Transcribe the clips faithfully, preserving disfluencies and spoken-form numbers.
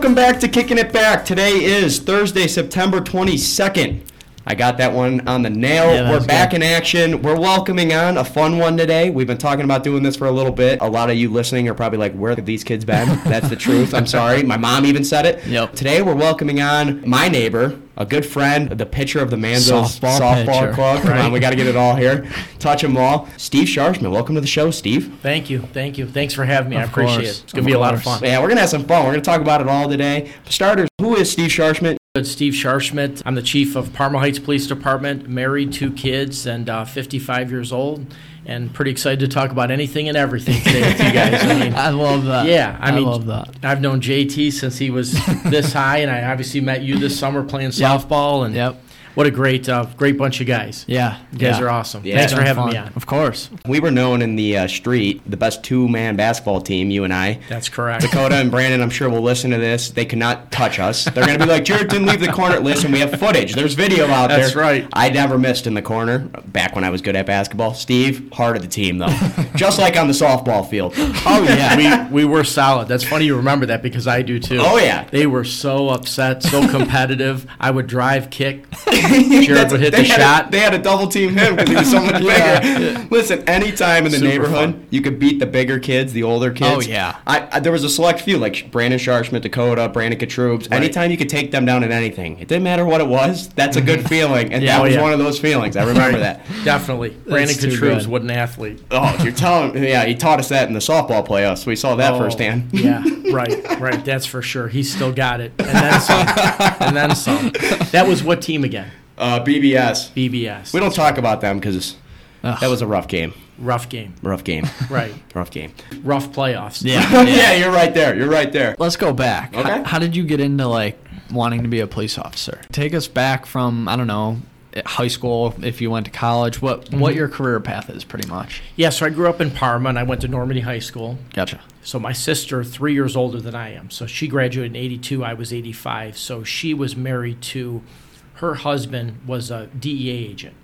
Welcome back to Kicking It Back. Today is Thursday, September twenty-second. I got that one on the nail. Yeah, We're back good. in action. We're welcoming on a fun one today. We've been talking about doing this for a little bit. A lot of you listening are probably like, where have these kids been? That's the truth. I'm sorry. My mom even said it. Yep. Today we're welcoming on my neighbor, a good friend, the pitcher of the Manzo's Softball softball pitcher. club. Come Right. on, we got to get it all here. Touch them all. Steve Scharchman, welcome to the show, Steve. Thank you. Thank you. Thanks for having me. I Of appreciate course. it. It's going Of to be a lot of course. fun. Yeah, we're going to have some fun. We're going to talk about it all today. For starters, who is Steve Scharchman? It's Steve Scharchman. I'm the chief of Parma Heights Police Department, married, two kids, and uh, fifty-five years old, and pretty excited to talk about anything and everything today with you guys. I mean, I love that. yeah, I, I mean, love that. I've known J T since he was this high, and I obviously met you this summer playing Yep. softball, and Yep. what a great, uh, great bunch of guys. Yeah. You guys yeah. are awesome. Yeah. Thanks for Been having fun. me on. Of course. We were known in the uh, street, the best two-man basketball team, you and I. That's correct. Dakota and Brandon, I'm sure, will listen to this. They cannot touch us. They're going to be like, Jared didn't leave the corner. Listen, we have footage. There's video out there. That's right. I never missed in the corner back when I was good at basketball. Steve, heart of the team, though. Just like on the softball field. Oh yeah, we we were solid. That's funny you remember that because I do too. Oh, yeah. They were so upset, so competitive. I would drive, kick. Jared would hit they the had shot. A, they had to double team him because he was so much bigger. Yeah. Listen, anytime in the Super neighborhood, fun. you could beat the bigger kids, the older kids. Oh, yeah. I, I there was a select few like Brandon Scharchman, Dakota, Brandon Katrubes. Right. Anytime you could take them down in anything, it didn't matter what it was. That's a good feeling, and Yeah, that oh, was yeah. one of those feelings. I remember that. Definitely. Brandon too Katrubes, good. what an athlete. Oh, you're telling? Yeah, he taught us that in the softball playoffs. We saw that Oh, firsthand. Yeah, right, right. That's for sure. He's still got it. And then some. And then some. That was what team again? Uh, B B S. B B S. We don't talk about them because Ugh. that was a rough game. Rough game. Rough game. Right. Rough game. Rough playoffs. Yeah. yeah, you're right there. You're right there. Let's go back. Okay. How, how did you get into like wanting to be a police officer? Take us back from, I don't know, high school, if you went to college, what Mm-hmm. what your career path is pretty much. Yeah, so I grew up in Parma and I went to Normandy High School. Gotcha. So my sister, three years older than I am. So she graduated in eighty-two, I was eighty-five. So she was married to, her husband was a D E A agent.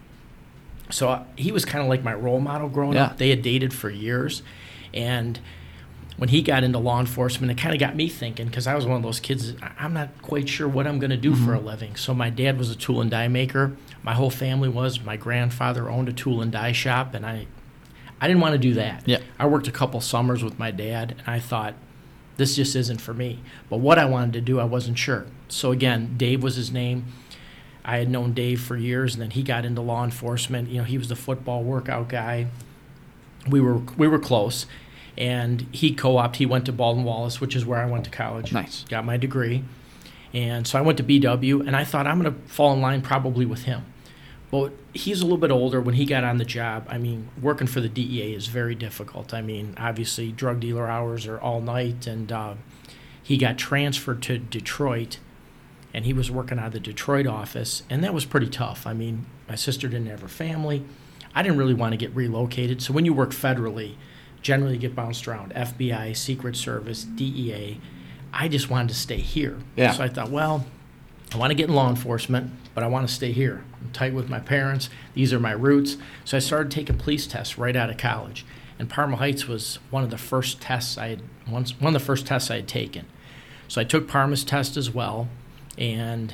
So uh, he was kind of like my role model growing Yeah. up. They had dated for years. And when he got into law enforcement, it kind of got me thinking, because I was one of those kids, I- I'm not quite sure what I'm going to do for a living. So my dad was a tool and die maker. My whole family was. My grandfather owned a tool and die shop, and I I didn't want to do that. Yeah. I worked a couple summers with my dad, and I thought, this just isn't for me. But what I wanted to do, I wasn't sure. So again, Dave was his name. I had known Dave for years, and then he got into law enforcement. You know, he was the football workout guy. We were we were close, and he co-opted. He went to Baldwin Wallace, which is where I went to college. Nice. Got my degree, and so I went to B W, and I thought I'm going to fall in line probably with him. But he's a little bit older. When he got on the job, I mean, working for the D E A is very difficult. I mean, obviously, drug dealer hours are all night, and uh, he got transferred to Detroit, and he was working out of the Detroit office, and that was pretty tough. I mean, my sister didn't have her family. I didn't really want to get relocated. So when you work federally, generally you get bounced around. F B I, Secret Service, D E A. I just wanted to stay here. Yeah. So I thought, well, I want to get in law enforcement, but I want to stay here. I'm tight with my parents. These are my roots. So I started taking police tests right out of college. And Parma Heights was one of the first tests I had, once, one of the first tests I had taken. So I took Parma's test as well, and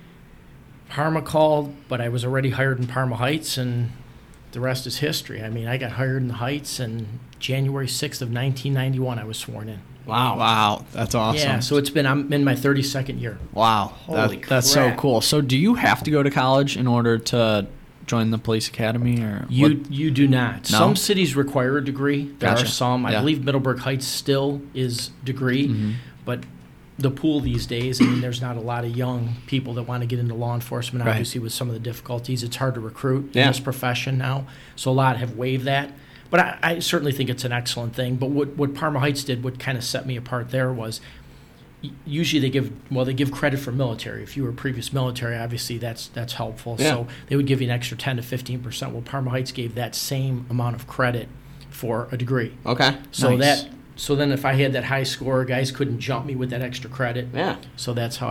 Parma called, but I was already hired in Parma Heights, and the rest is history. I mean, I got hired in the Heights, and January sixth of nineteen ninety-one, I was sworn in. Wow. Wow. That's awesome. Yeah, so it's been, I'm in my thirty-second year. Wow. Holy That, that's so crap. cool. So do you have to go to college in order to join the police academy, or You what? you do not. No? Some cities require a degree. There Gotcha. are some. I Yeah. believe Middleburg Heights still is degree, Mhm. but the pool these days, I mean, there's not a lot of young people that want to get into law enforcement. Right. Obviously, with some of the difficulties, it's hard to recruit Yeah. in this profession now. So a lot have waived that. But I, I certainly think it's an excellent thing. But what, what Parma Heights did, what kind of set me apart there was, y- usually they give, well, they give credit for military. If you were previous military, obviously that's that's helpful. Yeah. So they would give you an extra ten to fifteen percent. Well, Parma Heights gave that same amount of credit for a degree. Okay. So Nice. that so then if I had that high score, guys couldn't jump me with that extra credit. Yeah. So that's how I got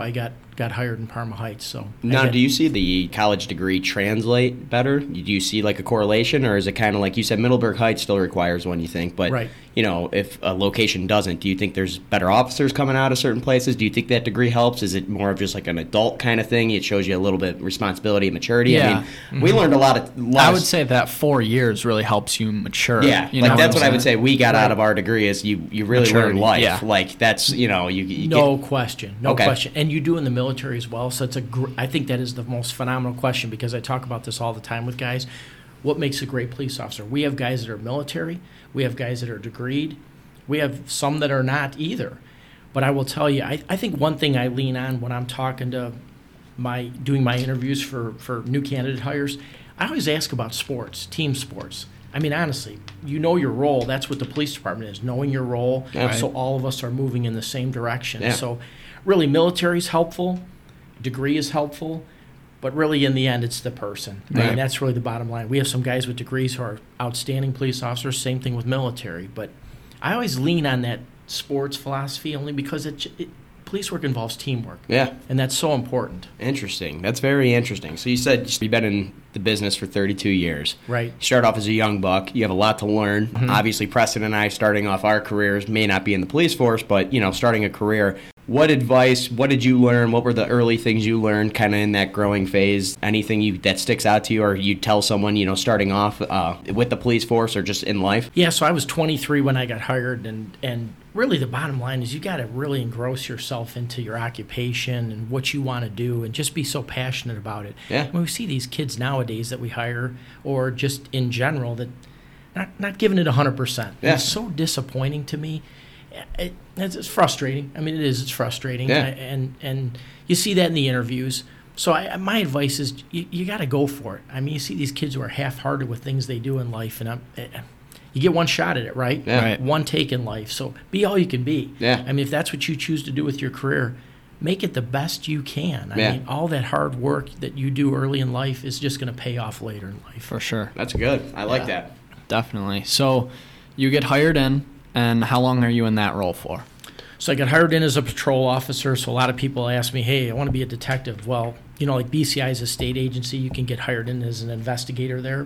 got hired in Parma Heights. So Now, had, do you see the college degree translate better? Do you see like a correlation, or is it kind of like you said, Middleburg Heights still requires one, you think? But, Right. you know, if a location doesn't, do you think there's better officers coming out of certain places? Do you think that degree helps? Is it more of just like an adult kind of thing? It shows you a little bit of responsibility and maturity? Yeah. I mean, mm-hmm. we learned a lot of... Lot I of would say that four years really helps you mature. Yeah, you like know that's what I'm I would say saying? we got Right. out of our degree is you, you really Maturity, learn life. yeah. Like that's, you know, you, you no get... question, no Okay. question. And you do in the military as well. So it's a gr- I think that is the most phenomenal question because I talk about this all the time with guys. What makes a great police officer? We have guys that are military. We have guys that are degreed. We have some that are not either. But I will tell you, I, I think one thing I lean on when I'm talking to my doing my interviews for, for new candidate hires, I always ask about sports, team sports. I mean, honestly, you know your role. That's what the police department is, knowing your role. Yeah. So all of us are moving in the same direction. Yeah. So really, military is helpful, degree is helpful, but really in the end, it's the person. I Right. mean, that's really the bottom line. We have some guys with degrees who are outstanding police officers, same thing with military. But I always lean on that sports philosophy only because it, it police work involves teamwork. Yeah. And that's so important. Interesting. That's very interesting. So you said you've been in the business for thirty-two years. Right. You start off as a young buck. You have a lot to learn. Mm-hmm. Obviously, Preston and I starting off our careers may not be in the police force, but, you know, starting a career. What advice, what did you learn? What were the early things you learned kind of in that growing phase? Anything you that sticks out to you or you tell someone, you know, starting off uh, with the police force or just in life? Yeah, so I was twenty-three when I got hired, and, and really the bottom line is you got to really engross yourself into your occupation and what you want to do and just be so passionate about it. Yeah. When we see these kids nowadays that we hire or just in general that not, not giving it one hundred percent. Yeah. It's so disappointing to me. It, it's, it's frustrating. I mean, it is. It's frustrating. Yeah. I, and, and you see that in the interviews. So I, my advice is you, you got to go for it. I mean, you see these kids who are half-hearted with things they do in life, and I'm, eh, you get one shot at it, right? Yeah. Right. One take in life. So be all you can be. Yeah. I mean, if that's what you choose to do with your career, make it the best you can. I Yeah. mean, all that hard work that you do early in life is just going to pay off later in life. For sure. That's good. I like Yeah. that. Definitely. So you get hired in, and how long are you in that role for? So I got hired in as a patrol officer. So a lot of people ask me, hey, I want to be a detective. Well, you know, like B C I is a state agency. You can get hired in as an investigator there.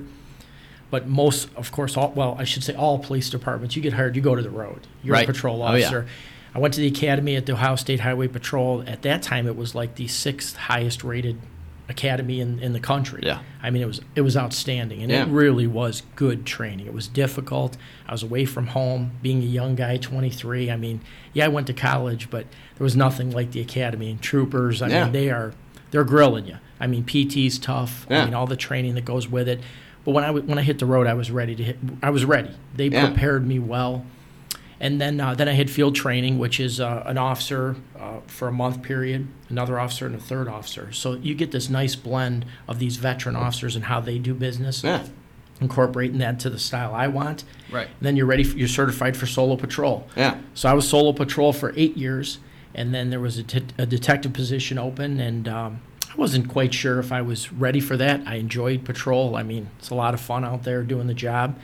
But most, of course, all, well, I should say all police departments, you get hired, you go to the road. You're Right. a patrol Oh, yeah. officer. I went to the academy at the Ohio State Highway Patrol. At that time, it was like the sixth highest rated academy in, in the country. Yeah. I mean, it was it was outstanding, and Yeah. it really was good training. It was difficult. I was away from home, being a young guy, twenty-three. I mean, yeah, I went to college, but there was nothing like the academy. And troopers, I Yeah. mean, they are they're grilling you. I mean, P T's tough. Yeah. I mean, all the training that goes with it. But when I w- when I hit the road, I was ready to hit. I was ready. They Yeah. prepared me well. And then uh, then I had field training, which is uh, an officer uh, for a month period, another officer, and a third officer. So you get this nice blend of these veteran officers and how they do business, Yeah. incorporating that to the style I want. Right. And then you're ready. For, you're certified for solo patrol. Yeah. So I was solo patrol for eight years, and then there was a, t- a detective position open, and um, I wasn't quite sure if I was ready for that. I enjoyed patrol. I mean, it's a lot of fun out there doing the job.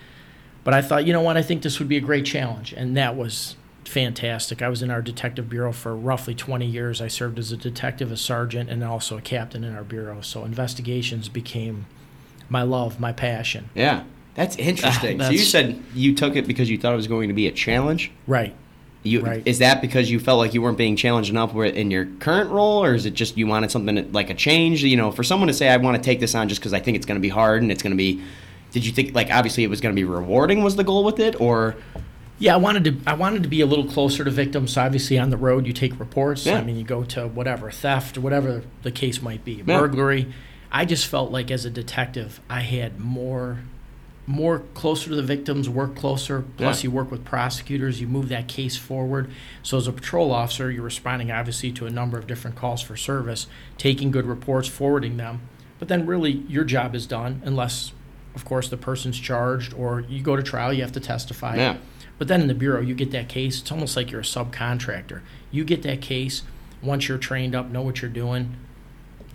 But I thought, you know what, I think this would be a great challenge, and that was fantastic. I was in our detective bureau for roughly twenty years. I served as a detective, a sergeant, and also a captain in our bureau. So investigations became my love, my passion. Yeah. That's interesting. Uh, so you that's- said you took it because you thought it was going to be a challenge? Right. You, Right. Is that because you felt like you weren't being challenged enough with- in your current role, or is it just you wanted something that- like a change? You know, for someone to say, I want to take this on just because I think it's going to be hard and it's going to be, did you think, like, obviously it was going to be rewarding was the goal with it, or? Yeah, I wanted to. I wanted to be a little closer to victims. So obviously, on the road, you take reports. Yeah. I mean, you go to whatever theft or whatever the case might be, Yeah. burglary. I just felt like as a detective, I had more, more closer to the victims, work closer. Plus, Yeah. you work with prosecutors. You move that case forward. So as a patrol officer, you're responding obviously to a number of different calls for service, taking good reports, forwarding them. But then, really, your job is done unless, of course, the person's charged or you go to trial. You have to testify. Yeah. But then in the bureau, you get that case. It's almost like you're a subcontractor. You get that case. Once you're trained up, know what you're doing,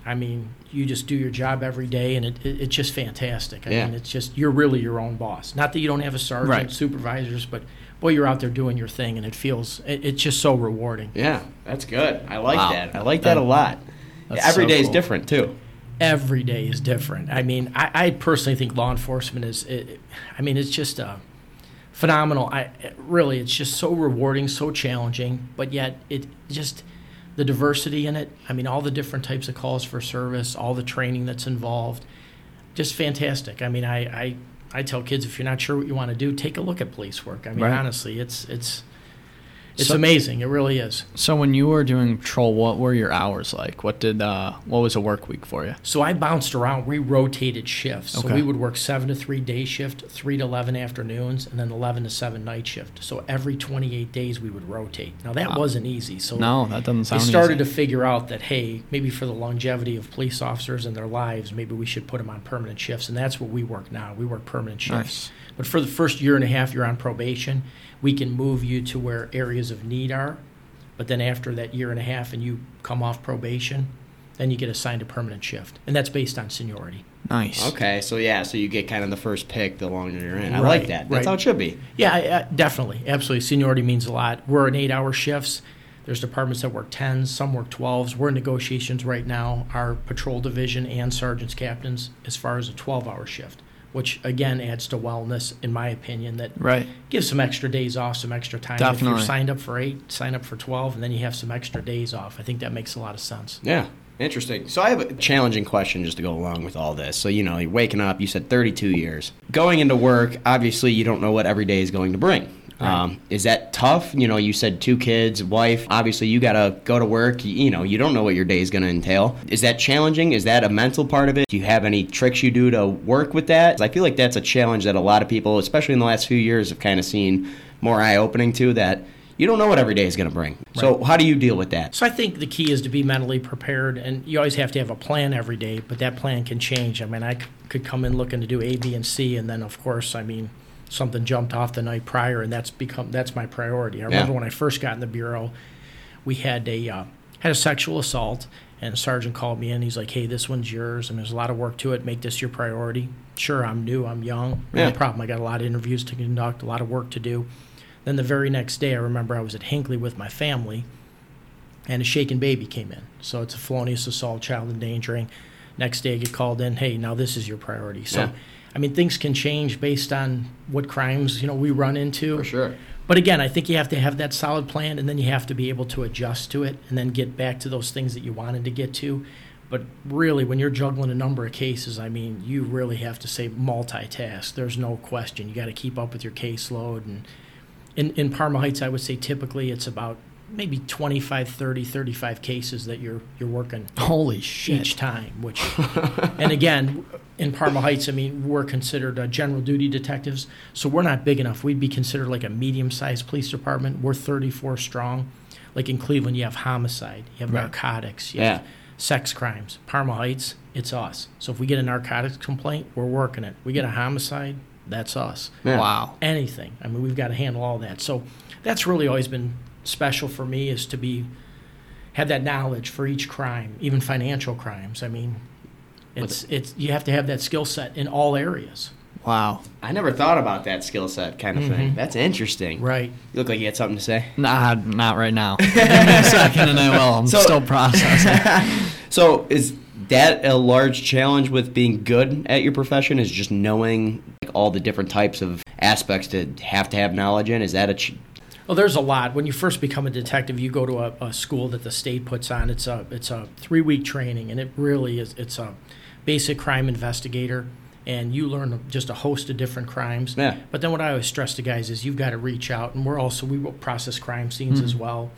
I mean, you just do your job every day, and it, it, it's just fantastic. I Yeah. mean, it's just, you're really your own boss. Not that you don't have a sergeant, Right. supervisors, but, boy, you're out there doing your thing, and it feels, it, it's just so rewarding. Yeah, that's good. I like Wow. that. I like that a lot. That's Every so day is cool. different too. Every day is different. I mean, I, I personally think law enforcement is, it, I mean, it's just a phenomenal. I it- really, it's just so rewarding, so challenging, but yet it just, the diversity in it. I mean, all the different types of calls for service, all the training that's involved, just fantastic. I mean, I, I, I tell kids, if you're not sure what you want to do, take a look at police work. I mean, Right. honestly, it's it's it's So- amazing. It really is. So when you were doing patrol, what were your hours like? What did uh, what was a work week for you? So I bounced around. We rotated shifts. So Okay. we would work seven to three day shift, three to eleven afternoons, and then eleven to seven night shift. So every twenty-eight days we would rotate. Now that Wow. wasn't easy. So No, that doesn't we sound started easy. to figure out that, hey, maybe for the longevity of police officers and their lives, maybe we should put them on permanent shifts. And that's what we work now. We work permanent shifts. Nice. But for the first year and a half you're on probation, we can move you to where areas of need are. But then after that year and a half and you come off probation, then you get assigned a permanent shift. And that's based on seniority. Nice. Okay, so yeah, so you get kind of the first pick the longer you're in. I Right, like that. That's right. how it should be. Yeah, I, I, definitely. Absolutely. Seniority means a lot. We're in eight-hour shifts. There's departments that work tens, some work twelves. We're in negotiations right now, our patrol division and sergeants, captains, as far as a twelve-hour shift, which, again, adds to wellness, in my opinion, that Right. gives some extra days off, some extra time. If Definitely. you're signed up for eight, sign up for twelve, and then you have some extra days off. I think that makes a lot of sense. Yeah, interesting. So I have a challenging question just to go along with all this. So, you know, you're waking up, you said thirty-two years. Going into work, obviously you don't know what every day is going to bring. Right. Um, is that tough? You know, you said two kids, wife. Obviously, you got to go to work. You, you know, you don't know what your day is going to entail. Is that challenging? Is that a mental part of it? Do you have any tricks you do to work with that? I feel like that's a challenge that a lot of people, especially in the last few years, have kind of seen more eye-opening to, that you don't know what every day is going to bring. So how do you deal with that? So I think the key is to be mentally prepared, and you always have to have a plan every day, but that plan can change. I mean, I c- could come in looking to do A, B, and C, and then, of course, I mean, something jumped off the night prior, and that's become that's my priority. I remember Yeah. when I first got in the bureau, we had a uh, had a sexual assault, and a sergeant called me in. He's like, "Hey, this one's yours, and there's a lot of work to it. Make this your priority." Sure, I'm new, I'm young, no Yeah. problem. I got a lot of interviews to conduct, a lot of work to do. Then the very next day, I remember I was at Hinckley with my family, and a shaken baby came in. So it's a felonious assault, child endangering. Next day, I get called in. Hey, now this is your priority. So, Yeah. I mean, things can change based on what crimes, you know, we run into. For sure. But again, I think you have to have that solid plan, and then you have to be able to adjust to it and then get back to those things that you wanted to get to. But really, when you're juggling a number of cases, I mean, you really have to say multitask. There's no question. You got to keep up with your caseload. And in, in Parma Heights, I would say typically it's about maybe twenty-five, thirty, thirty-five cases that you're you're working Holy shit. each time. Which, and again, in Parma Heights, I mean, we're considered uh, general duty detectives, so we're not big enough. We'd be considered like a medium-sized police department. We're thirty-four strong. Like in Cleveland, you have homicide, you have Right. narcotics, you Yeah. have sex crimes. Parma Heights, it's us. So if we get a narcotics complaint, we're working it. We get a homicide, that's us. Yeah. Wow. Anything. I mean, we've got to handle all that. So that's really always been special for me, is to be have that knowledge for each crime, even financial crimes. I mean, it's it's you have to have that skill set in all areas. Wow. I never thought about that skill set kind of thing. That's interesting. Right. You look like you had something to say. Nah, not right now. Give me a second and I will. I'm So- still processing. So is that a large challenge with being good at your profession, is just knowing like, all the different types of aspects to have to have knowledge in? Is that a ch- Well, there's a lot. When you first become a detective, you go to a, a school that the state puts on. It's a it's a three week training, and it really is. It's a basic crime investigator, and you learn just a host of different crimes. Yeah. But then what I always stress to guys is you've got to reach out, and we're also we will process crime scenes as well.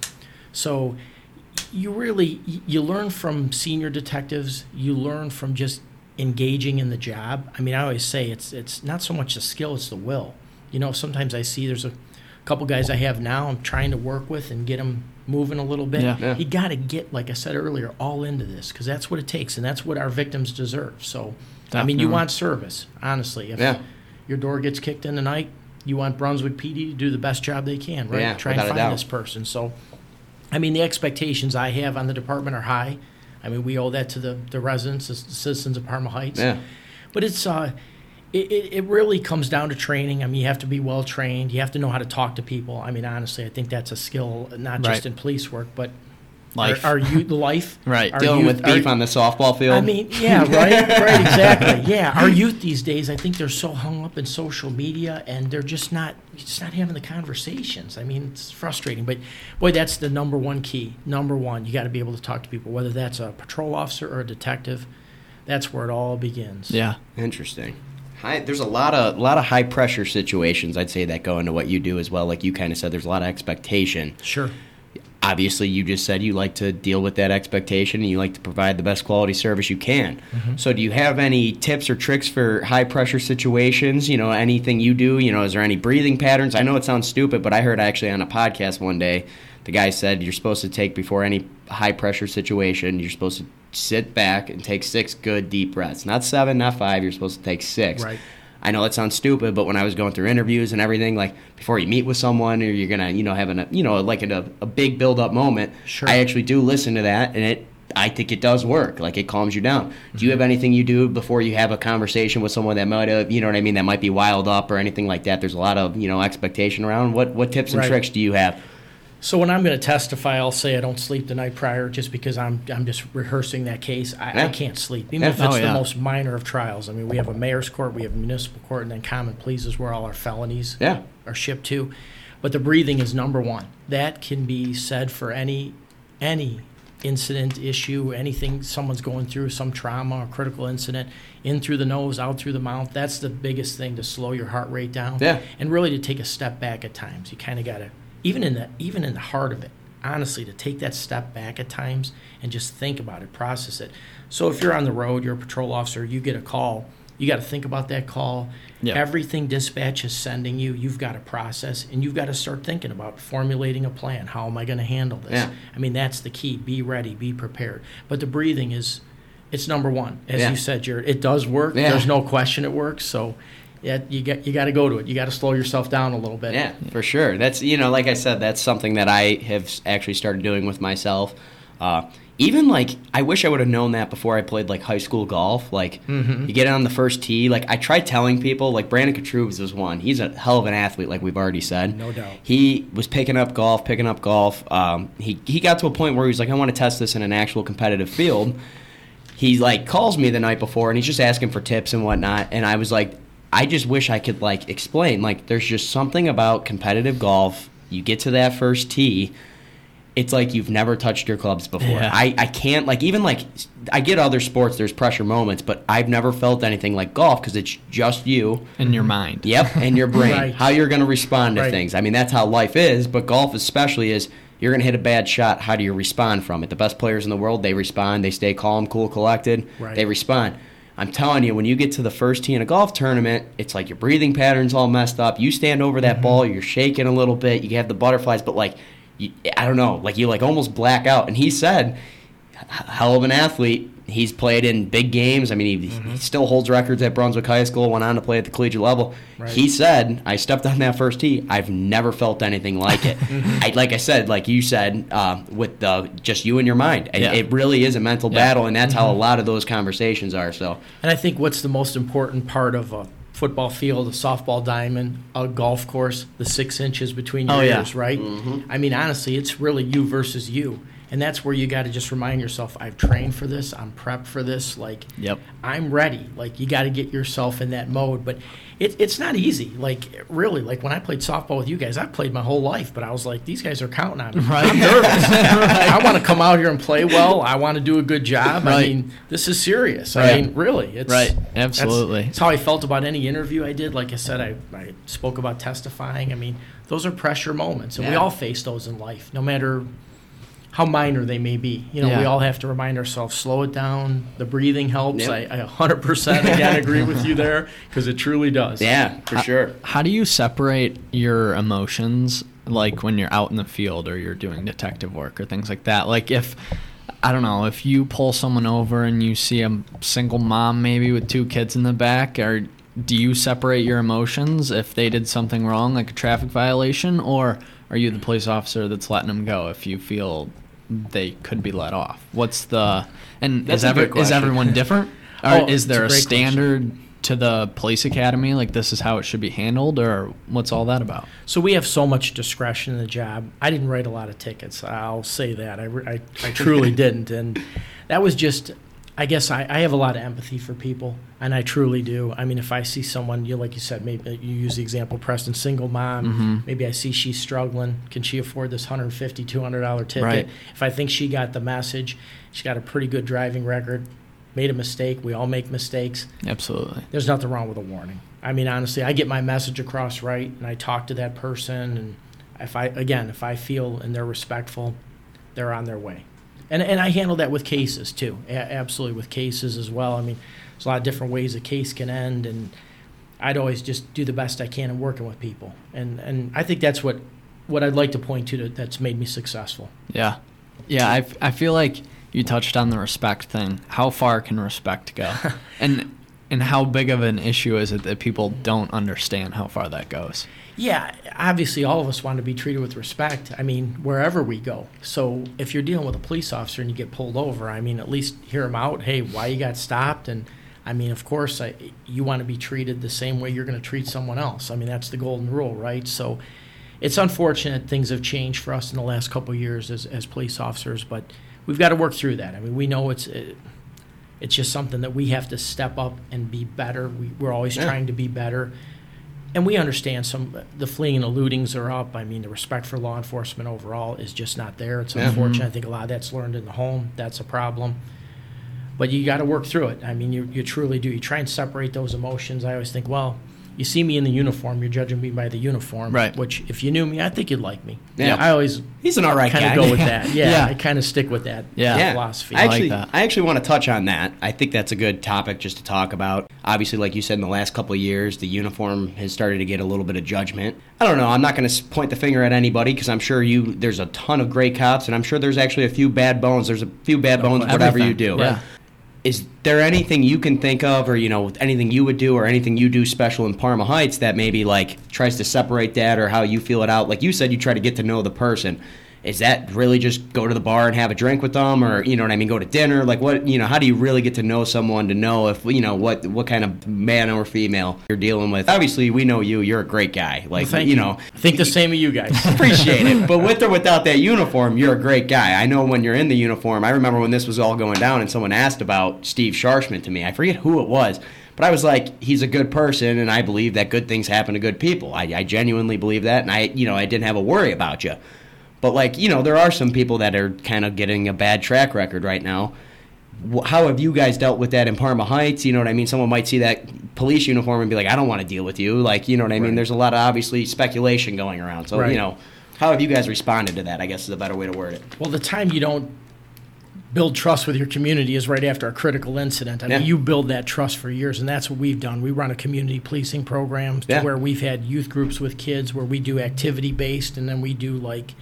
So you really you learn from senior detectives. You learn from just engaging in the job. I mean, I always say it's it's not so much the skill, it's the will. You know, sometimes I see there's a couple guys I have now I'm trying to work with and get them moving a little bit. Yeah. Yeah. You got to get, like I said earlier, all into this, because that's what it takes, and that's what our victims deserve. So, I mean, you Definitely. want service, honestly. If Yeah. your door gets kicked in tonight, you want Brunswick P D to do the best job they can, right? Yeah, Try and without a find doubt. this person. So, I mean, the expectations I have on the department are high. I mean, we owe that to the, the residents, the citizens of Parma Heights. Yeah. But it's uh, it, it it really comes down to training. I mean, you have to be well trained. You have to know how to talk to people. I mean, honestly, I think that's a skill, not just Right. in police work, but Life. Our, our youth, life. Right. Our Dealing youth- with beef our- on the softball field. I mean, yeah, right, right, exactly. Yeah, our youth these days, I think they're so hung up in social media, and they're just not, just not having the conversations. I mean, it's frustrating, but boy, that's the number one key. Number one, you got to be able to talk to people, whether that's a patrol officer or a detective. That's where it all begins. Yeah. Interesting. High, there's a lot of lot of high pressure situations, I'd say, that go into what you do as well. Like you kind of said, there's a lot of expectation. Sure. Obviously, you just said you like to deal with that expectation and you like to provide the best quality service you can. Mm-hmm. So do you have any tips or tricks for high pressure situations? You know, anything you do? You know, is there any breathing patterns? I know it sounds stupid, but I heard actually on a podcast one day, the guy said you're supposed to take, before any high pressure situation, you're supposed to sit back and take six good deep breaths. Not seven, not five. You're supposed to take six. Right. I know that sounds stupid, but when I was going through interviews and everything, like before you meet with someone or you're gonna, you know, having a, you know, like a, a big build up moment, Sure. I actually do listen to that, and it, I think it does work. Like it calms you down. Mm-hmm. Do you have anything you do before you have a conversation with someone that might have, you know what I mean, that might be wild up or anything like that? There's a lot of, you know, expectation around. What what tips and Right. tricks do you have? So when I'm going to testify, I'll say I don't sleep the night prior just because I'm I'm just rehearsing that case. I, Yeah. I can't sleep, even Yeah. if it's Oh, the yeah. most minor of trials. I mean, we have a mayor's court, we have a municipal court, and then common pleas is where all our felonies Yeah. are shipped to. But the breathing is number one. That can be said for any any incident, issue, anything someone's going through, some trauma or critical incident, in through the nose, out through the mouth. That's the biggest thing to slow your heart rate down. Yeah. And really to take a step back at times. You kind of got to, even in the even in the heart of it, honestly, to take that step back at times and just think about it, process it. So if you're on the road, you're a patrol officer, you get a call, you got to think about that call. Yeah. Everything dispatch is sending you, you've got to process, and you've got to start thinking about formulating a plan. How am I going to handle this? Yeah. I mean, that's the key. Be ready, be prepared. But the breathing is, it's number one. As Yeah. you said, Jared, it does work. Yeah. There's no question it works. So yeah, you got you got to go to it. You got to slow yourself down a little bit. Yeah, for sure. That's, you know, like I said, that's something that I have actually started doing with myself. Uh, even like, I wish I would have known that before I played like high school golf. Like, Mm-hmm. you get on the first tee. Like, I tried telling people, like Brandon Katrubes was one. He's a hell of an athlete, like we've already said. No doubt. He was picking up golf, picking up golf. Um, he he got to a point where he was like, I want to test this in an actual competitive field. He like calls me the night before and he's just asking for tips and whatnot. And I was like, I just wish I could like explain. Like, there's just something about competitive golf. You get to that first tee, it's like you've never touched your clubs before. Yeah. I, I can't, like, even like, I get other sports, there's pressure moments, but I've never felt anything like golf because it's just you. In your mind. Yep, and your brain. Right. How you're going to respond to Right. things. I mean, that's how life is, but golf especially is you're going to hit a bad shot. How do you respond from it? The best players in the world, they respond. They stay calm, cool, collected. Right. They respond. I'm telling you, when you get to the first tee in a golf tournament, it's like your breathing pattern's all messed up. You stand over that Mm-hmm. ball, you're shaking a little bit, you have the butterflies, but like, you, I don't know, like you like almost black out. And he said, h- hell of an athlete. He's played in big games. I mean, he, Mm-hmm. he still holds records at Brunswick High School, went on to play at the collegiate level. Right. He said, I stepped on that first tee. I've never felt anything like it. Mm-hmm. I, like I said, like you said, uh, with the, just you and your mind. It, Yeah. it really is a mental Yeah. battle, and that's Mm-hmm. how a lot of those conversations are. So, And I think what's the most important part of a football field, a softball diamond, a golf course, the six inches between your Oh, yeah. ears, right? I mean, honestly, it's really you versus you. And that's where you got to just remind yourself, I've trained for this, I'm prepped for this, like, Yep. I'm ready. Like, you got to get yourself in that mode. But it, it's not easy. Like, really, like when I played softball with you guys, I played my whole life, but I was like, these guys are counting on me. Right. I'm nervous. I want to come out here and play well. I want to do a good job. I Right. mean, this is serious. Right. I mean, really. It's, Right. that's- Absolutely. That's how I felt about any interview I did. Like I said, I, I spoke about testifying. I mean, those are pressure moments, and we Yeah. all face those in life, no matter how minor they may be. You know, we Yeah. all have to remind ourselves, slow it down. The breathing helps. Yep. I, I one hundred percent again agree with you there, because it truly does. yeah, for sure. How do you separate your emotions, like when you're out in the field or you're doing detective work or things like that? Like if, I don't know, if you pull someone over and you see a single mom maybe with two kids in the back, or do you separate your emotions if they did something wrong, like a traffic violation, or are you the police officer that's letting them go if you feel they could be let off? What's the and That's is a every, good is question. everyone different? Or Oh, is there a it's a great standard to the police academy? Like this is how it should be handled, or what's all that about? So we have so much discretion in the job. I didn't write a lot of tickets. I'll say that. I, re- I, I truly didn't. And that was just, I guess I, I have a lot of empathy for people, and I truly do. I mean, if I see someone, you like you said, maybe you use the example, Preston, single mom, Mm-hmm. maybe I see she's struggling. Can she afford this one hundred fifty dollars, two hundred dollars ticket? Right. If I think she got the message, she got a pretty good driving record, made a mistake. We all make mistakes. Absolutely. There's nothing wrong with a warning. I mean, honestly, I get my message across right, and I talk to that person, and if I, again, if I feel and they're respectful, they're on their way. And and I handle that with cases, too, a- absolutely with cases as well. I mean, there's a lot of different ways a case can end, and I'd always just do the best I can in working with people. And and I think that's what, what I'd like to point to that, that's made me successful. Yeah. Yeah, I, f- I feel like you touched on the respect thing. How far can respect go? and and how big of an issue is it that people don't understand how far that goes? Yeah, obviously all of us want to be treated with respect, I mean, wherever we go. So if you're dealing with a police officer and you get pulled over, I mean, at least hear them out, hey, why you got stopped? And, I mean, of course, I, you want to be treated the same way you're going to treat someone else. I mean, that's the golden rule, right? So it's unfortunate things have changed for us in the last couple of years as, as police officers, but we've got to work through that. I mean, we know it's it, it's just something that we have to step up and be better. We, we're always Yeah. trying to be better. And we understand some the fleeing and eludings are up. I mean, the respect for law enforcement overall is just not there. It's Yeah. unfortunate. I think a lot of that's learned in the home. That's a problem. But you got to work through it. I mean, you you truly do. You try and separate those emotions. I always think, well, you see me in the uniform, you're judging me by the uniform. Right. Which, if you knew me, I think you'd like me. Yeah. I always He's an all right kind guy. of go with that. Yeah, Yeah. I kind of stick with that Yeah. Yeah. philosophy. I I like actually, that. I actually want to touch on that. I think that's a good topic just to talk about. Obviously, like you said, in the last couple of years, the uniform has started to get a little bit of judgment. I don't know. I'm not going to point the finger at anybody because I'm sure you. There's a ton of great cops, and I'm sure there's actually a few bad bones. There's a few bad bones, whatever you do. Yeah. Is there anything you can think of, or you know, anything you would do, or anything you do special in Parma Heights that maybe like tries to separate that, or how you feel it out? Like you said, you try to get to know the person. Is that really just go to the bar and have a drink with them, or you know what I mean, go to dinner? Like what, you know, how do you really get to know someone to know if you know what what kind of man or female you're dealing with? Obviously, we know you. You're a great guy. Like Well, thank you you. know, I think the same of you guys. appreciate it. But with or without that uniform, you're a great guy. I know when you're in the uniform. I remember when this was all going down and someone asked about Steve Sharshman to me. I forget who it was. But I was like, he's a good person, and I believe that good things happen to good people. I, I genuinely believe that, and I, you know, I didn't have a worry about you. But, like, you know, there are some people that are kind of getting a bad track record right now. Wh- How have you guys dealt with that in Parma Heights? You know what I mean? Someone might see that police uniform and be like, I don't want to deal with you. Like, you know what I mean? Right. There's a lot of, obviously, speculation going around. So, Right. you know, how have you guys responded to that, I guess is a better way to word it. Well, the time you don't build trust with your community is right after a critical incident. I mean, Yeah. you build that trust for years, and that's what we've done. We run a community policing program to Yeah. where we've had youth groups with kids where we do activity-based, and then we do, like,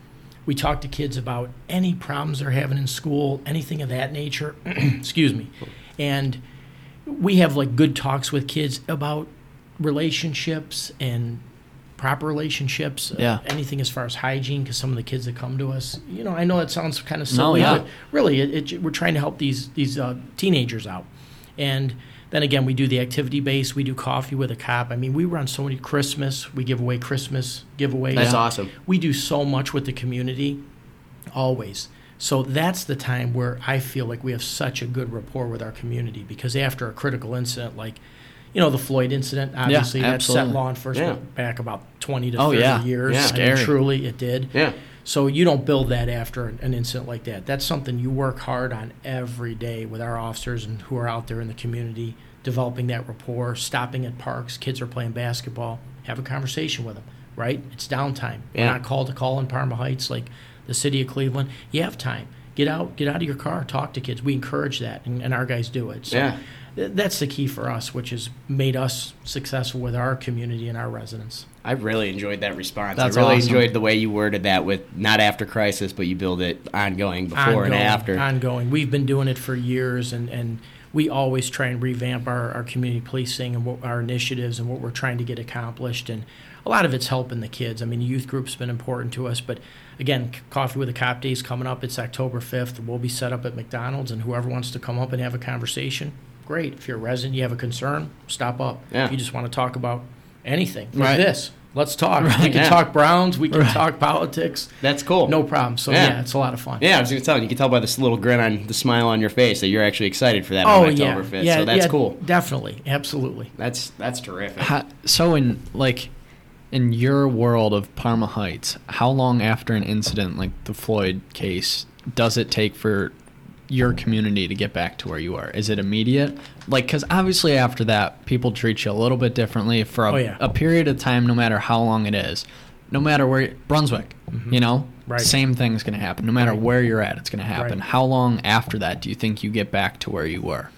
we talk to kids about any problems they're having in school, anything of that nature. Excuse me. And we have, like, good talks with kids about relationships and proper relationships, uh, Yeah. anything as far as hygiene, because some of the kids that come to us, you know, I know that sounds kind of No, silly, yeah. but really, it, it, we're trying to help these these uh, teenagers out. And then again, we do the activity base. We do coffee with a cop. I mean, we run so many Christmas. We give away Christmas giveaways. That's awesome. We do so much with the community, always. So that's the time where I feel like we have such a good rapport with our community, because after a critical incident like, you know, the Floyd incident, obviously that set absolutely. law enforcement Yeah. back about twenty to Oh, thirty yeah. years. Yeah. I mean, Scary. truly, it did. Yeah. So you don't build that after an incident like that. That's something you work hard on every day with our officers and who are out there in the community, developing that rapport, stopping at parks. Kids are playing basketball. Have a conversation with them, right? It's downtime. Yeah. We're not called to call in Parma Heights like the city of Cleveland. You have time. Get out, get out of your car, talk to kids. We encourage that, and, and our guys do it. So Yeah. th- that's the key for us, which has made us successful with our community and our residents. I really enjoyed that response. That's I really awesome. enjoyed the way you worded that with not after crisis, but you build it ongoing before ongoing, and after. Ongoing. We've been doing it for years, and, and we always try and revamp our, our community policing and what our initiatives and what we're trying to get accomplished. And a lot of it's helping the kids. I mean, the youth group's been important to us, but again, Coffee with a Cop Day is coming up. It's October fifth. We'll be set up at McDonald's, and whoever wants to come up and have a conversation, great. If you're a resident, you have a concern, stop up. Yeah. If you just want to talk about anything, like Right. this, let's talk. Right. We can Yeah. talk Browns. We can Right. talk politics. That's cool. No problem. So, Yeah. yeah, it's a lot of fun. Yeah, I was going to tell you. You can tell by this little grin on the smile on your face that you're actually excited for that Oh, on yeah. October fifth. Yeah, so that's yeah, cool. Definitely. Absolutely. That's that's terrific. How, so in like in your world of Parma Heights, how long after an incident like the Floyd case does it take for your community to get back to where you are? Is it immediate? Like, because obviously after that, people treat you a little bit differently for a, Oh, yeah. a period of time, no matter how long it is. No matter where, Brunswick, you know, Right. same thing's going to happen. No matter Right. where you're at, it's going to happen. Right. How long after that do you think you get back to where you were?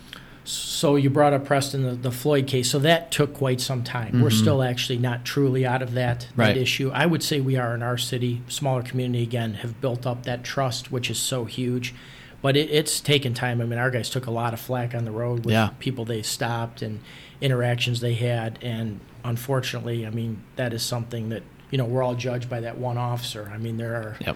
So you brought up, Preston, the, the Floyd case. So that took quite some time. We're still actually not truly out of that, that Right. issue. I would say we are in our city, smaller community, again, have built up that trust, which is so huge. But it, it's taken time. I mean, our guys took a lot of flack on the road with Yeah. people they stopped and interactions they had. And unfortunately, I mean, that is something that, you know, we're all judged by that one officer. I mean, there are Yep.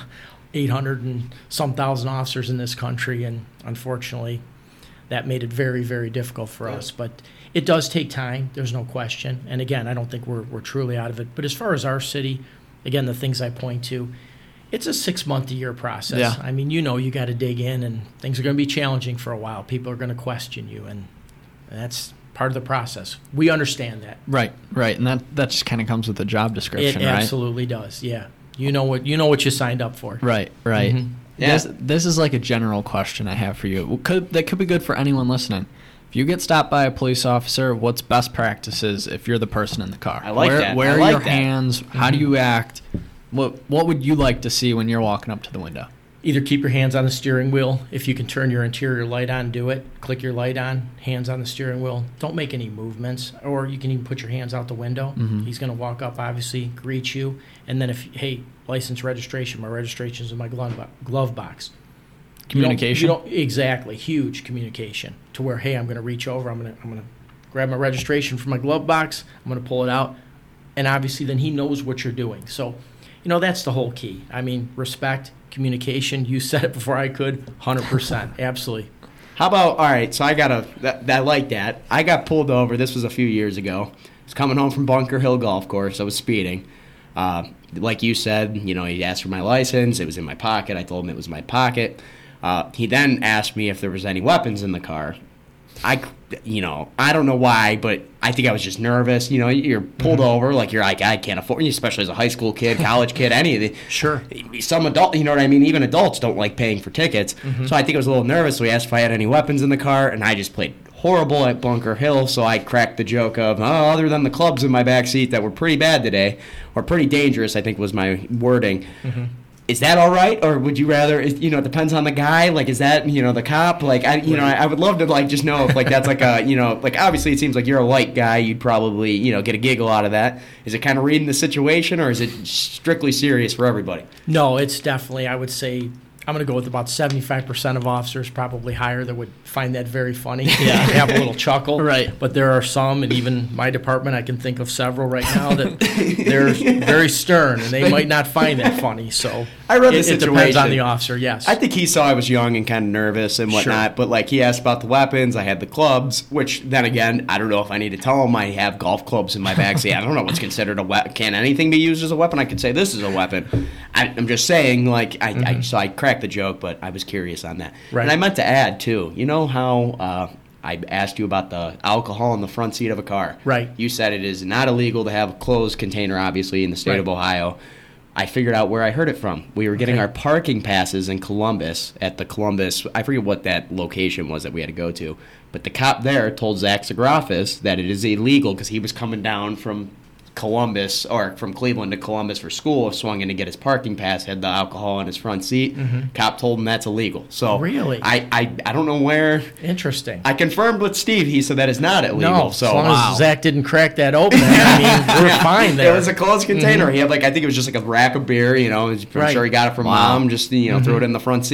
eight hundred and some thousand officers in this country, and unfortunately, that made it very, very difficult for Yeah. us. But it does take time. There's no question. And again, I don't think we're we're truly out of it. But as far as our city, again, the things I point to, it's a six-month a year process. Yeah. I mean, you know, you got to dig in, and things are going to be challenging for a while. People are going to question you, and that's part of the process. We understand that. Right, right. And that, that just kind of comes with the job It description, right? absolutely does. Yeah, you know what you know what you signed up for. Right, right. Mhm. Yeah. This, this is like a general question I have for you. Could, that could be good for anyone listening. If you get stopped by a police officer, what's best practices if you're the person in the car? I like where, that. Where I are like your that. hands? How do you act? What What would you like to see when you're walking up to the window? Either keep your hands on the steering wheel. If you can turn your interior light on, do it. Click your light on, hands on the steering wheel. Don't make any movements. Or you can even put your hands out the window. Mhm. He's going to walk up, obviously, greet you. And then if, hey, license registration, my registration's in my glove, bo- glove box. You don't- Communication? You don't, exactly. Huge communication to where, hey, I'm going to reach over. I'm going to I'm going to grab my registration from my glove box. I'm going to pull it out. And obviously then he knows what you're doing. So, you know, that's the whole key. I mean, respect, communication. You said it before I could. one hundred percent. Absolutely. How about, all right, so I got a, that, I like that. I got pulled over. This was a few years ago. I was coming home from Bunker Hill Golf Course. I was speeding. Uh, like you said, you know, he asked for my license. It was in my pocket. I told him it was in my pocket. Uh, he then asked me if there was any weapons in the car. I, you know, I don't know why, but I think I was just nervous. You know, you're pulled Mm-hmm. over, like you're like, I can't afford, especially as a high school kid, college kid, any of the. Sure. Some adult, you know what I mean? Even adults don't like paying for tickets. Mm-hmm. So I think I was a little nervous. So he asked if I had any weapons in the car, and I just played horrible at Bunker Hill. So I cracked the joke of, oh, other than the clubs in my back seat that were pretty bad today, or pretty dangerous, I think was my wording. Mm-hmm. Is that all right, or would you rather? You know, it depends on the guy. Like, is that, you know, the cop? Like, I, you know, I, I would love to like just know if like that's like a, you know, like obviously it seems like you're a light guy. You'd probably, you know, get a giggle out of that. Is it kind of reading the situation, or is it strictly serious for everybody? No, it's definitely, I would say, I'm going to go with about seventy-five percent of officers, probably higher, that would find that very funny. Yeah. Have a little chuckle. Right. But there are some, and even my department, I can think of several right now that they're very stern, and they might not find that funny. So I read the it, it depends situation. on the officer, yes. I think he saw I was young and kind of nervous and whatnot, Sure. but like he asked about the weapons. I had the clubs, which then again, I don't know if I need to tell him I have golf clubs in my backseat. I don't know what's considered a weapon. Can anything be used as a weapon? I could say this is a weapon. I, I'm just saying, like, I, Mm-hmm. I so I cracked the joke, but I was curious on that. Right. And I meant to add too. You know how uh, I asked you about the alcohol in the front seat of a car? Right. You said it is not illegal to have a closed container, obviously, in the state Right. of Ohio. I figured out where I heard it from. We were getting Okay. our parking passes in Columbus at the Columbus. I forget what that location was that we had to go to, but the cop there told Zach Zagrafis that it is illegal because he was coming down from Columbus or from Cleveland to Columbus for school, swung in to get his parking pass, had the alcohol in his front seat. Cop told him that's illegal. So Really? I, I I don't know where. Interesting. I confirmed with Steve. He said that is not illegal. no, so as long wow. as Zach didn't crack that open, I mean, we're fine there. It was a closed container. He had like I think it was just like a rack of beer. You know, I'm Right. sure he got it from Wow. mom. Just you know, threw it in the front seat. But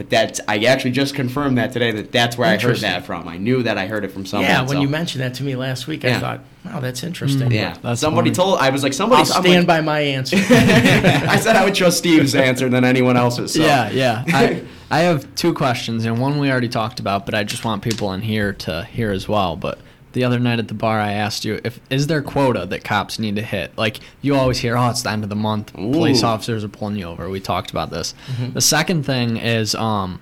But that's I actually just confirmed that today that that's where I heard Interesting. that from. I knew that I heard it from someone. Yeah, when so. you mentioned that to me last week, I Yeah. thought, wow, that's interesting. Yeah, That's somebody funny. told. I was like, somebody. I'll I'm stand like- by my answer. I said I would trust Steve's answer than anyone else's. So. Yeah, yeah. I, I have two questions, and one we already talked about, but I just want people in here to hear as well. But the other night at the bar, I asked you, if is there quota that cops need to hit? Like, you always hear, oh, it's the end of the month. Ooh. Police officers are pulling you over. We talked about this. Mm-hmm. The second thing is, um,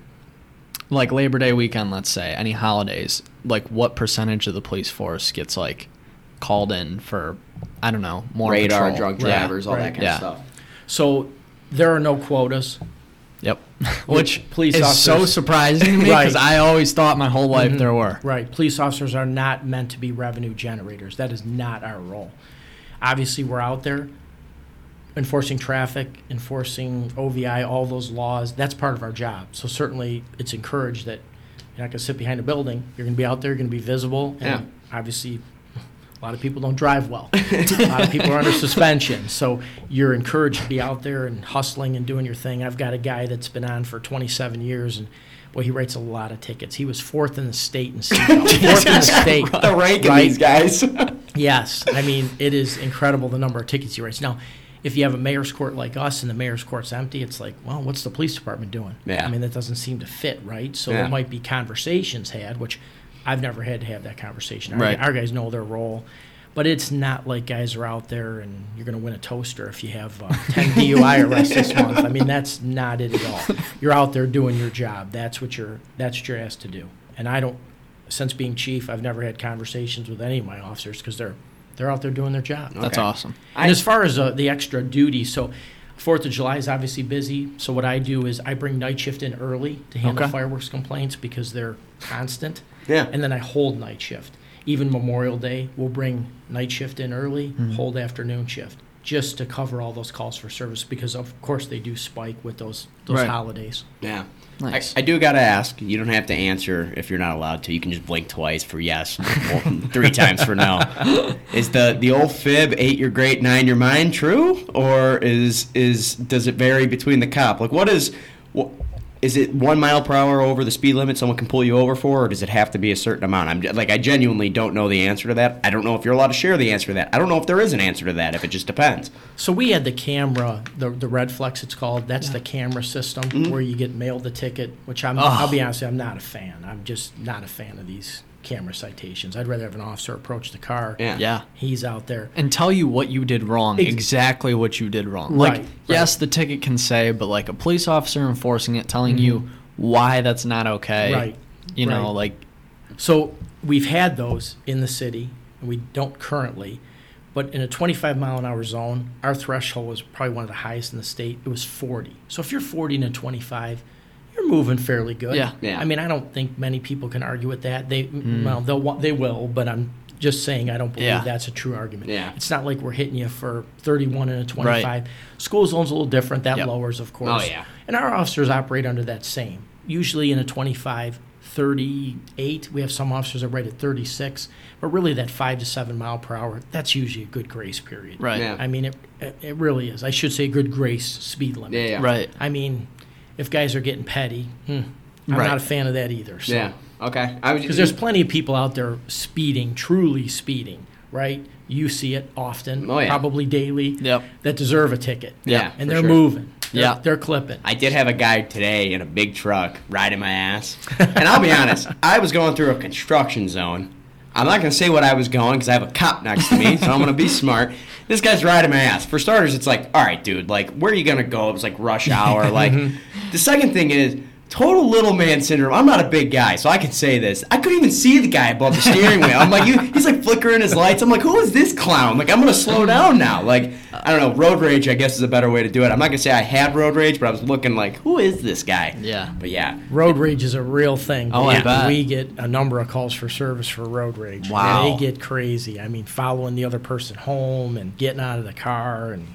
like, Labor Day weekend, let's say, any holidays, like, what percentage of the police force gets, like, called in for, I don't know, more Radar, patrol? drunk Yeah. drivers, all right. that kind Yeah. of stuff. So there are no quotas. Yep. Which police is so officers- surprising to me because Right. I always thought my whole life there were. Right. Police officers are not meant to be revenue generators. That is not our role. Obviously, we're out there enforcing traffic, enforcing O V I, all those laws. That's part of our job. So certainly it's encouraged that you're not going to sit behind a building. You're going to be out there, you're going to be visible. And Yeah. obviously, a lot of people don't drive well. A lot of people are under suspension. So you're encouraged to be out there and hustling and doing your thing. I've got a guy that's been on for twenty-seven years, and boy, he writes a lot of tickets. He was fourth in the state in seatbelt. Fourth in the state. The rank of Right? these guys. Yes. I mean, it is incredible the number of tickets he writes. Now, if you have a mayor's court like us and the mayor's court's empty, it's like, well, what's the police department doing? Yeah. I mean, that doesn't seem to fit, right? So Yeah. there might be conversations had, which I've never had to have that conversation. Our, Right. our guys know their role. But it's not like guys are out there and you're going to win a toaster if you have uh, ten D U I arrests this month. I mean, that's not it at all. You're out there doing your job. That's what you're. That's what you're asked to do. And I don't. Since being chief, I've never had conversations with any of my officers because they're they're out there doing their job. That's Okay. awesome. And as far as uh, the extra duty, so Fourth of July is obviously busy. So what I do is I bring night shift in early to handle Okay. fireworks complaints because they're constant. Yeah. And then I hold night shift. Even Memorial Day, we'll bring night shift in early, hold afternoon shift, just to cover all those calls for service because, of course, they do spike with those those Right. holidays. Yeah. Nice. I, I do got to ask. You don't have to answer if you're not allowed to. You can just blink twice for yes, or three times for no. Is the the old fib eight you're great, nine you're mine true, or is is does it vary between the cop? Like, what is what, is it one mile per hour over the speed limit someone can pull you over for, or does it have to be a certain amount? I'm like I genuinely don't know the answer to that. I don't know if you're allowed to share the answer to that. I don't know if there is an answer to that. If it just depends. So we had the camera, the the Red Flex it's called. That's the camera system where you get mailed the ticket, which I'm, I'll be honest, with you, I'm not a fan. I'm just not a fan of these camera citations. I'd rather have an officer approach the car. Yeah. Yeah. He's out there. And tell you what you did wrong, Ex- exactly what you did wrong. Right, Like, right. yes, the ticket can say, but like a police officer enforcing it, telling you why that's not okay. Right, You know, right. like, So we've had those in the city, and we don't currently. But in a twenty-five mile an hour zone, our threshold was probably one of the highest in the state. It was forty. So if you're forty and a twenty-five, you're moving fairly good. Yeah. Yeah. I mean, I don't think many people can argue with that. They well, they'll wa- they will, but I'm just saying I don't believe Yeah. that's a true argument. Yeah. It's not like we're hitting you for thirty-one and a twenty-five. School zone's a little different. That Yep. lowers, of course. Oh, yeah. And our officers operate under that same. Usually in a twenty-five, thirty-eight. We have some officers that rate at thirty-six. But really that five to seven mile per hour, that's usually a good grace period. right. Yeah. I mean, it, it it really is. I should say good grace speed limit. Yeah, yeah. Right. I mean, if guys are getting petty, hmm, I'm Right. not a fan of that either. So. Yeah. Okay. I was Because there's plenty of people out there speeding, truly speeding, right? You see it often, Oh, yeah. probably daily, Yep. that deserve a ticket. Yeah, And for they're sure. moving. They're, Yeah. They're clipping. I did have a guy today in a big truck riding my ass. And I'll be honest, I was going through a construction zone. I'm not going to say what I was going because I have a cop next to me, so I'm going to be smart. This guy's riding my ass. For starters, it's like, all right, dude, like, where are you going to go? It was like rush hour. Like, the second thing is, total little man syndrome. I'm not a big guy, so I can say this. I couldn't even see the guy above the steering wheel. I'm like, you, he's like flickering his lights. I'm like, who is this clown? Like, I'm going to slow down now. Like, I don't know. Road rage, I guess, is a better way to do it. I'm not going to say I had road rage, but I was looking like, who is this guy? Yeah. But yeah. Road rage is a real thing. Oh, I Yeah. bet. We get a number of calls for service for road rage. Wow. They get crazy. I mean, following the other person home and getting out of the car and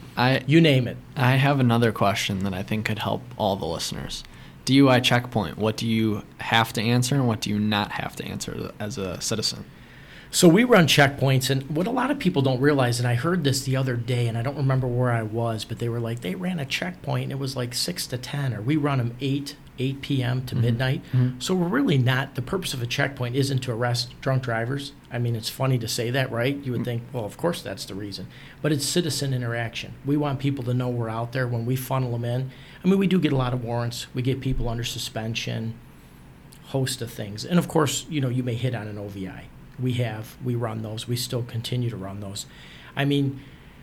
I you name it. I have another question that I think could help all the listeners. D U I checkpoint, what do you have to answer and what do you not have to answer as a citizen? So we run checkpoints, and what a lot of people don't realize, and I heard this the other day, and I don't remember where I was, but they were like, they ran a checkpoint, and it was like six to ten, or we run them eight eight p.m. to Mhm. midnight. Mhm. So we're really not, the purpose of a checkpoint isn't to arrest drunk drivers. I mean, it's funny to say that, right? You would think, well, of course that's the reason. But it's citizen interaction. We want people to know we're out there when we funnel them in. I mean, we do get a lot of warrants. We get people under suspension, host of things. And of course, you know, you may hit on an O V I. We have, we run those. We still continue to run those. I mean,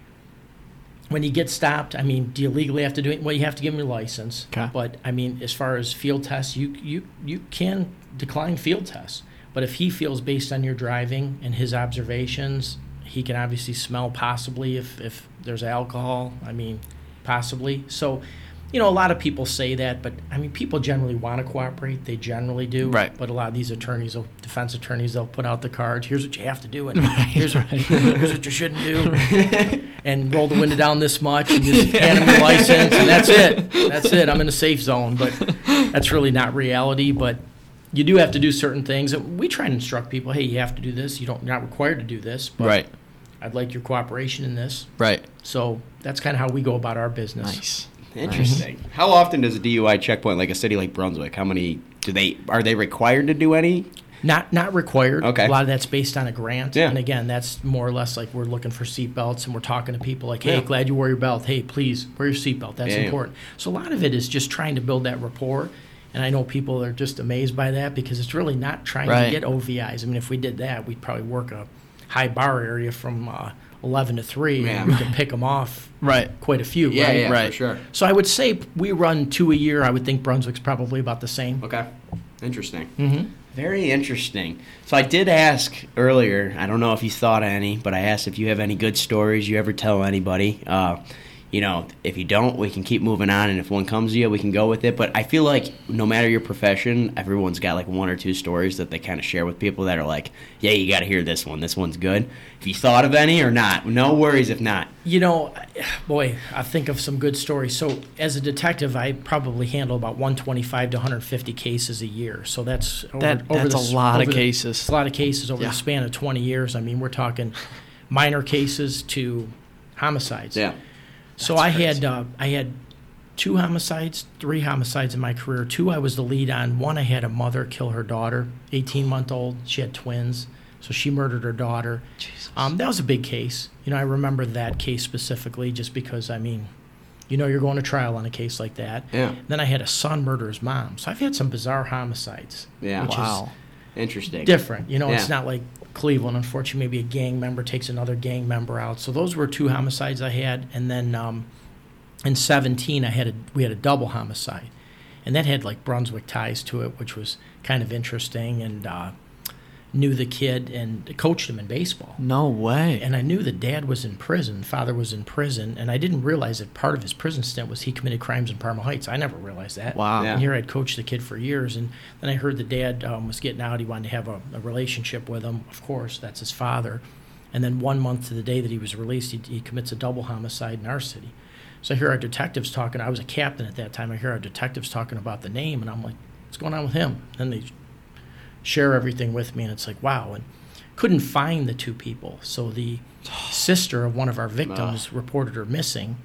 when you get stopped, I mean, do you legally have to do it? Well, you have to give them your license. Okay. But, I mean, as far as field tests, you, you, you can decline field tests. But if he feels based on your driving and his observations, he can obviously smell possibly if, if there's alcohol. I mean, possibly. So, you know, a lot of people say that, but, I mean, people generally want to cooperate. They generally do. Right. But a lot of these attorneys, will- defense attorneys, they'll put out the cards. Here's what you have to do, and Right, here's, what, right. here's what you shouldn't do. And roll the window down this much, and just hand them your license, and that's it. That's it. I'm in a safe zone. But that's really not reality. But you do have to do certain things. And we try and instruct people, hey, you have to do this. You don't, you're not required to do this. But Right. I'd like your cooperation in this. Right. So that's kind of how we go about our business. Nice. Interesting. How often does a D U I checkpoint, like a city like Brunswick, how many do they, are they required to do any? Not not required. Okay. A lot of that's based on a grant. Yeah. And again, that's more or less like we're looking for seat belts and we're talking to people like, hey, Yeah. glad you wore your belt. Hey, please wear your seat belt. That's Yeah, yeah. important. So a lot of it is just trying to build that rapport. And I know people are just amazed by that because it's really not trying Right. to get O V Is. I mean, if we did that, we'd probably work a high bar area from uh, eleven to three, Yeah. and we could pick them off Right. quite a few. Yeah, right? yeah, Right. for sure. So I would say we run two a year. I would think Brunswick's probably about the same. Okay. Interesting. Mm-hmm. Very interesting. So I did ask earlier, I don't know if you thought of any, but I asked if you have any good stories you ever tell anybody. Uh, you know, if you don't, we can keep moving on, and if one comes to you, we can go with it. But I feel like no matter your profession, everyone's got like one or two stories that they kind of share with people that are like, yeah, you got to hear this one. This one's good. If you thought of any or not, no worries if not. You know, boy, I think of some good stories. So as a detective, I probably handle about one twenty-five to one hundred fifty cases a year. So that's over, That- over that's the, a lot of over the- cases. It's a lot of cases over Yeah. the span of twenty years. I mean, we're talking minor cases to homicides. Yeah. So That's I crazy. had uh, I had two homicides, three homicides in my career. Two I was the lead on. One I had a mother kill her daughter, eighteen month old. She had twins, so she murdered her daughter. Jesus. Um, that was a big case. You know, I remember that case specifically just because, I mean, you know, you're going to trial on a case like that. Yeah. Then I had a son murder his mom. So I've had some bizarre homicides. Yeah. Which is Wow. Interesting. different. You know, it's Yeah. not like Cleveland. Unfortunately, maybe a gang member takes another gang member out. So those were two homicides I had, and then um, in seventeen, I had a we had a double homicide, and that had like Brunswick ties to it, which was kind of interesting. And uh, knew the kid and coached him in baseball. No way. And I knew that dad was in prison, father was in prison, and I didn't realize that part of his prison stint was he committed crimes in Parma Heights. I never realized that. Wow. Yeah. And here I'd coached the kid for years, and then I heard the dad um, was getting out. He wanted to have a, a relationship with him. Of course, that's his father. And then one month to the day that he was released, he, he commits a double homicide in our city. So I hear our detectives talking. I was a captain at that time. I hear our detectives talking about the name, and I'm like, what's going on with him? And they share everything with me, and it's like, wow. And couldn't find the two people. So the sister of one of our victims reported her missing,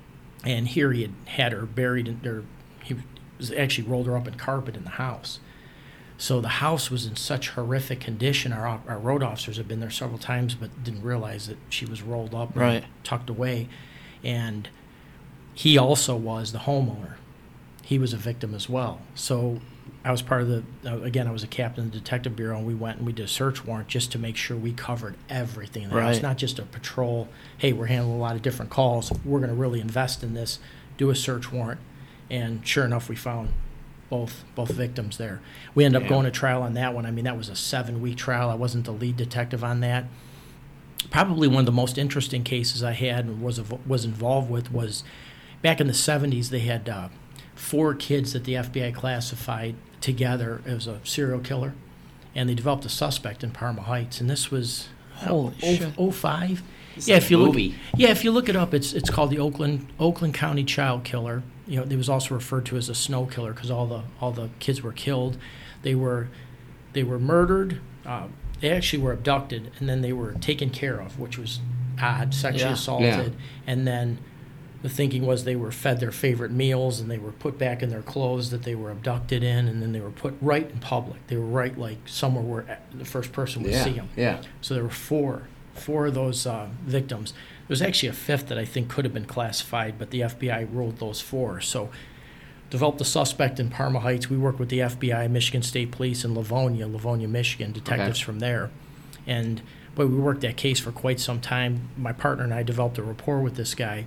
and here he had had her buried, in, or he was actually rolled her up in carpet in the house. So the house was in such horrific condition. Our, our road officers had been there several times, but didn't realize that she was rolled up Right. and tucked away. And he also was the homeowner. He was a victim as well. So I was part of the, uh, again, I was a captain of the detective bureau, and we went and we did a search warrant just to make sure we covered everything in the house. Right. Not just a patrol, hey, we're handling a lot of different calls. We're going to really invest in this, do a search warrant. And sure enough, we found both both victims there. We ended up Yeah. going to trial on that one. I mean, that was a seven-week trial. I wasn't the lead detective on that. Probably one of the most interesting cases I had and was was involved with was back in the seventies. They had uh, four kids that the F B I classified together as a serial killer, and they developed a suspect in Parma Heights. And this was Holy shit. oh five. It's Yeah, like if a you look, movie. yeah, if you look it up, it's it's called the Oakland Oakland County Child Killer. You know, it was also referred to as a snow killer because all the all the kids were killed. They were they were murdered. Uh, they actually were abducted, and then they were taken care of, which was odd, sexually Yeah. assaulted, Yeah. and then the thinking was they were fed their favorite meals and they were put back in their clothes that they were abducted in, and then they were put right in public. They were right like somewhere where the first person would yeah, see them. Yeah. So there were four, four of those uh, victims. There was actually a fifth that I think could have been classified, but the F B I ruled those four. So developed a suspect in Parma Heights. We worked with the F B I, Michigan State Police in Livonia, Livonia, Michigan, detectives Okay. from there. And boy, we worked that case for quite some time. My partner and I developed a rapport with this guy.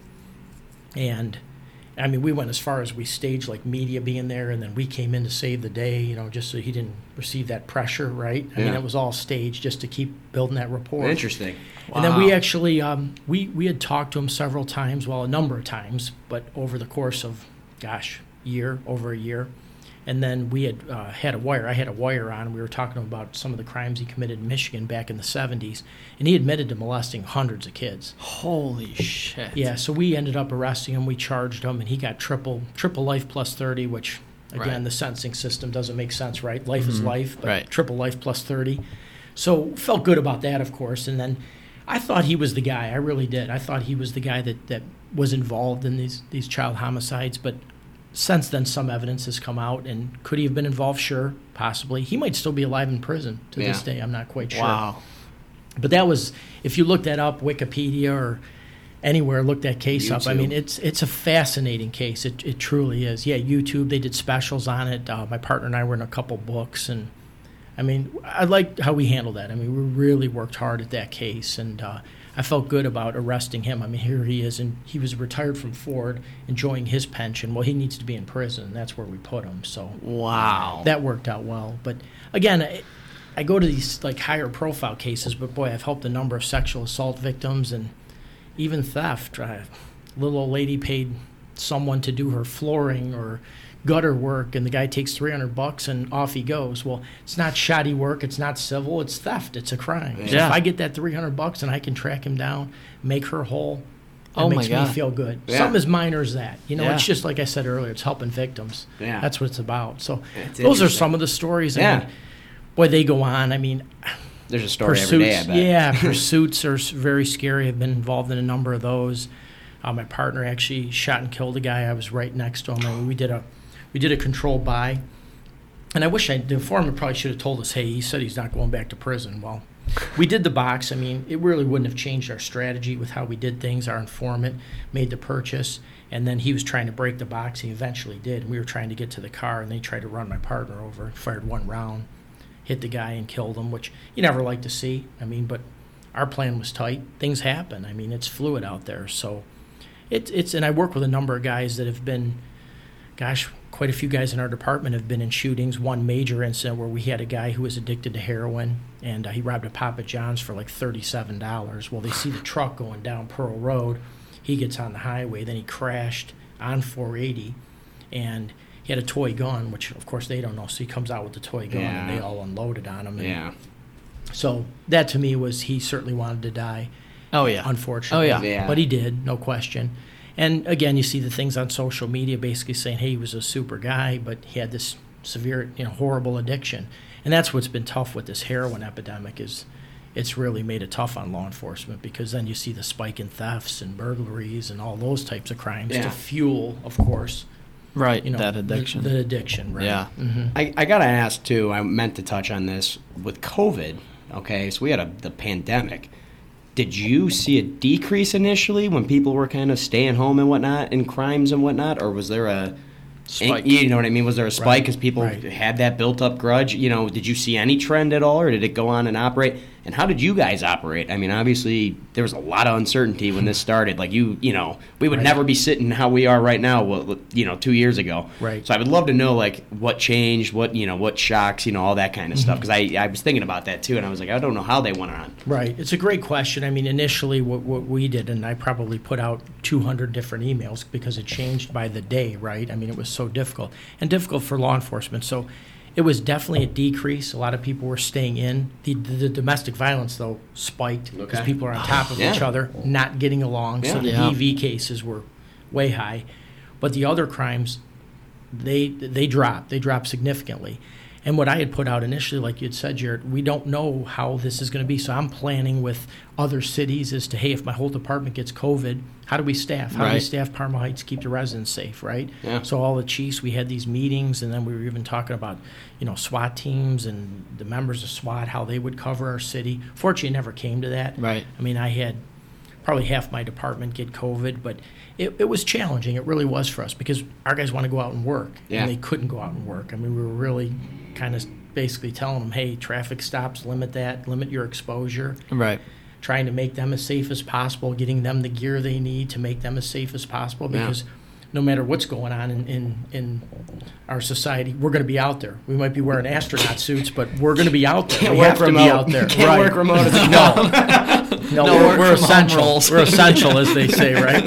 And, I mean, we went as far as we staged, like, media being there, and then we came in to save the day, you know, just so he didn't receive that pressure, right? I Yeah. mean, it was all staged just to keep building that rapport. Interesting. And then we Wow. actually, um, we, we had talked to him several times, well, a number of times, but over the course of, gosh, year, over a year. And then we had uh, had a wire. I had a wire on. We were talking about some of the crimes he committed in Michigan back in the seventies. And he admitted to molesting hundreds of kids. Holy shit. Yeah, so we ended up arresting him. We charged him, and he got triple triple life plus thirty, which, again, Right. the sentencing system doesn't make sense, right? Life is Mhm. life, but Right. triple life plus thirty. So felt good about that, of course. And then I thought he was the guy. I really did. I thought he was the guy that, that was involved in these, these child homicides. But since then, some evidence has come out. And could he have been involved? Sure, possibly. He might still be alive in prison to this Yeah. day. I'm not quite sure. Wow. But that was, if you look that up, Wikipedia or anywhere, look that case up. I YouTube. mean, it's it's a fascinating case. It it truly is. Yeah, YouTube, they did specials on it. Uh, my partner and I were in a couple books, and I mean, I liked how we handled that. I mean, we really worked hard at that case, and uh, I felt good about arresting him. I mean, here he is, and he was retired from Ford, enjoying his pension. Well, he needs to be in prison. And that's where we put him. So Wow. that worked out well. But again, I, I go to these like higher profile cases, but boy, I've helped a number of sexual assault victims and even theft. A little old lady paid someone to do her flooring or gutter work, and the guy takes three hundred bucks and off he goes. Well, it's not shoddy work, it's not civil, it's theft, it's a crime. So Yeah. if I get that three hundred bucks and I can track him down, make her whole, that Oh my makes me God. feel good. Yeah. Something as minor as that. You know, Yeah. it's just like I said earlier, it's helping victims. Yeah. That's what it's about. So It's those are interesting. some of the stories. I Yeah. mean, boy, they go on. I mean, There's a story pursuits. every day, I bet. Yeah, pursuits are s- very scary. I've been involved in a number of those. Uh, my partner actually shot and killed a guy. I was right next to him. I mean, we did a we did a controlled buy, and I wish I the foreman probably should have told us, hey, he said he's not going back to prison. Well, we did the box. I mean, it really wouldn't have changed our strategy with how we did things. Our informant made the purchase, and then he was trying to break the box. He eventually did, and we were trying to get to the car, and they tried to run my partner over. Fired one round, hit the guy, and killed him, which you never like to see. I mean, but our plan was tight. Things happen. I mean, it's fluid out there. So it's it's and I work with a number of guys that have been, gosh, quite a few guys in our department have been in shootings. One major incident where we had a guy who was addicted to heroin, and uh, he robbed a Papa John's for like thirty-seven dollars. Well, they see the truck going down Pearl Road. He gets on the highway. Then he crashed on four eighty, and he had a toy gun, which of course they don't know. So he comes out with the toy gun, and Yeah. they all unloaded on him. And Yeah. so that to me was he certainly wanted to die. Oh yeah. Unfortunately. Oh, yeah. Yeah. But he did, no question. And again, you see the things on social media basically saying, hey, he was a super guy, but he had this severe, you know, horrible addiction. And that's what's been tough with this heroin epidemic is it's really made it tough on law enforcement because then you see the spike in thefts and burglaries and all those types of crimes Yeah. to fuel, of course, Right. you know, that the- addiction. The, addiction, right? Yeah. hmm I, I gotta ask too. I meant to touch on this with COVID. Okay, so we had a the pandemic. Did you see a decrease initially when people were kind of staying home and whatnot, in crimes and whatnot, or was there a Spike. You know what I mean? Was there a spike Right, because people right. had that built-up grudge? You know, did you see any trend at all, or did it go on and operate? And how did you guys operate? I mean, obviously there was a lot of uncertainty when this started. Like you, you know, we would Right. never be sitting how we are right now. well, You know, two years ago. Right. So I would love to know like what changed, what you know, what shocks, you know, all that kind of stuff. Because I I was thinking about that too, and I was like, I don't know how they went on. Right. It's a great question. I mean, initially, what, what we did, and I probably put out two hundred different emails because it changed by the day, right? I mean, it was so difficult and difficult for law enforcement. So it was definitely a decrease. A lot of people were staying in. The, the, the domestic violence, though, spiked because Okay. people are on top of Yeah. each other, not getting along. So Yeah. the Yeah. D V cases were way high. But the other crimes, they they dropped. They dropped significantly. And what I had put out initially, like you had said, Jared, we don't know how this is going to be. So I'm planning with other cities as to, hey, if my whole department gets COVID, how do we staff? How do we Right. staff Parma Heights, keep the residents safe, right? Yeah. So all the chiefs, we had these meetings, and then we were even talking about, you know, SWAT teams and the members of SWAT, how they would cover our city. Fortunately, it never came to that. Right. I mean, I had probably half my department get COVID, but it, it was challenging. It really was for us because our guys want to go out and work, Yeah. and they couldn't go out and work. I mean, we were really kind of basically telling them, hey, traffic stops, limit that, limit your exposure, Right. trying to make them as safe as possible, getting them the gear they need to make them as safe as possible Yeah. because no matter what's going on in, in, in our society, we're going to be out there. We might be wearing astronaut suits, but we're going to be out there. Can't we work have to remote. be out there. Can't right. work remote as a No. No, No we're, work we're from home essential. rules. We're essential, as they say, right?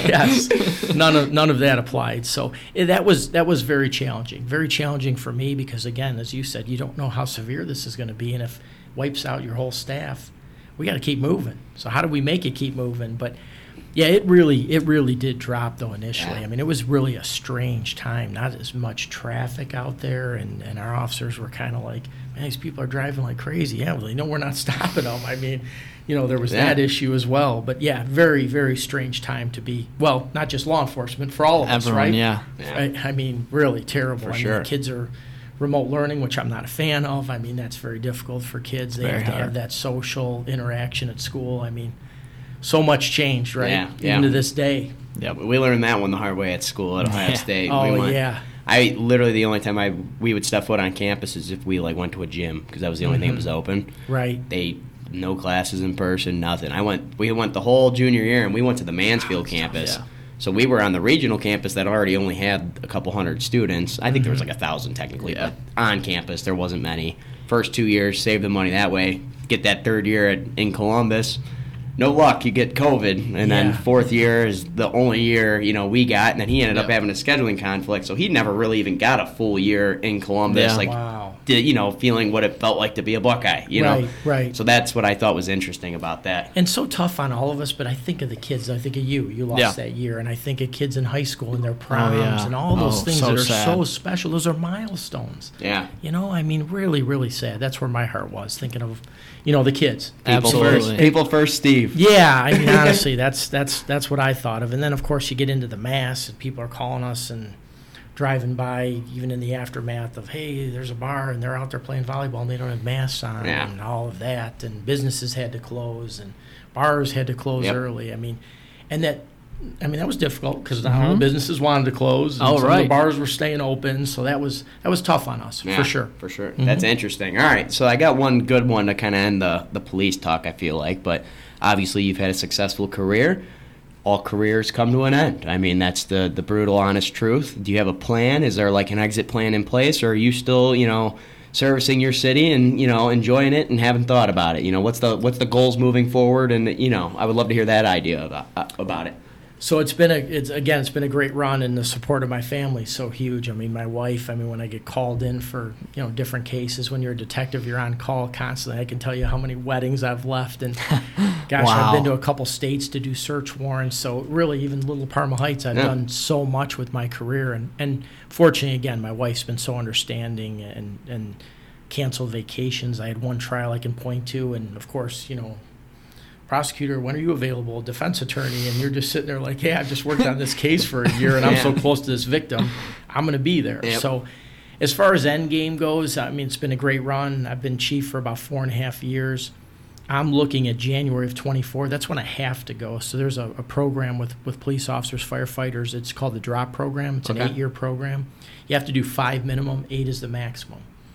Yes. None of none of that applied. So eh, that was that was very challenging. Very challenging for me because, again, as you said, you don't know how severe this is going to be, and if it wipes out your whole staff, we got to keep moving. So how do we make it keep moving? But yeah, it really it really did drop though initially. Yeah. I mean, it was really a strange time. Not as much traffic out there, and, and our officers were kind of like, man, these people are driving like crazy. Yeah, well, they know we're not stopping them. I mean, you know, there was Yeah. that issue as well. But yeah, very, very strange time to be, well, not just law enforcement, for all of us, Everyone, right? yeah. Yeah. I, I mean, really terrible. For I mean, sure. the kids are remote learning, which I'm not a fan of. I mean, that's very difficult for kids. They Very have to hard. have that social interaction at school. I mean, so much changed, right? Yeah, Even yeah. to this day. Yep. We learned that one the hard way at school at Ohio Yeah. State. Oh, we went, yeah. I literally the only time I we would step foot on campus is if we like went to a gym because that was the only thing that was open. Right. They no classes in person, nothing. I went. We went the whole junior year, and we went to the Mansfield campus. yeah. So we were on the regional campus that already only had a couple hundred students. I think there was like a thousand technically, Yeah. but on campus there wasn't many. First two years, save the money that way. Get that third year at, in Columbus. No luck, you get COVID, and then Yeah. fourth year is the only year you know we got, and then he ended up Yep. having a scheduling conflict, so he never really even got a full year in Columbus. Yeah. Like, Wow. did, you know, feeling what it felt like to be a Buckeye, you know. Right, right. So that's what I thought was interesting about that. And so tough on all of us, but I think of the kids. I think of you. You lost Yeah. that year. And I think of kids in high school and their proms yeah. and all those Oh, things so that are sad. so special. Those are milestones. Yeah. You know, I mean, really, really sad. That's where my heart was, thinking of, you know, the kids. People Absolutely. first. People first, Steve. Yeah, I mean, honestly, that's that's that's what I thought of. And then, of course, you get into the mass, and people are calling us and driving by, even in the aftermath of, hey, there's a bar, and they're out there playing volleyball, and they don't have masks on, Yeah. and all of that. And businesses had to close, and bars had to close Yep. early. I mean, and that, I mean, that was difficult because not all businesses wanted to close. And Oh, some of the right. bars were staying open, so that was that was tough on us Yeah, for sure. For sure. Mhm. That's interesting. All right. So I got one good one to kind of end the, the police talk, I feel like. But obviously, you've had a successful career. All careers come to an end. I mean, that's the, the brutal, honest truth. Do you have a plan? Is there like an exit plan in place? Or are you still, you know, servicing your city and, you know, enjoying it and haven't thought about it? You know, what's the what's the goals moving forward? And, you know, I would love to hear that idea about, uh, about it. So it's been a, it's again, it's been a great run, and the support of my family is so huge. I mean, my wife. I mean, when I get called in for you know different cases, when you're a detective, you're on call constantly. I can tell you how many weddings I've left, and gosh, Wow. I've been to a couple states to do search warrants. So really, even Little Parma Heights, I've Yeah. done so much with my career, and and fortunately, again, my wife's been so understanding and and canceled vacations. I had one trial I can point to, and of course, you know. Prosecutor, when are you available? Defense attorney, and you're just sitting there like, hey, I've just worked on this case for a year, and I'm so Yeah. close to this victim, I'm going to be there. Yep. So, as far as end game goes, I mean, it's been a great run. I've been chief for about four and a half years. I'm looking at January of twenty-four. That's when I have to go. So there's a, a program with, with police officers, firefighters. It's called the DROP program. It's an Okay. eight-year program. You have to do five minimum. Eight is the maximum.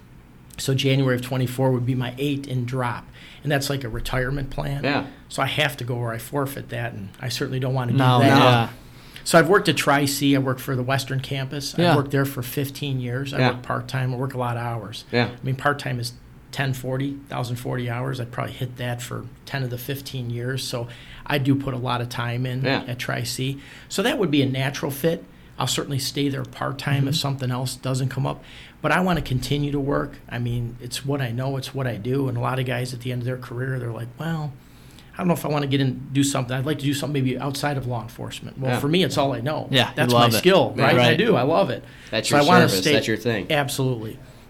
So January of twenty-four would be my eight in drop. And that's like a retirement plan. Yeah. So I have to go or I forfeit that, and I certainly don't want to No, do that. yeah. So I've worked at Tri-C. I worked for the Western Campus. Yeah. I worked there for fifteen years. I Yeah. work part-time. I work a lot of hours. Yeah. I mean, part-time is ten forty, one thousand forty hours. I probably hit that for ten of the fifteen years. So I do put a lot of time in Yeah. at Tri-C. So that would be a natural fit. I'll certainly stay there part-time Mm-hmm. if something else doesn't come up. But I want to continue to work. I mean, it's what I know. It's what I do. And a lot of guys at the end of their career, they're like, well, I don't know if I want to get in and do something. I'd like to do something maybe outside of law enforcement. Well, Yeah. for me, it's all I know. Yeah, you That's my love it. skill, Yeah. right? I Right. do. I love it. That's So your I wanna service. stay- That's your thing. Absolutely.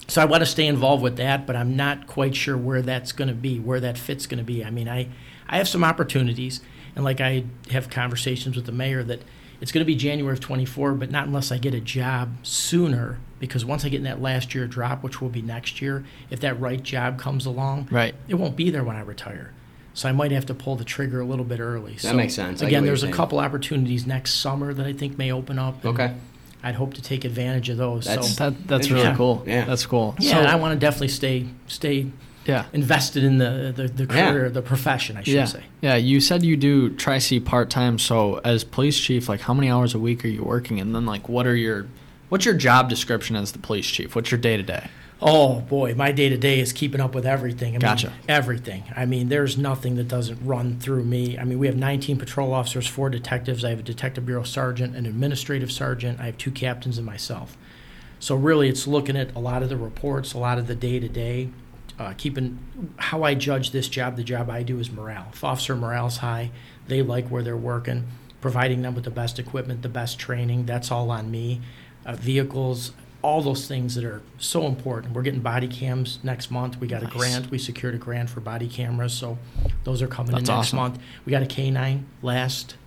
So I want to stay involved with that, but I'm not quite sure where that's going to be, where that fit's going to be. I mean, I, I have some opportunities, and like I have conversations with the mayor that it's going to be January of twenty-four, but not unless I get a job sooner, because once I get in that last year drop, which will be next year, if that right job comes along, Right. it won't be there when I retire. So I might have to pull the trigger a little bit early. That so, makes sense. I get Again, what there's you're a saying. couple opportunities next summer that I think may open up. and Okay. I'd hope to take advantage of those. That's- so, That, that's really Yeah. cool. Yeah. That's cool. yeah, So- and I want to definitely stay stay yeah. invested in the, the, the Yeah. career, the profession, I should Yeah. say. Yeah. You said you do Tri-C part-time. So as police chief, like how many hours a week are you working? And then like what are your, what's your job description as the police chief? What's your day-to-day? Oh, boy, my day-to-day is keeping up with everything. I mean, Gotcha. everything. I mean, there's nothing that doesn't run through me. I mean, we have nineteen patrol officers, four detectives. I have a detective bureau sergeant, an administrative sergeant. I have two captains and myself. So really, it's looking at a lot of the reports, a lot of the day-to-day, uh, keeping how I judge this job. The job I do is morale. If officer morale's high, they like where they're working, providing them with the best equipment, the best training, that's all on me. Uh, vehicles, all those things that are so important. We're getting body cams next month. We got Nice. a grant. We secured a grant for body cameras, so those are coming That's in next awesome. month. We got a K nine last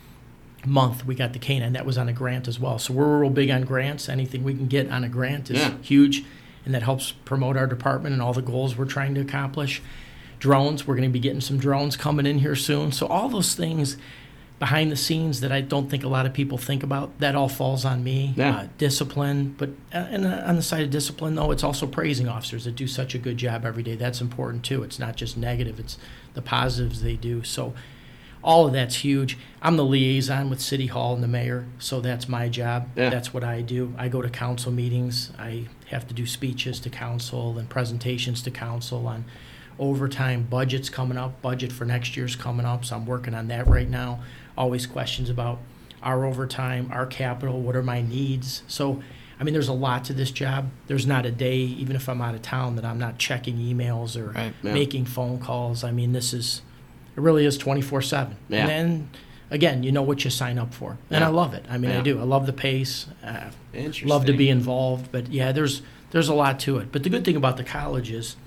month. We got the K nine. That was on a grant as well. So we're real big on grants. Anything we can get on a grant is Yeah. huge, and that helps promote our department and all the goals we're trying to accomplish. Drones, we're going to be getting some drones coming in here soon. So all those things behind the scenes that I don't think a lot of people think about, that all falls on me. Yeah. Uh, discipline, but uh, and uh, on the side of discipline, though, it's also praising officers that do such a good job every day. That's important, too. It's not just negative. It's the positives they do. So all of that's huge. I'm the liaison with City Hall and the mayor, so that's my job. Yeah. That's what I do. I go to council meetings. I have to do speeches to council and presentations to council on overtime. Budget's coming up. Budget for next year's coming up, so I'm working on that right now. Always questions about our overtime, our capital, what are my needs. So, I mean, there's a lot to this job. There's not a day, even if I'm out of town, that I'm not checking emails or Right. Yeah. making phone calls. I mean, this is, it really is twenty-four seven. Yeah. And then, again, you know what you sign up for. And Yeah. I love it. I mean, Yeah. I do. I love the pace. Uh, Interesting. love to be involved. But, yeah, there's there's a lot to it. But the good thing about the college is,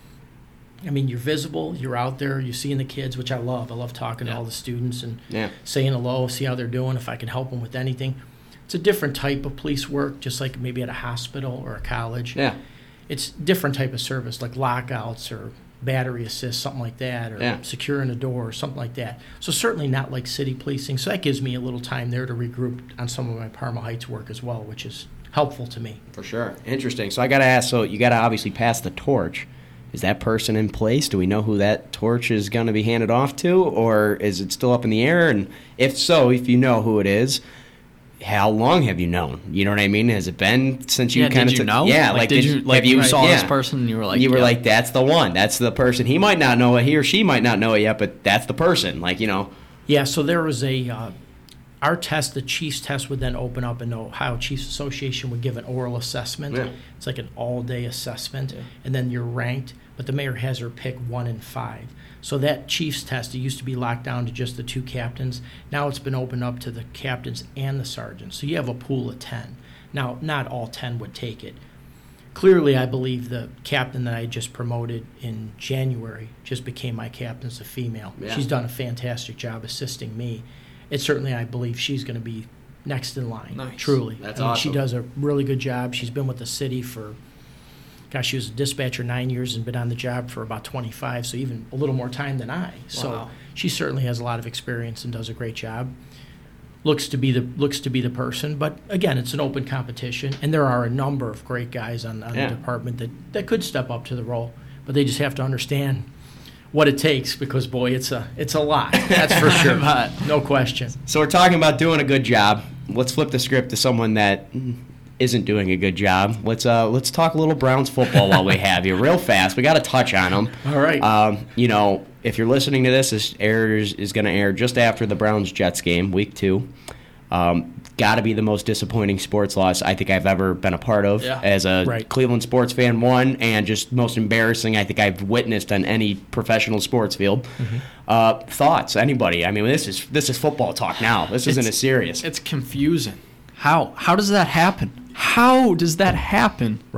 I mean, you're visible, you're out there, you're seeing the kids, which I love. I love talking Yeah. to all the students and Yeah. saying hello, see how they're doing, if I can help them with anything. It's a different type of police work, just like maybe at a hospital or a college. Yeah. It's different type of service, like lockouts or battery assist, something like that, or Yeah. securing a door or something like that. So certainly not like city policing. So that gives me a little time there to regroup on some of my Parma Heights work as well, which is helpful to me. For sure. Interesting. So I got to ask, so you got to obviously pass the torch. Is that person in place? Do we know who that torch is going to be handed off to, or is it still up in the air? And if so, if you know who it is, how long have you known? You know what I mean? Has it been since you Yeah, kind did of you know? Yeah, Like, like, did did, you- like, have you you saw yeah. this person and you were like, you were yeah. like, that's the one. That's the person. He might not know it. He or she might not know it yet, but that's the person. Like, you know. Yeah, so there was a, uh, our test, the Chiefs test would then open up, and the Ohio Chiefs Association would give an oral assessment. Yeah. It's like an all-day assessment, and then you're ranked, but the mayor has her pick one and five. So that Chiefs test, it used to be locked down to just the two captains. Now it's been opened up to the captains and the sergeants. So you have a pool of ten. Now, not all ten would take it. Clearly, I believe the captain that I just promoted in January just became my captain as a female. Yeah. She's done a fantastic job assisting me. It's certainly, I believe, she's going to be next in line. Nice. Truly. That's I mean, awesome. She does a really good job. She's been with the city for, gosh, she was a dispatcher nine years and been on the job for about twenty-five, so even a little more time than I. So Wow. she certainly has a lot of experience and does a great job. Looks to be the looks to be the person, but again, it's an open competition, and there are a number of great guys on, on Yeah. the department that, that could step up to the role, but they just have to understand what it takes, because boy, it's a it's a lot. That's for sure. But- No question. So we're talking about doing a good job. Let's flip the script to someone that isn't doing a good job. Let's uh let's talk a little Browns football while we have you, real fast. We got to touch on them. All right. Um, you know, if you're listening to this, this airs is going to air just after the Browns Jets game, week two. Um, got to be the most disappointing sports loss I think I've ever been a part of Yeah. as a Right. Cleveland sports fan. One, and just most embarrassing I think I've witnessed on any professional sports field. Mm-hmm. Uh, thoughts? Anybody? I mean, this is this is football talk now. This isn't It's- as serious. It's confusing. How how does that happen? How does that happen? Right.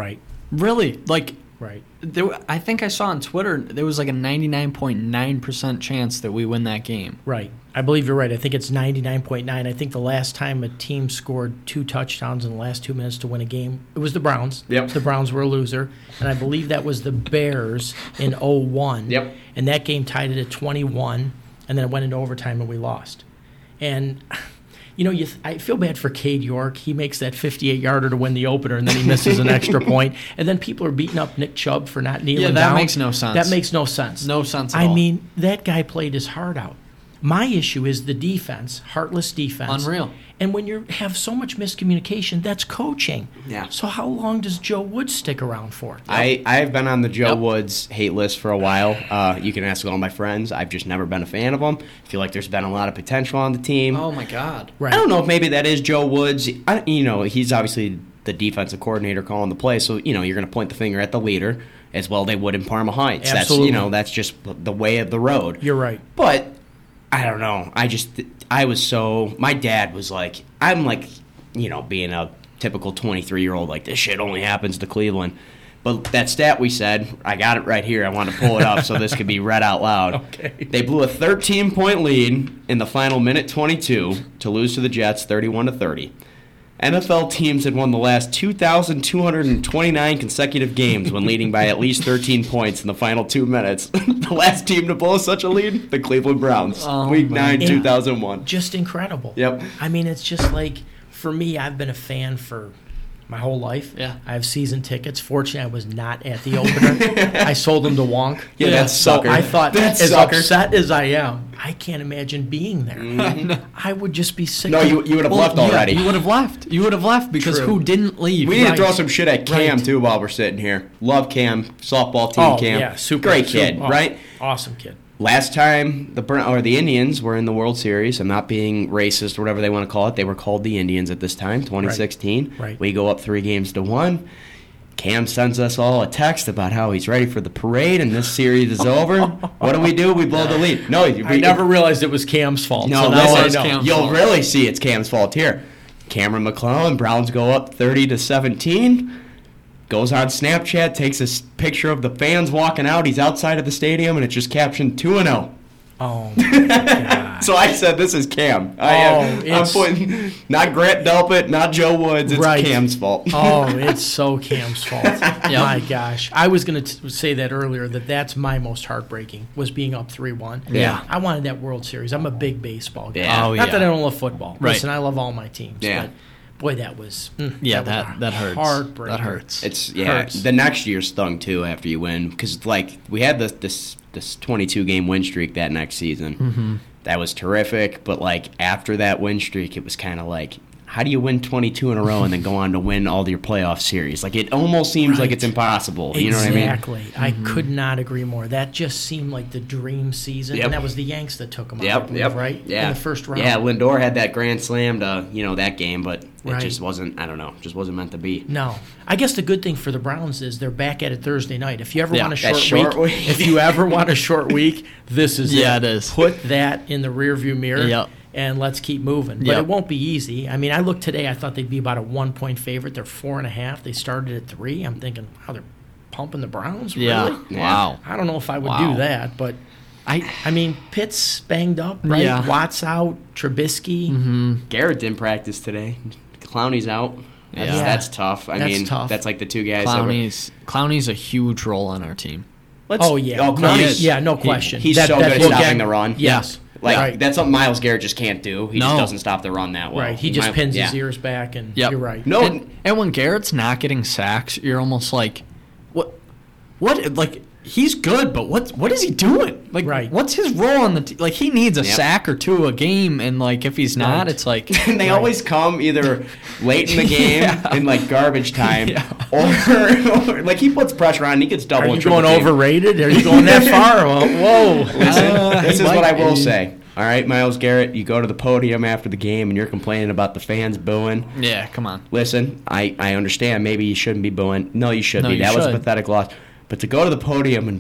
Really? Like, Right. there, I think I saw on Twitter there was like a ninety-nine point nine percent chance that we win that game. Right. I believe you're right. I think it's ninety-nine point nine. I think the last time a team scored two touchdowns in the last two minutes to win a game, it was the Browns. Yep. The Browns were a loser. And I believe that was the Bears in oh one. Yep. And that game tied it at twenty-one, and then it went into overtime and we lost. And, you know, you th- I feel bad for Cade York. He makes that fifty-eight-yarder to win the opener, and then he misses an extra point. And then people are beating up Nick Chubb for not kneeling Yeah, down. that makes no sense. That makes no sense. No sense at I all. mean, that guy played his heart out. My issue is the defense, heartless defense. Unreal. And when you have so much miscommunication, that's coaching. Yeah. So how long does Joe Woods stick around for? I, I've been on the Joe Yep. Woods hate list for a while. Uh, you can ask all my friends. I've just never been a fan of him. I feel like there's been a lot of potential on the team. Oh my God. Right. I don't know if maybe that is Joe Woods. I, you know, he's obviously the defensive coordinator calling the play, so you know you're going to point the finger at the leader as well. They would in Parma Heights. That's Absolutely. you know that's just the way of the road. You're right. But I don't know. I just I was so my dad was like I'm like you know being a typical twenty-three year old like this shit only happens to Cleveland. But that stat we said, I got it right here. I want to pull it up so this could be read out loud. Okay. They blew a thirteen point lead in the final minute twenty-two to lose to the Jets thirty-one to thirty. N F L teams had won the last two thousand two hundred twenty-nine consecutive games when leading by at least thirteen points in the final two minutes. The last team to blow such a lead, the Cleveland Browns. Oh, Week man. nine, two thousand one. Just incredible. Yep. I mean, it's just like, for me, I've been a fan for my whole life. Yeah. I have season tickets. Fortunately, I was not at the opener. I sold them to Wonk. Yeah, that's so sucker. I thought, That's as sucker. upset as I am, I can't imagine being there. I would just be sick. No, of- you you would have Well, left yeah, already. you would have left. You would have left because True. who didn't leave? We need Right. to throw some shit at Cam, Right. too, while we're sitting here. Love Cam, softball team Oh, Cam. yeah, super. Great super- kid, oh, right? Awesome kid. Last time the Bur- or the Indians were in the World Series, I'm not being racist or whatever they want to call it. They were called the Indians at this time, twenty sixteen. Right. We go up three games to one. Cam sends us all a text about how he's ready for the parade and this series is over. What do we do? We blow the lead. No, we I never realized it was Cam's fault. No, so now listen, I it's know. Cam's you'll fault. really see it's Cam's fault here. Cameron McClellan, Browns go up thirty to seventeen. Goes on Snapchat, takes a s- picture of the fans walking out. He's outside of the stadium, and it's just captioned two and oh. Oh, my God. So I said, "This is Cam." I Oh, am, I'm it's- putting not Grant Delpit, not Joe Woods. It's Right. Cam's fault. Oh, it's so Cam's fault. My gosh. I was going to say that earlier, that that's my most heartbreaking, was being up three one. Yeah. I wanted that World Series. I'm a big baseball guy. Yeah. Oh, Not yeah. that I don't love football. Right. Listen, I love all my teams. Yeah. But, boy, that was mm, Yeah, was that a that hurts. heartbreaker. That hurts. It's yeah. Hurts. The next year stung too after you win because like we had this this this twenty-two game win streak that next season. Mm-hmm. That was terrific, but like after that win streak, it was kind of like, how do you win twenty-two in a row and then go on to win all your playoff series? Like it almost seems like Right. it's impossible. You know what I mean? Exactly. I could not agree more. That just seemed like the dream season. Yep. And that was the Yanks that took them out, I Yep, believe, yep, right? Yeah, In the first round. Yeah, Lindor had that grand slam to you know that game, but it Right. just wasn't. I don't know, just wasn't meant to be. No. I guess the good thing for the Browns is they're back at it Thursday night. If you ever Yeah, want a that short, short week, week. if you ever want a short week, this is Yeah, it. it is. Put that in the rearview mirror Yep. and let's keep moving. But Yep. it won't be easy. I mean, I looked today, I thought they'd be about a one-point favorite. They're four and a half. They started at three. I'm thinking, wow, they're pumping the Browns? Yeah. Really? Yeah. Wow. I don't know if I would Wow. do that, but I I mean, Pitt's banged up, right? Yeah. Watts out, Trubisky. mm-hmm. Garrett didn't practice today. Clowney's out. That's, Yeah. that's tough. I That's mean, tough. that's like the two guys. that were- Clowney's Clowney's a huge role on our team. Let's- Oh, yeah. Oh, No, Clowney's, yeah, no he- question. he's That- so that good at bookend- stopping the run. Yes. Like Right. that's something Miles Garrett just can't do. He just No. doesn't stop the run that well. Right. He just might- pins yeah. his ears back, and Yep. you're right. No, And, and when Garrett's not getting sacks, you're almost like, what? What? Like he's good, but what? What is he doing? Like, Right. what's his role on the team? Like he needs a Yep. sack or two a game, and like if he's not, Right. it's like and they Right. always come either late in the game Yeah. in like garbage time, Yeah. or, or like he puts pressure on. And he gets double. Are you and triple going team. overrated? Are you going that far? Well, whoa. Listen, Uh, this he is what might I will be. say. All right, Miles Garrett, you go to the podium after the game and you're complaining about the fans booing. yeah, come on. Listen, I, I understand maybe you shouldn't be booing. No, you should No, be. you That was a should. pathetic loss. But to go to the podium and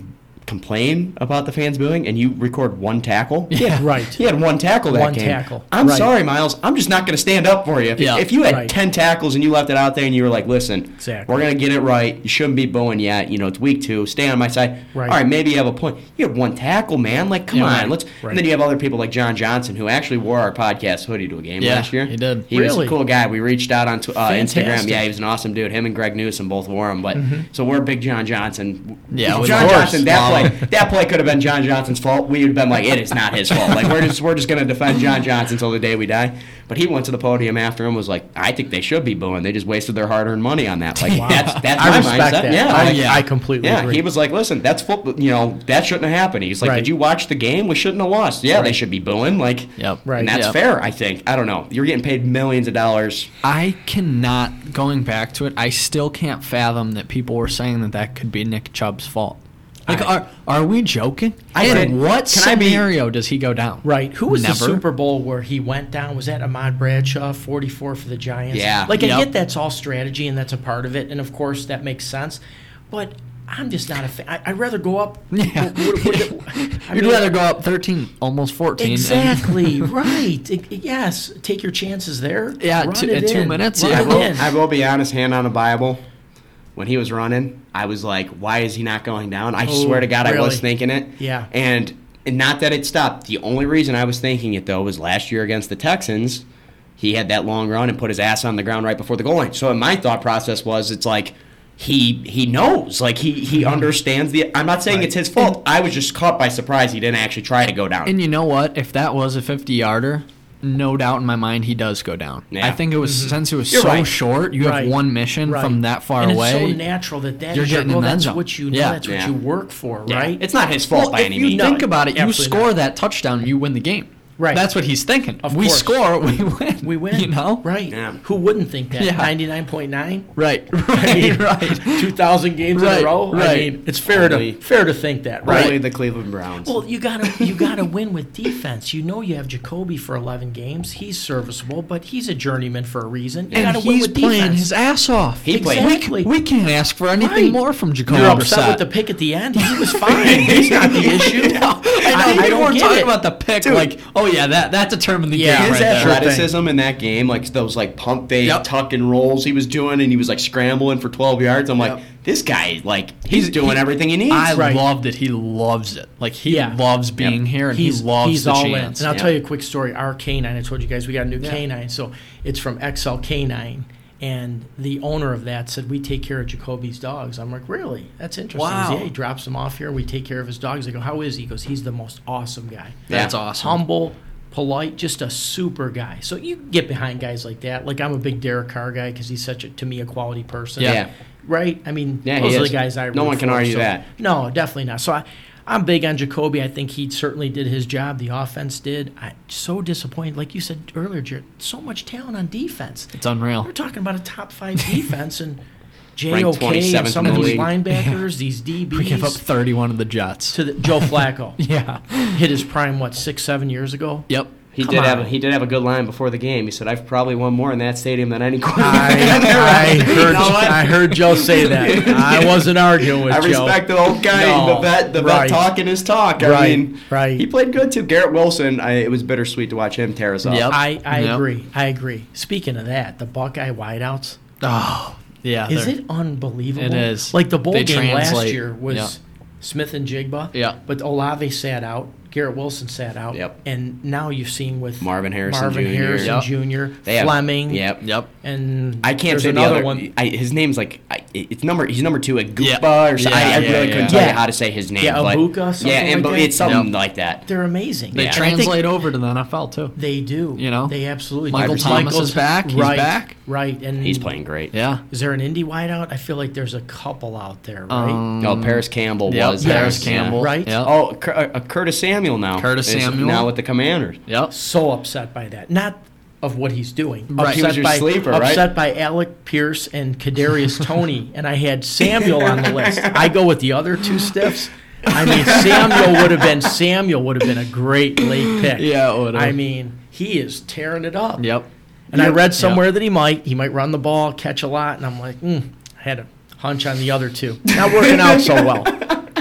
complain about the fans booing and you record one tackle. Yeah, right. He had one tackle that One game. tackle. I'm Right. sorry, Miles. I'm just not going to stand up for you. If, Yeah. if you had Right. ten tackles and you left it out there and you were like, listen, Exactly. we're going to get it right. You shouldn't be booing yet. You know, it's week two. Stay on my side. Right. All right, maybe you have a point. You had one tackle, man. Like, come Yeah, on. right. Let's. Right. And then you have other people like John Johnson, who actually wore our podcast hoodie to a game Yeah, last year. he did. He was Really? a cool guy. We reached out on tw- uh, Instagram. Fantastic. Yeah, he was an awesome dude. Him and Greg Newsom both wore them. But so we're big John Johnson. Yeah, of John course. Johnson. That Wow. play. That play could have been John Johnson's fault. We would have been like, it is not his fault. Like we're just we're just gonna defend John Johnson until the day we die. But he went to the podium after him, was like, I think they should be booing. They just wasted their hard earned money on that. Like Wow. that's that's I my respect mindset. that. Yeah, I, like, yeah. I completely yeah. agree. He was like, listen, that's football. You know, that shouldn't have happened. He's like, Right. did you watch the game? We shouldn't have lost. Yeah, they Right. should be booing. Like, Yep. Right. and that's Yep. fair. I think. I don't know. You're getting paid millions of dollars. I cannot, going back to it, I still can't fathom that people were saying that that could be Nick Chubb's fault. Like, I- are are we joking? I In said, what can I be- scenario does he go down? Right. Who was Never. the Super Bowl where he went down? Was that Ahmad Bradshaw, forty-four for the Giants? Yeah. Like, I Yep. get that's all strategy and that's a part of it. And, of course, that makes sense. But I'm just not a fan. I, I'd rather go up. Yeah. What- what- what- I You'd mean, rather go up thirteen, almost fourteen. and- Exactly. right. I- yes. Take your chances there. Yeah, Run two- it at two in. minutes, Run yeah. I it will, in. I will be honest, hand on the Bible. When he was running, I was like, why is he not going down? I Oh, swear to God, I really? was thinking it. Yeah. And, and not that it stopped. The only reason I was thinking it, though, was last year against the Texans, he had that long run and put his ass on the ground right before the goal line. So my thought process was, it's like, he he knows. Like, he, he understands the... I'm not saying Right. it's his fault. I was just caught by surprise. He didn't actually try to go down. And you know what? If that was a fifty-yarder, no doubt in my mind he does go down. Yeah. I think it was since it was You're so right. short, you Right. have one mission Right. from that far and away. it's so natural that that You're is your- getting in well, the end that's zone. what you know. Yeah. That's what Yeah. you work for, Yeah. right? It's not his fault Well, by if any you means. think about it, you Absolutely score not. that touchdown, you win the game. Right. That's what he's thinking. Of we course. score, we win. We win. You know? Right. Yeah. Who wouldn't think that? Yeah. ninety-nine point nine? Right. I Right. mean, right. two thousand games in Right, a row? I right. mean, it's fair Only- to fair to think that, Only right? the Cleveland Browns. Well, you gotta you gotta win with defense. You know you have Jacoby for eleven games. He's serviceable, but he's a journeyman for a reason. You And gotta win he's with playing defense. his ass off. He played- Exactly. We can't ask for anything Right. more from Jacoby You're upset Brissett. with the pick at the end. He was fine. He's not the issue. I know. I- I, I I don't weren't get talking it. about the pick. Dude. Like, oh yeah, that that determined the Yeah, game. His right there. sure thing. athleticism in that game, like those like pump fake Yep. tuck and rolls he was doing, and he was like scrambling for twelve yards. I'm like, Yep. this guy, like he's, He's- doing he- everything he needs. I Right. loved it. He loves it. Like he Yeah. loves being Yep. here, and he's, he loves he's the all chance. in. And I'll Yeah. tell you a quick story. Our canine, I told you guys we got a new Yeah. canine. So it's from X L Canine. And the owner of that said, we take care of Jacoby's dogs. I'm like, really? That's interesting. He said, Wow. yeah, he drops them off here. We take care of his dogs. I go, how is he? He goes, he's the most awesome guy. That's Yeah. awesome. Humble, polite, just a super guy. So you get behind guys like that. Like I'm a big Derek Carr guy because he's such a, to me, a quality person. Yeah. Yeah. Right? I mean, Yeah, he those are the is. guys I No root one can for, argue so- that. No, definitely not. So I, I'm big on Jacoby. I think he certainly did his job. The offense did. I'm so disappointed. Like you said earlier, Jared, so much talent on defense. It's unreal. We're talking about a top five defense and J Ranked O K and twenty-seventh some in of the these league. linebackers, these D Bs. We give up thirty-one of the Jets. to the, Joe Flacco. Yeah. Hit his prime, what, six, seven years ago? Yep. He Come did on. have a, he did have a good line before the game. He said, "I've probably won more in that stadium than any quarterback." I, I, heard, You know what? I heard Joe say that. I wasn't arguing with I Joe. respect the old guy, No, the vet, the right. vet talking his talk. I Right, mean, right. he played good too. Garrett Wilson, I, it was bittersweet to watch him tear us up. Yep. I, I Yep. agree. I agree. Speaking of that, the Buckeye wideouts, Oh, yeah. is they're- it unbelievable? It is. Like the bowl They game last translate. year was Yep. Smith and Jigba. Yeah. But Olave sat out. Garrett Wilson sat out. Yep. And now you've seen with Marvin Harrison Marvin Junior Harrison Yep. Junior, They have- Fleming. Yep. Yep. And I can't there's say the another other one. I, his name's like I, it's number. He's number two at Goopa Yeah. or something. Yeah, I, I yeah, really yeah. couldn't tell Yeah. you how to say his name. Yeah, but, Abuka, something yeah, and, like but that? it's something Yep. like that. They're amazing. They Yeah. And I think translate over to the N F L too. They do. You know? They absolutely Michael do. Thomas Michael's- is back. He's right, back. Right. And He's playing great. Yeah. Is there an indie wideout? I feel like there's a couple out there, right? Um, Oh, Paris Campbell yep, was Paris there, yeah. Campbell. Right. Yep. Oh, Cur- uh, Curtis Samuel now. Curtis is Samuel. now with the Commanders. Yep. So upset by that. Not of what he's doing. Right. He Upset was your by, sleeper, right? upset by Alec Pierce and Kadarius Toney, and I had Samuel on the list. I go with the other two stiffs. I mean, Samuel would have been Samuel would have been a great late pick. Yeah, it would have. I mean, he is tearing it up. Yep. And I Yep. read somewhere Yep. that he might he might run the ball, catch a lot, and I'm like, mm, I had a hunch on the other two. Not working out so well.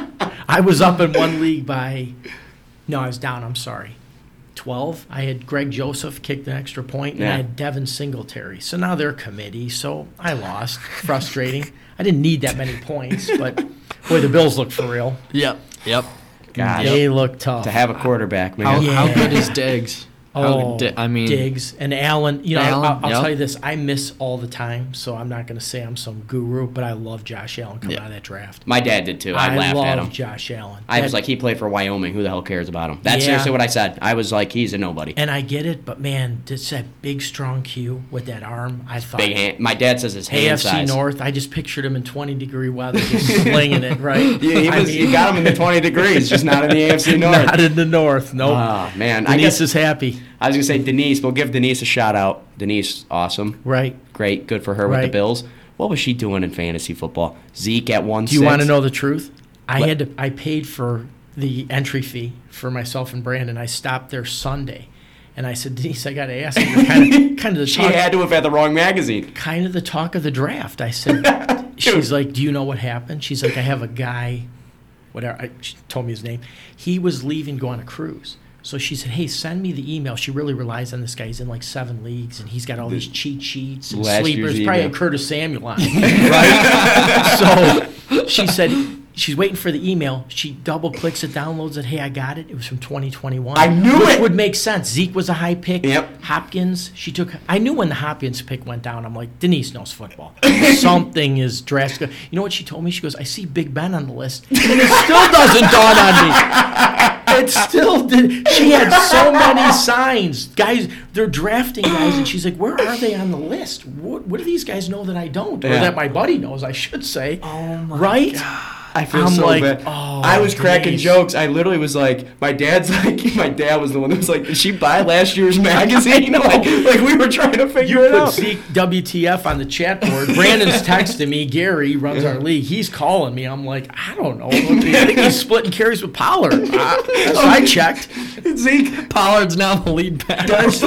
I was up in one league by, no, I was down, I'm sorry, twelve. I had Greg Joseph kick the extra point, and Yeah. I had Devin Singletary. So now they're committee, so I lost. Frustrating. I didn't need that many points, but, boy, the Bills look for real. Yep. Yep. God, They look tough. to have a quarterback, man. How, Yeah. how good is Diggs? How Oh, di- I mean, Diggs and Allen. You know, Allen, I'll, I'll yep. tell you this: I miss all the time, so I'm not going to say I'm some guru, but I love Josh Allen coming Yeah. out of that draft. My dad did too. I, I laughed love at him. Josh Allen. I was That- like, he played for Wyoming. Who the hell cares about him? That's Yeah. seriously what I said. I was like, he's a nobody. and I get it, but man, it's that big, strong Q with that arm. I thought Big hand. My dad says his hand A F C size. North. I just pictured him in twenty degree weather, just slinging it right. Yeah, he, I was, mean, he got him in the twenty degrees, just not in the A F C North. Not in the North. Nope. Oh, man. I Denise guess is happy. I was going to say Denise. We'll give Denise a shout out. Denise, awesome. Right. Great. Good for her with the Right. Bills. What was she doing in fantasy football? Zeke at one Do you want to know the truth? I Let- had to. I paid for the entry fee for myself and Brandon. I stopped there Sunday, and I said, Denise, I got to ask you, kind of, kind of the She talk, had to have had the wrong magazine. kind of the talk of the draft. I said, she's like, do you know what happened? She's like, I have a guy, whatever. I, she told me his name. He was leaving, to go on a cruise. So she said, hey, send me the email. She really relies on this guy. He's in like seven leagues, and he's got all these cheat sheets and Last sleepers. year's Probably email. a Curtis Samuel on it, right? So she said she's waiting for the email. She double clicks it, downloads it. Hey, I got it. It was from twenty twenty-one. I knew which it! would make sense. Zeke was a high pick. Yep. Hopkins, she took. I knew when the Hopkins pick went down. I'm like, Denise knows football. Something is drastic. You know what she told me? She goes, I see Big Ben on the list, and it still doesn't dawn on me. It still did. She had so many signs. Guys, they're drafting guys, and she's like, where are they on the list? What, what do these guys know that I don't? Or Yeah. that my buddy knows, I should say. Oh, my right? I feel I'm so like, bad. oh, I was cracking Denise. jokes. I literally was like, my dad's like, my dad was the one that was like, did she buy last year's magazine? like, like we were trying to figure it Put out. Zeke W T F on the chat board. Brandon's texting me. Gary runs our league. He's calling me. I'm like, I don't know. I think he's splitting carries with Pollard. Uh, that's what I checked. Zeke, Pollard's now the lead back. There's,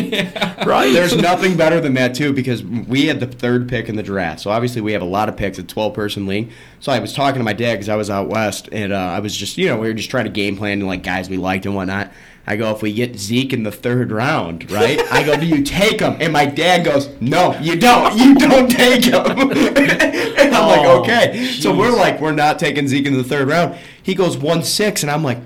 Right. there's nothing better than that too, because we had the third pick in the draft. So obviously we have a lot of picks, a twelve person league. So I was talking to my dad because I was out west, and uh, I was just, you know, we were just trying to game plan and like guys we liked and whatnot. I go, if we get Zeke in the third round, right? I go, do you take him? And my dad goes, no, you don't. You don't take him. And I'm like, Oh, okay. So we're jeez. like, we're not taking Zeke in the third round. He goes one six, and I'm like,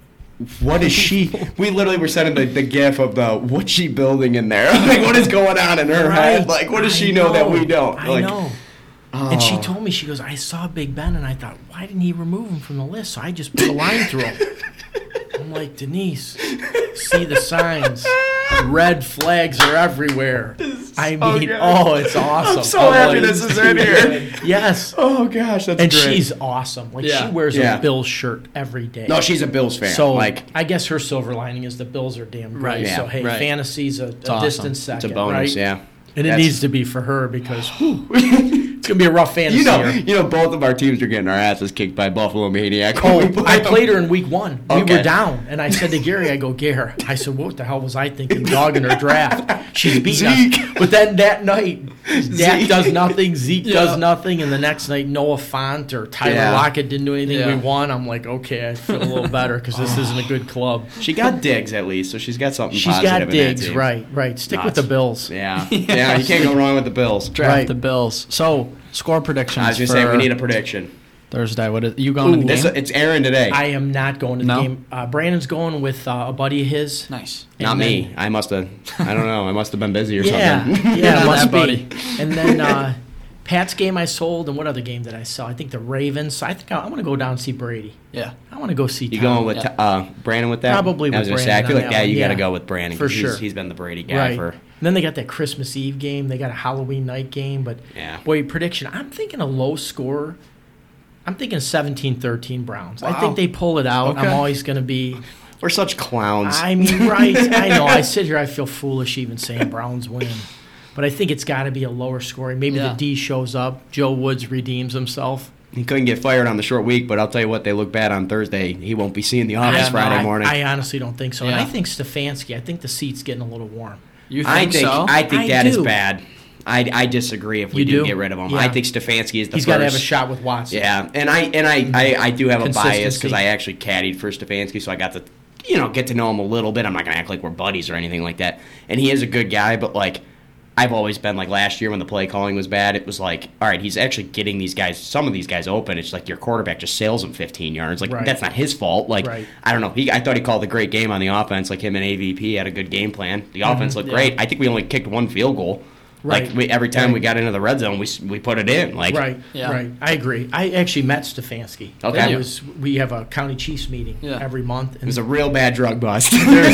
what is she? We literally were sending the, the gif of the what's she building in there? Like, what is going on in her head? Right. Like, what does I she know, that we don't? I Like, know. And she oh. told me, she goes, I saw Big Ben, and I thought, why didn't he remove him from the list? So I just put a line through him. I'm like, Denise, see the signs. Red flags are everywhere. I mean, good. oh, it's awesome. I'm so happy like, this is in here. Yes. Oh gosh, that's And great. she's awesome. Like, Yeah. she wears Yeah. a Bills shirt every day. no, she's a Bills fan. So, like, I guess her silver lining is the Bills are damn good. Right, So, yeah, hey, right. fantasy's a, a awesome. distant it's second. a bonus. right? Yeah. And it That's- needs to be for her because whew, it's going to be a rough fantasy You know, year. you know, both of our teams are getting our asses kicked by Buffalo Maniac. Oh, when we play I them. played her in week one. We Okay. were down, and I said to Gary, I go, Gare, I said, what the hell was I thinking, dogging her draft? She's beating Zeke. us. But then that night, Dak Zeke. does nothing, Zeke Yeah. does nothing, and the next night, Noah Font or Tyler Yeah. Lockett didn't do anything. Yeah. We won. I'm like, okay, I feel a little better because this isn't a good club. She got Diggs at least, so she's got something She's positive got in that digs, team. right, right. Stick with Nuts. the Bills. Yeah. Yeah, you can't go wrong with the Bills. Draft Right. the Bills. So, score predictions I was going to for say, we need a prediction. Thursday. What is, you going to Ooh. the This, game? it's Aaron today. I am not going to the No? game. Uh, Brandon's going with uh, a buddy of his. Nice. Not and me. then- I must have, I don't know, I must have been busy or Yeah, something. yeah, Not must that be. buddy. And then uh, Pat's game I sold, and what other game did I sell? I think the Ravens. So I think I, I want to go down and see Brady. Yeah. I want to go see. You Tom. going with Yeah. uh, Brandon with that? Probably I was with gonna say, I Brandon feel on like, that yeah, one, you got to yeah. go with Brandon. For 'cause sure. He's, he's been the Brady guy Right. for. And then they got that Christmas Eve game. They got a Halloween night game. But Yeah. boy, prediction. I'm thinking a low score. I'm thinking seventeen thirteen Browns. I Wow. think they pull it out. Okay. I'm always going to be. We're such clowns. I mean, right. I know. I sit here, I feel foolish even saying Browns win. But I think it's got to be a lower scoring. Maybe Yeah. the D shows up. Joe Woods redeems himself. He couldn't get fired on the short week, but I'll tell you what, they look bad on Thursday. He won't be seeing the office Yeah, Friday I, morning. I honestly don't think so. And Yeah. I think Stefanski, I think the seat's getting a little warm. You think, I think so? I think I that is do. bad. I, I disagree if we You do, do? get rid of him. Yeah. I think Stefanski is the He's first. got to have a shot with Watson. Yeah, and I and I, I, I do have a bias Consistency. because I actually caddied for Stefanski, so I got to, you know, get to know him a little bit. I'm not going to act like we're buddies or anything like that. And he is a good guy, but, like, I've always been, like, last year when the play calling was bad, it was like, all right, he's actually getting these guys, some of these guys open. It's like your quarterback just sails him fifteen yards. Like, Right. that's not his fault. Like, Right. I don't know. He, I thought he called a great game on the offense. Like, him and A V P had a good game plan. The offense looked Yeah. great. I think we only kicked one field goal. Right. Like, we, every time Right. we got into the red zone, we s- we put it in. Like, Right, Yeah. right. I agree. I actually met Stefanski. Okay. It was, we have a county chiefs meeting Yeah. every month. it was a real bad drug bust.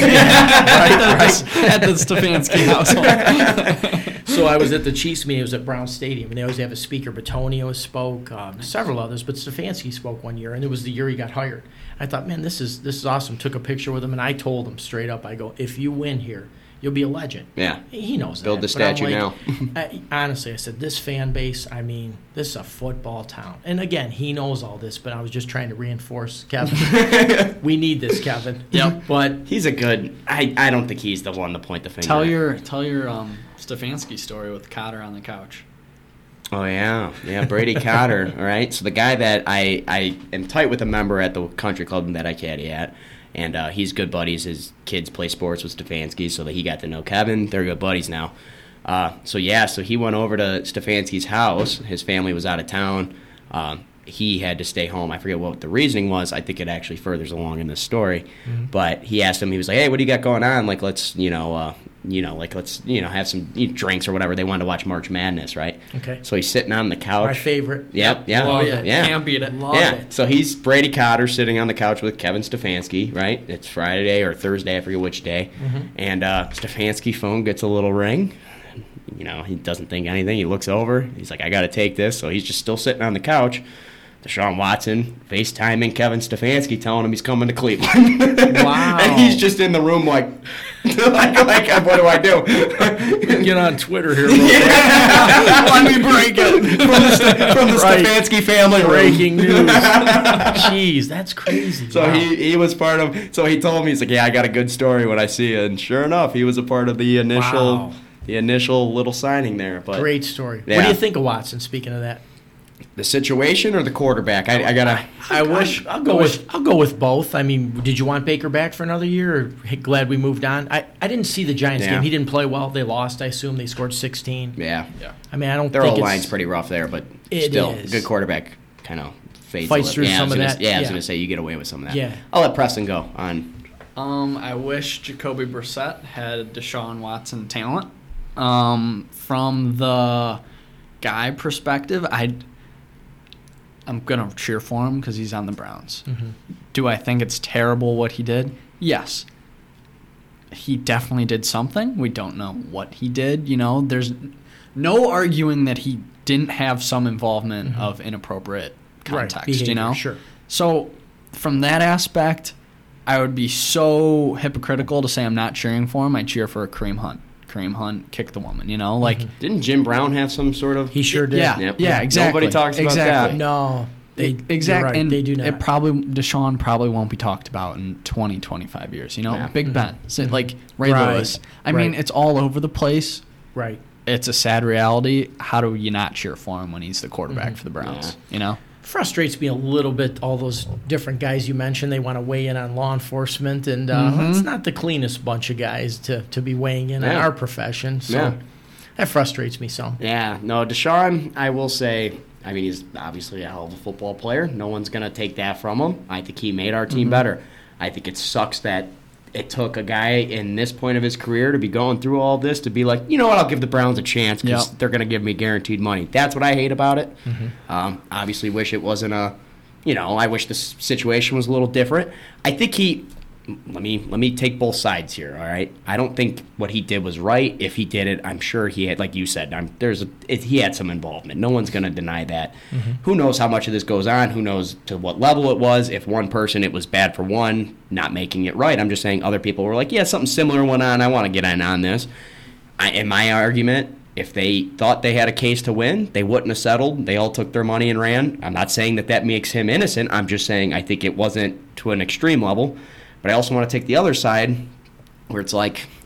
At the Stefanski household. So I was at the Chiefs meeting. It was at Brown Stadium, and they always have a speaker. Batonio spoke, um, several others, but Stefanski spoke one year, and it was the year he got hired. I thought, man, this is this is awesome. Took a picture with him, and I told him straight up, I go, if you win here, you'll be a legend. Yeah. He knows that. Build the but I'm statue like- I, honestly, I said, this fan base, I mean, this is a football town. And again, he knows all this, but I was just trying to reinforce Kevin. We need this, Kevin. Yep. But He's a good. I, I don't think he's the one to point the finger. Tell at. your tell your um, Stefanski story with Cotter on the couch. Oh yeah, yeah, Brady Cotter. All right, so the guy that I I am tight with a member at the country club that I caddy at, and uh, he's good buddies. His kids play sports with Stefanski, so that he got to know Kevin. They're good buddies now. Uh, so yeah, so he went over to Stefanski's house. His family was out of town. Um, he had to stay home. I forget what the reasoning was. I think it actually furthers along in this story. Mm-hmm. But he asked him. He was like, "Hey, what do you got going on? Like, let's you know, uh, you know, like let's you know have some you know, drinks or whatever." They wanted to watch March Madness, right? Okay. So he's sitting on the couch. my favorite. Yep, yeah, Love yeah, it. yeah. Can't beat it. Love yeah. it. So he's Brady Cotter sitting on the couch with Kevin Stefanski, right? It's Friday or Thursday, I forget which day. Mm-hmm. And uh, Stefanski phone gets a little ring. You know, he doesn't think anything. He looks over. He's like, I got to take this. So he's just still sitting on the couch. Deshaun Watson FaceTiming Kevin Stefanski, telling him he's coming to Cleveland. Wow. And he's just in the room like, like, like, what do I do? Get on Twitter here. Real quick. Let me break it from the, from the Right. Stefanski family room. Breaking news. Jeez, that's crazy. So Wow. he, he was part of. So he told me, he's like, yeah, I got a good story when I see you. And sure enough, he was a part of the initial Wow. the initial little signing there. But Great story. What Yeah. do you think of Watson? Speaking of that, the situation or the quarterback? I, I gotta. I wish I'll go with I'll go with both. I mean, did you want Baker back for another year? Or hey, glad we moved on. I, I didn't see the Giants Yeah. game. He didn't play well. They lost. I assume they scored sixteen. Yeah, I mean, I don't their think old it's, line's pretty rough there, but It still, is. good quarterback kind of fades. Fights a little. through yeah, I some was of gonna, that. Yeah, I was Yeah. gonna say you get away with some of that. Yeah. I'll let Preston go on. Um, I wish Jacoby Brissett had Deshaun Watson talent. Um, from the guy perspective, I I'm gonna cheer for him because he's on the Browns. Mm-hmm. Do I think it's terrible what he did? Yes. He definitely did something. We don't know what he did. You know, there's no arguing that he didn't have some involvement Mm-hmm. of inappropriate Right, context. You behavior, know, sure. So from that aspect, I would be so hypocritical to say I'm not cheering for him. I cheer for Kareem Hunt. Kareem Hunt kicked the woman. You know, like Didn't Jim Brown have some sort of? He sure did. yeah, Yep. yeah, exactly. Nobody talks about exactly. that. No, they exactly. Right, and they do not. It probably Deshaun probably won't be talked about in twenty, twenty-five years. You know, Yeah. Big Ben, so, like Ray Mm-hmm. Right, Lewis. I mean, right. it's all over the place. right. It's a sad reality. How do you not cheer for him when he's the quarterback Mm-hmm. for the Browns? You know. Frustrates me a little bit. All those different guys you mentioned, they want to weigh in on law enforcement, and uh, Mhm. it's not the cleanest bunch of guys to, to be weighing in on Yeah. our profession. So Yeah. that frustrates me some. Yeah, no, Deshaun, I will say, I mean, he's obviously a hell of a football player. No one's going to take that from him. I think he made our team better. I think it sucks that it took a guy in this point of his career to be going through all this to be like, you know what, I'll give the Browns a chance because Yep. they're going to give me guaranteed money. That's what I hate about it. Um, obviously, wish it wasn't a, you know, I wish this situation was a little different. I think he, let me let me take both sides here. All right, I don't think what he did was right. If he did it, I'm sure he had, like you said, I'm, there's a, it, he had some involvement. No one's going to deny that. Who knows how much of this goes on? Who knows to what level it was? If one person, it was bad for one, not making it right. I'm just saying other people were like, yeah, something similar went on. I want to get in on this. I, in my argument, if they thought they had a case to win, they wouldn't have settled. They all took their money and ran. I'm not saying that that makes him innocent. I'm just saying I think it wasn't to an extreme level. But I also want to take the other side where it's like,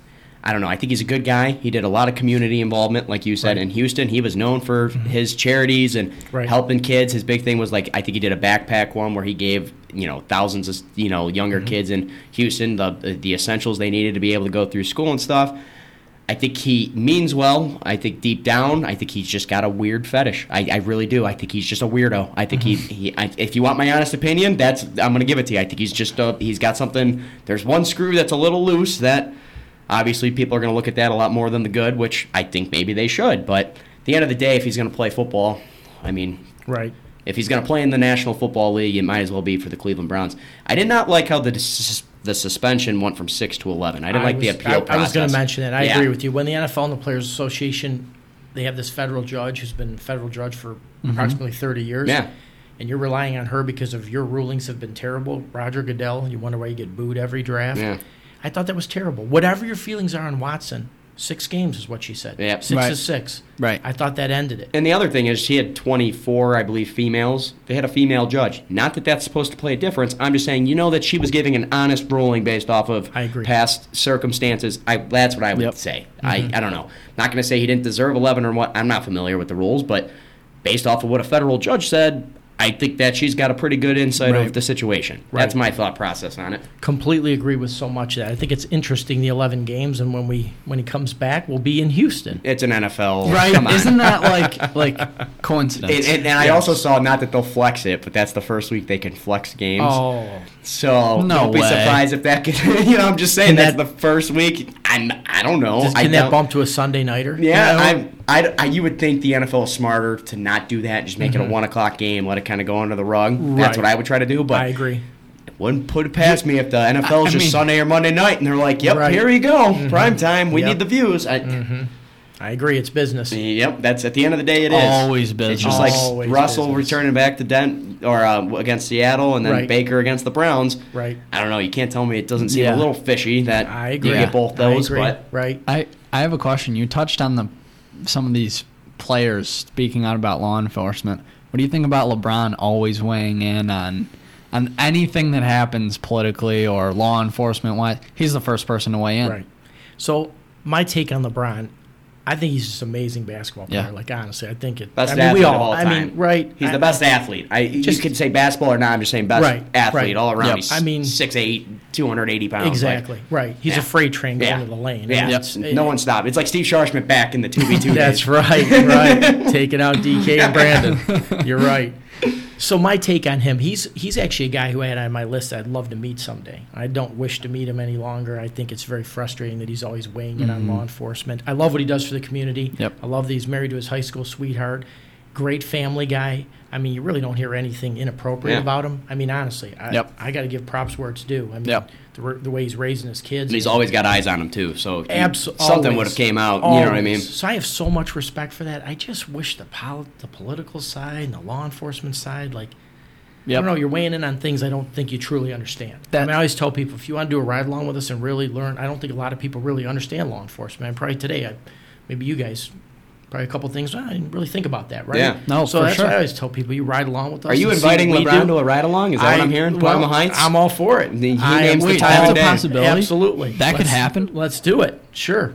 I don't know. I think he's a good guy. He did a lot of community involvement, like you said, Right. in Houston. He was known for his charities and Right. helping kids. His big thing was like I think he did a backpack one where he gave you know thousands of you know younger Mm-hmm. kids in Houston the the essentials they needed to be able to go through school and stuff. I think he means well. I think deep down, I think he's just got a weird fetish. I, I really do. I think he's just a weirdo. I think he, he I, if you want my honest opinion, that's I'm going to give it to you. I think he's just a, he's got something. There's one screw that's a little loose that obviously people are going to look at that a lot more than the good, which I think maybe they should. But at the end of the day, if he's going to play football, I mean, Right. if he's going to play in the National Football League, it might as well be for the Cleveland Browns. I did not like how the dis- the suspension went from six to eleven. I didn't like the was- appeal I, process. I was going to mention it. I Yeah. agree with you. When the N F L and the Players Association, they have this federal judge who's been a federal judge for approximately thirty years. Yeah. And you're relying on her because of your rulings have been terrible. Roger Goodell, and you wonder why you get booed every draft. Yeah. I thought that was terrible. Whatever your feelings are on Watson, six games is what she said. Yep. Six Right. is six. Right. I thought that ended it. And the other thing is, she had twenty-four, I believe, females. They had a female judge. Not that that's supposed to play a difference. I'm just saying, you know, that she was giving an honest ruling based off of I agree. past circumstances. I that's what I would Yep. say. I, I don't know. Not going to say he didn't deserve eleven or what. I'm not familiar with the rules, but based off of what a federal judge said, I think that she's got a pretty good insight Right. of the situation. Right. That's my thought process on it. Completely agree with so much of that. I think it's interesting, the eleven games, and when we when he comes back, we'll be in Houston. It's an N F L. Right? Come on. Isn't that like like coincidence? And, and, and I Yes. also saw, not that they'll flex it, but that's the first week they can flex games. Oh, So No don't be way. surprised if that could, you know, I'm just saying Can that's that- the first week. I'm, I don't know. Does- I can that don't- bump to a Sunday nighter? Yeah, You know? I'm, I, I, you would think the N F L is smarter to not do that, just make it a one o'clock game, let it kind of go under the rug. That's Mm-hmm. Right. what I would try to do, but I agree. it wouldn't put it past me if the N F L is I just mean- Sunday or Monday night, and they're like, yep, Right. here you go, prime time, we Yep. need the views. I, I agree. It's business. Yep, that's at the end of the day, it is. Always It's business. just like Always Russell business. returning back to Dent or uh, against Seattle, and then Right. Baker against the Browns. Right. I don't know. You can't tell me it doesn't seem Yeah. a little fishy that I agree. you get both those, I agree. but right. I I have a question. You touched on the some of these players speaking out about law enforcement. What do you think about LeBron always weighing in on on anything that happens politically or law enforcement wise? He's the first person to weigh in. Right. So my take on LeBron, I think he's just an amazing basketball player. Yeah. Like honestly, I think it. best I mean, athlete we all. of all I time. mean, right. He's I- the best athlete. I Just- you could say basketball or not. I'm just saying best Right, athlete right. all around. Yep. He's I mean- six eight, two hundred eighty pounds. Exactly. right. He's Yeah. a freight train going Yeah. to the lane. Yeah, And yeah. it's- no one stopped. It's like Steve Sharshman back in the two v two That's days. right, right. Taking out D K and Brandon. You're right. So my take on him, he's he's actually a guy who I had on my list that I'd love to meet someday. I don't wish to meet him any longer. I think it's very frustrating that he's always weighing in on law enforcement. I love what he does for the community. Yep. I love that he's married to his high school sweetheart. Great family guy. I mean, you really don't hear anything inappropriate Yeah. about him. I mean, honestly, I, Yep. I got to give props where it's due. I mean, Yep. the, r- the way he's raising his kids. And he's always got eyes on him too. So he- Abso- something always. would have came out. You know what I mean? Always. So I have so much respect for that. I just wish the pol- the political side and the law enforcement side, like, I Yep. don't know, you're weighing in on things I don't think you truly understand. I That- mean, I always tell people, if you want to do a ride along with us and really learn, I don't think a lot of people really understand law enforcement. And probably today, I, maybe you guys, probably a couple things, well, I didn't really think about that, right? Yeah. No, so for that's sure. why I always tell people, you ride along with us. Are you and see inviting what we LeBron do. to a ride along? Is that what I'm hearing? well, Palma Heights? I'm all for it. He I names am- the Wait, time that's of a day. possibility? Absolutely. That could Let's- happen? Let's do it. Sure.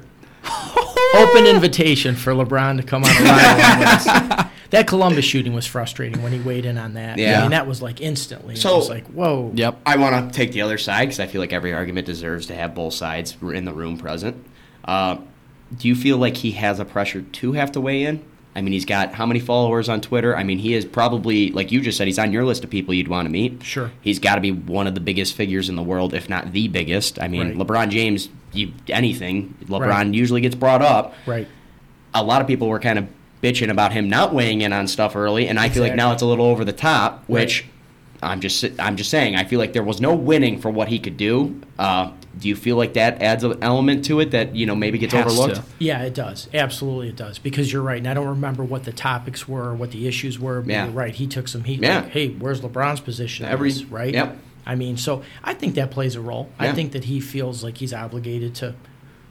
Open invitation for LeBron to come on a ride along with us. That Columbus shooting was frustrating when he weighed in on that. Yeah. I mean, that was like instantly. So- it was like, whoa. Yep. I want to take the other side because I feel like every argument deserves to have both sides in the room present. Uh, do you feel like he has a pressure to have to weigh in? I mean, he's got how many followers on Twitter? I mean, he is probably, like you just said, he's on your list of people you'd want to meet. Sure. He's got to be one of the biggest figures in the world, if not the biggest. I mean, Right. LeBron James, you, anything, LeBron Right. usually gets brought up. Right. A lot of people were kind of bitching about him not weighing in on stuff early, and I feel like now Exactly. it's a little over the top, which Right. I'm just I'm just saying I feel like there was no winning for what he could do. Uh, do you feel like that adds an element to it that you know maybe gets Has overlooked? to. Yeah, it does. Absolutely, it does. Because you're right. And I don't remember what the topics were or what the issues were. But Yeah. you're right. He took some heat. Yeah. Like, hey, where's LeBron's position? on Every- this, right? yep. I mean, so I think that plays a role. Yeah. I think that he feels like he's obligated to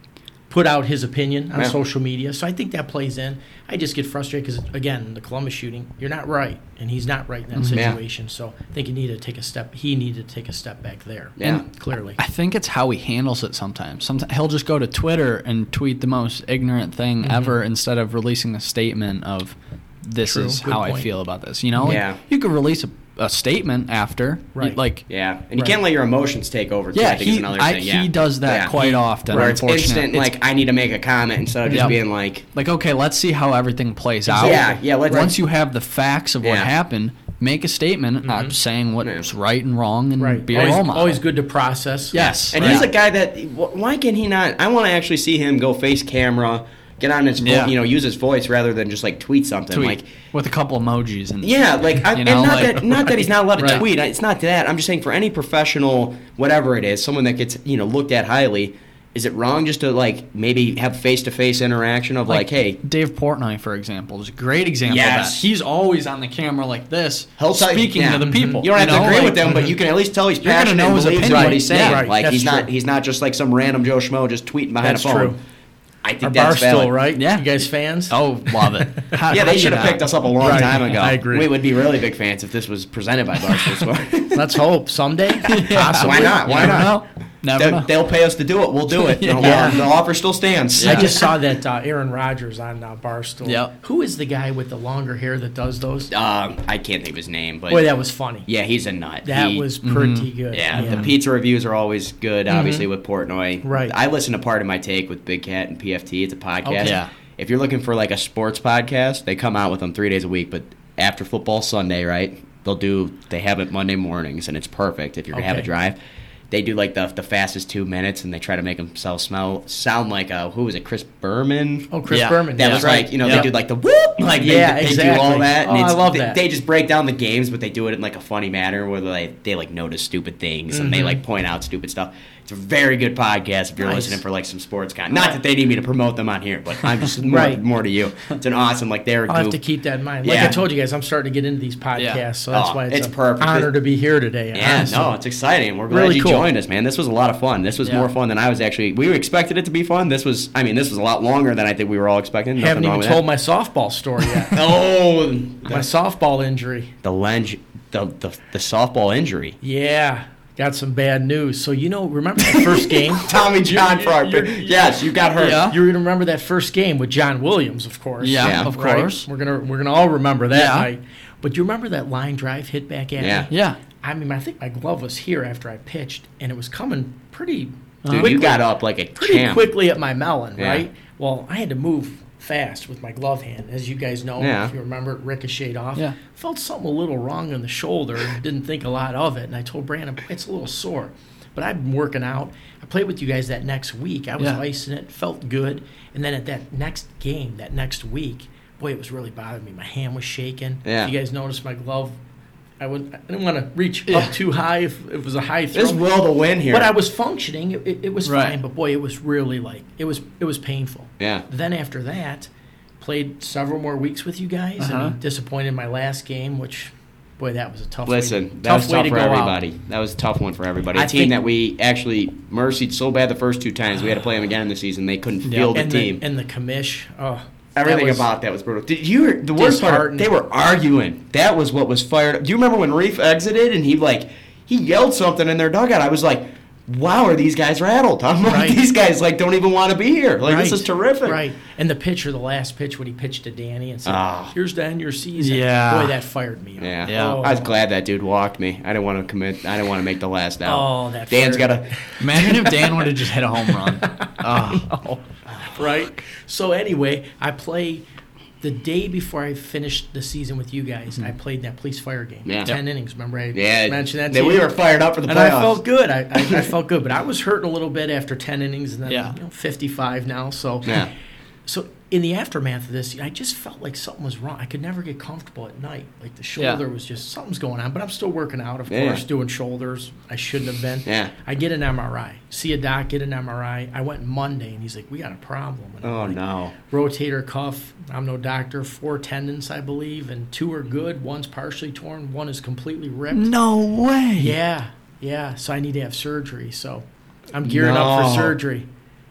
put out his opinion on Yeah. social media. So I think that plays in. I just get frustrated because, again, the Columbus shooting, you're not right, and he's not right in that Mm-hmm. Yeah. situation. So I think he needed to take a step. He needed to take a step back there. Yeah. Clearly. I think it's how he handles it sometimes. Sometimes he'll just go to Twitter and tweet the most ignorant thing Mm-hmm. ever instead of releasing a statement of this True. is Good how I point. feel about this. You know, Like, Yeah. you could release a, a statement after, Right. Like, Yeah, and you Right. can't let your emotions take over. Too, yeah, I think is he another I, thing. Yeah. he does that Yeah. quite often. Where it's unfortunately. instant, It's like I need to make a comment instead of just Yep. being like, like okay, let's see how everything plays out. Yeah, yeah, let's- Once you have the facts of what Yeah. happened, make a statement uh, saying what's right and wrong, and Right. be a Always, role model. always good to process. Yes, and right. he's a guy that. wh- Why can he not? I want to actually see him go face camera, get on his, vo- Yeah. you know, use his voice rather than just like tweet something. Tweet Like, with a couple emojis and yeah, like, I, You and know, not like- that, not that he's not allowed to Right. tweet. It's not that. I'm just saying for any professional, whatever it is, someone that gets you know looked at highly. Is it wrong just to like maybe have face to face interaction of like, hey, Dave Portnoy, for example, is a great example Yes. of that. He's always on the camera like this, He'll tell you- speaking yeah. to the people. You don't have know, to agree like- with them, but you can at least tell he's You're gonna passionate know and his believes in opinion. what he's saying. Yeah, right. Like That's he's not true. he's not just like some random Joe Schmo just tweeting behind That's a phone. true. I think Our that's Barstool, valid. right? Yeah. You guys fans? Oh, love it. How- Yeah, how they do should you have not? picked us up a long Right. time ago. I agree. We would be really big fans if this was presented by Barstool Sports. Let's hope someday. Possibly. Why not? Why You never not? know. Never They'll, know. they'll pay us to do it. We'll do it. Yeah. The- The offer still stands. I just saw that uh, Aaron Rodgers on uh, Barstool. Yep. Who is the guy with the longer hair that does those? Um, I can't think of his name, but Boy, that was funny. yeah, he's a nut. That He- was pretty good. Yeah, the pizza reviews are always good, obviously, with Portnoy. Right. I listen to Part of My Take with Big Cat and P F T. It's a podcast. Okay. Yeah. If you're looking for like a sports podcast, they come out with them three days a week. But after football Sunday, right, they'll do, they have it Monday mornings, and it's perfect if you're going to have a Okay. drive. They do like the the fastest two minutes, and they try to make themselves smell sound like a, who was it, Chris Berman? Oh, Chris Yeah. Berman. That yeah. was like, you know, Yeah. they do like the whoop, like they, Yeah, they do exactly. all that. And Oh, I it's, love they, that. They just break down the games, but they do it in like a funny manner where they, they like notice stupid things and Mm-hmm. they like point out stupid stuff. It's a very good podcast if you're Nice. listening for like some sports content. Not that they need me to promote them on here, but I'm just more, Right. more to you. It's an awesome, like they're a I'll have goof. to keep that in mind. Like Yeah. I told you guys, I'm starting to get into these podcasts, Yeah. so that's Oh, why it's, it's an perfect. honor to be here today. Yeah, honestly. no, it's exciting. We're glad Really you cool. joined us, man. This was a lot of fun. This was Yeah. more fun than I was actually. We expected it to be fun. This was, I mean, this was a lot longer than I think we were all expecting. Nothing Haven't wrong even with told that. my softball story yet. Oh, my softball injury. the lens, the, the the softball injury. Yeah, got some bad news. So you know, remember that first game? Tommy John You- for our you're- yes, you got hurt. Yeah. You're gonna remember that first game with John Williams, of course. Yeah, Yeah. of Right? course. We're gonna we're gonna all remember that Yeah. night. But you remember that line drive hit back at Yeah. me? Yeah. I mean, I think my glove was here after I pitched, and it was coming pretty Dude, quickly, you got up like a pretty champ. quickly at my melon, Yeah. right? Well, I had to move fast with my glove hand, as you guys know. Yeah. If you remember, it ricocheted off. Yeah. Felt something a little wrong in the shoulder. and Didn't think a lot of it, and I told Brandon it's a little sore. But I've been working out. I played with you guys that next week. I was Yeah. icing it, felt good, and then at that next game, that next week, boy, it was really bothering me. My hand was shaking. Yeah. If you guys noticed my glove, I would I didn't want to reach Yeah. up too high if, if it was a high throw. This will to win here. But I was functioning. It, it, it was Right. fine. But boy, it was really like it was it was painful. Yeah. Then after that, played several more weeks with you guys, Uh-huh. and disappointed in my last game, which boy, that was a tough. Listen, way to, that tough was way tough to for go out. everybody. That was a tough one for everybody. A I team think- that we actually mercied so bad the first two times we had to play them again in the season. They couldn't field the And team. the and the commish. Oh, Everything that was- about that was brutal. Did you? The worst part, Disheartening. they were arguing. That was what was fired up. Do you remember when Reef exited and he like he yelled something in their dugout? I was like, "Wow, are these guys rattled?" I'm like, Right. "These guys like don't even want to be here. Like this Right, is terrific." Right. And the pitcher, the last pitch when he pitched to Danny and said, Ah. "Here's the end of your season." Yeah. Boy, that fired me up. Yeah. Yeah. Oh. I was glad that dude walked me. I didn't want to commit. I didn't want to make the last out. Oh, that Dan's fired- got a. Imagine if Dan would have just hit a home run. Oh. Oh, right. So anyway, I play the day before I finished the season with you guys. I played that police fire game. Yeah. Ten innings. Remember I Yeah, mentioned that to that you? we were fired up for the and playoffs. I felt good. I, I, I felt good, but I was hurting a little bit after ten innings, and then Yeah. you know, fifty-five now. So, Yeah. so in the aftermath of this, I just felt like something was wrong. I could never get comfortable at night. Like the shoulder was just something's going on. But I'm still working out, of Yeah. course, doing shoulders. I shouldn't have been. Yeah. I get an M R I. See a doc, get an M R I. I went Monday, and he's like, "We got a problem." And I'm Oh like, no. rotator cuff. I'm no doctor. Four tendons, I believe, and two are good. One's partially torn. One is completely ripped. No way. Yeah, yeah. So I need to have surgery. So I'm gearing up No. for surgery.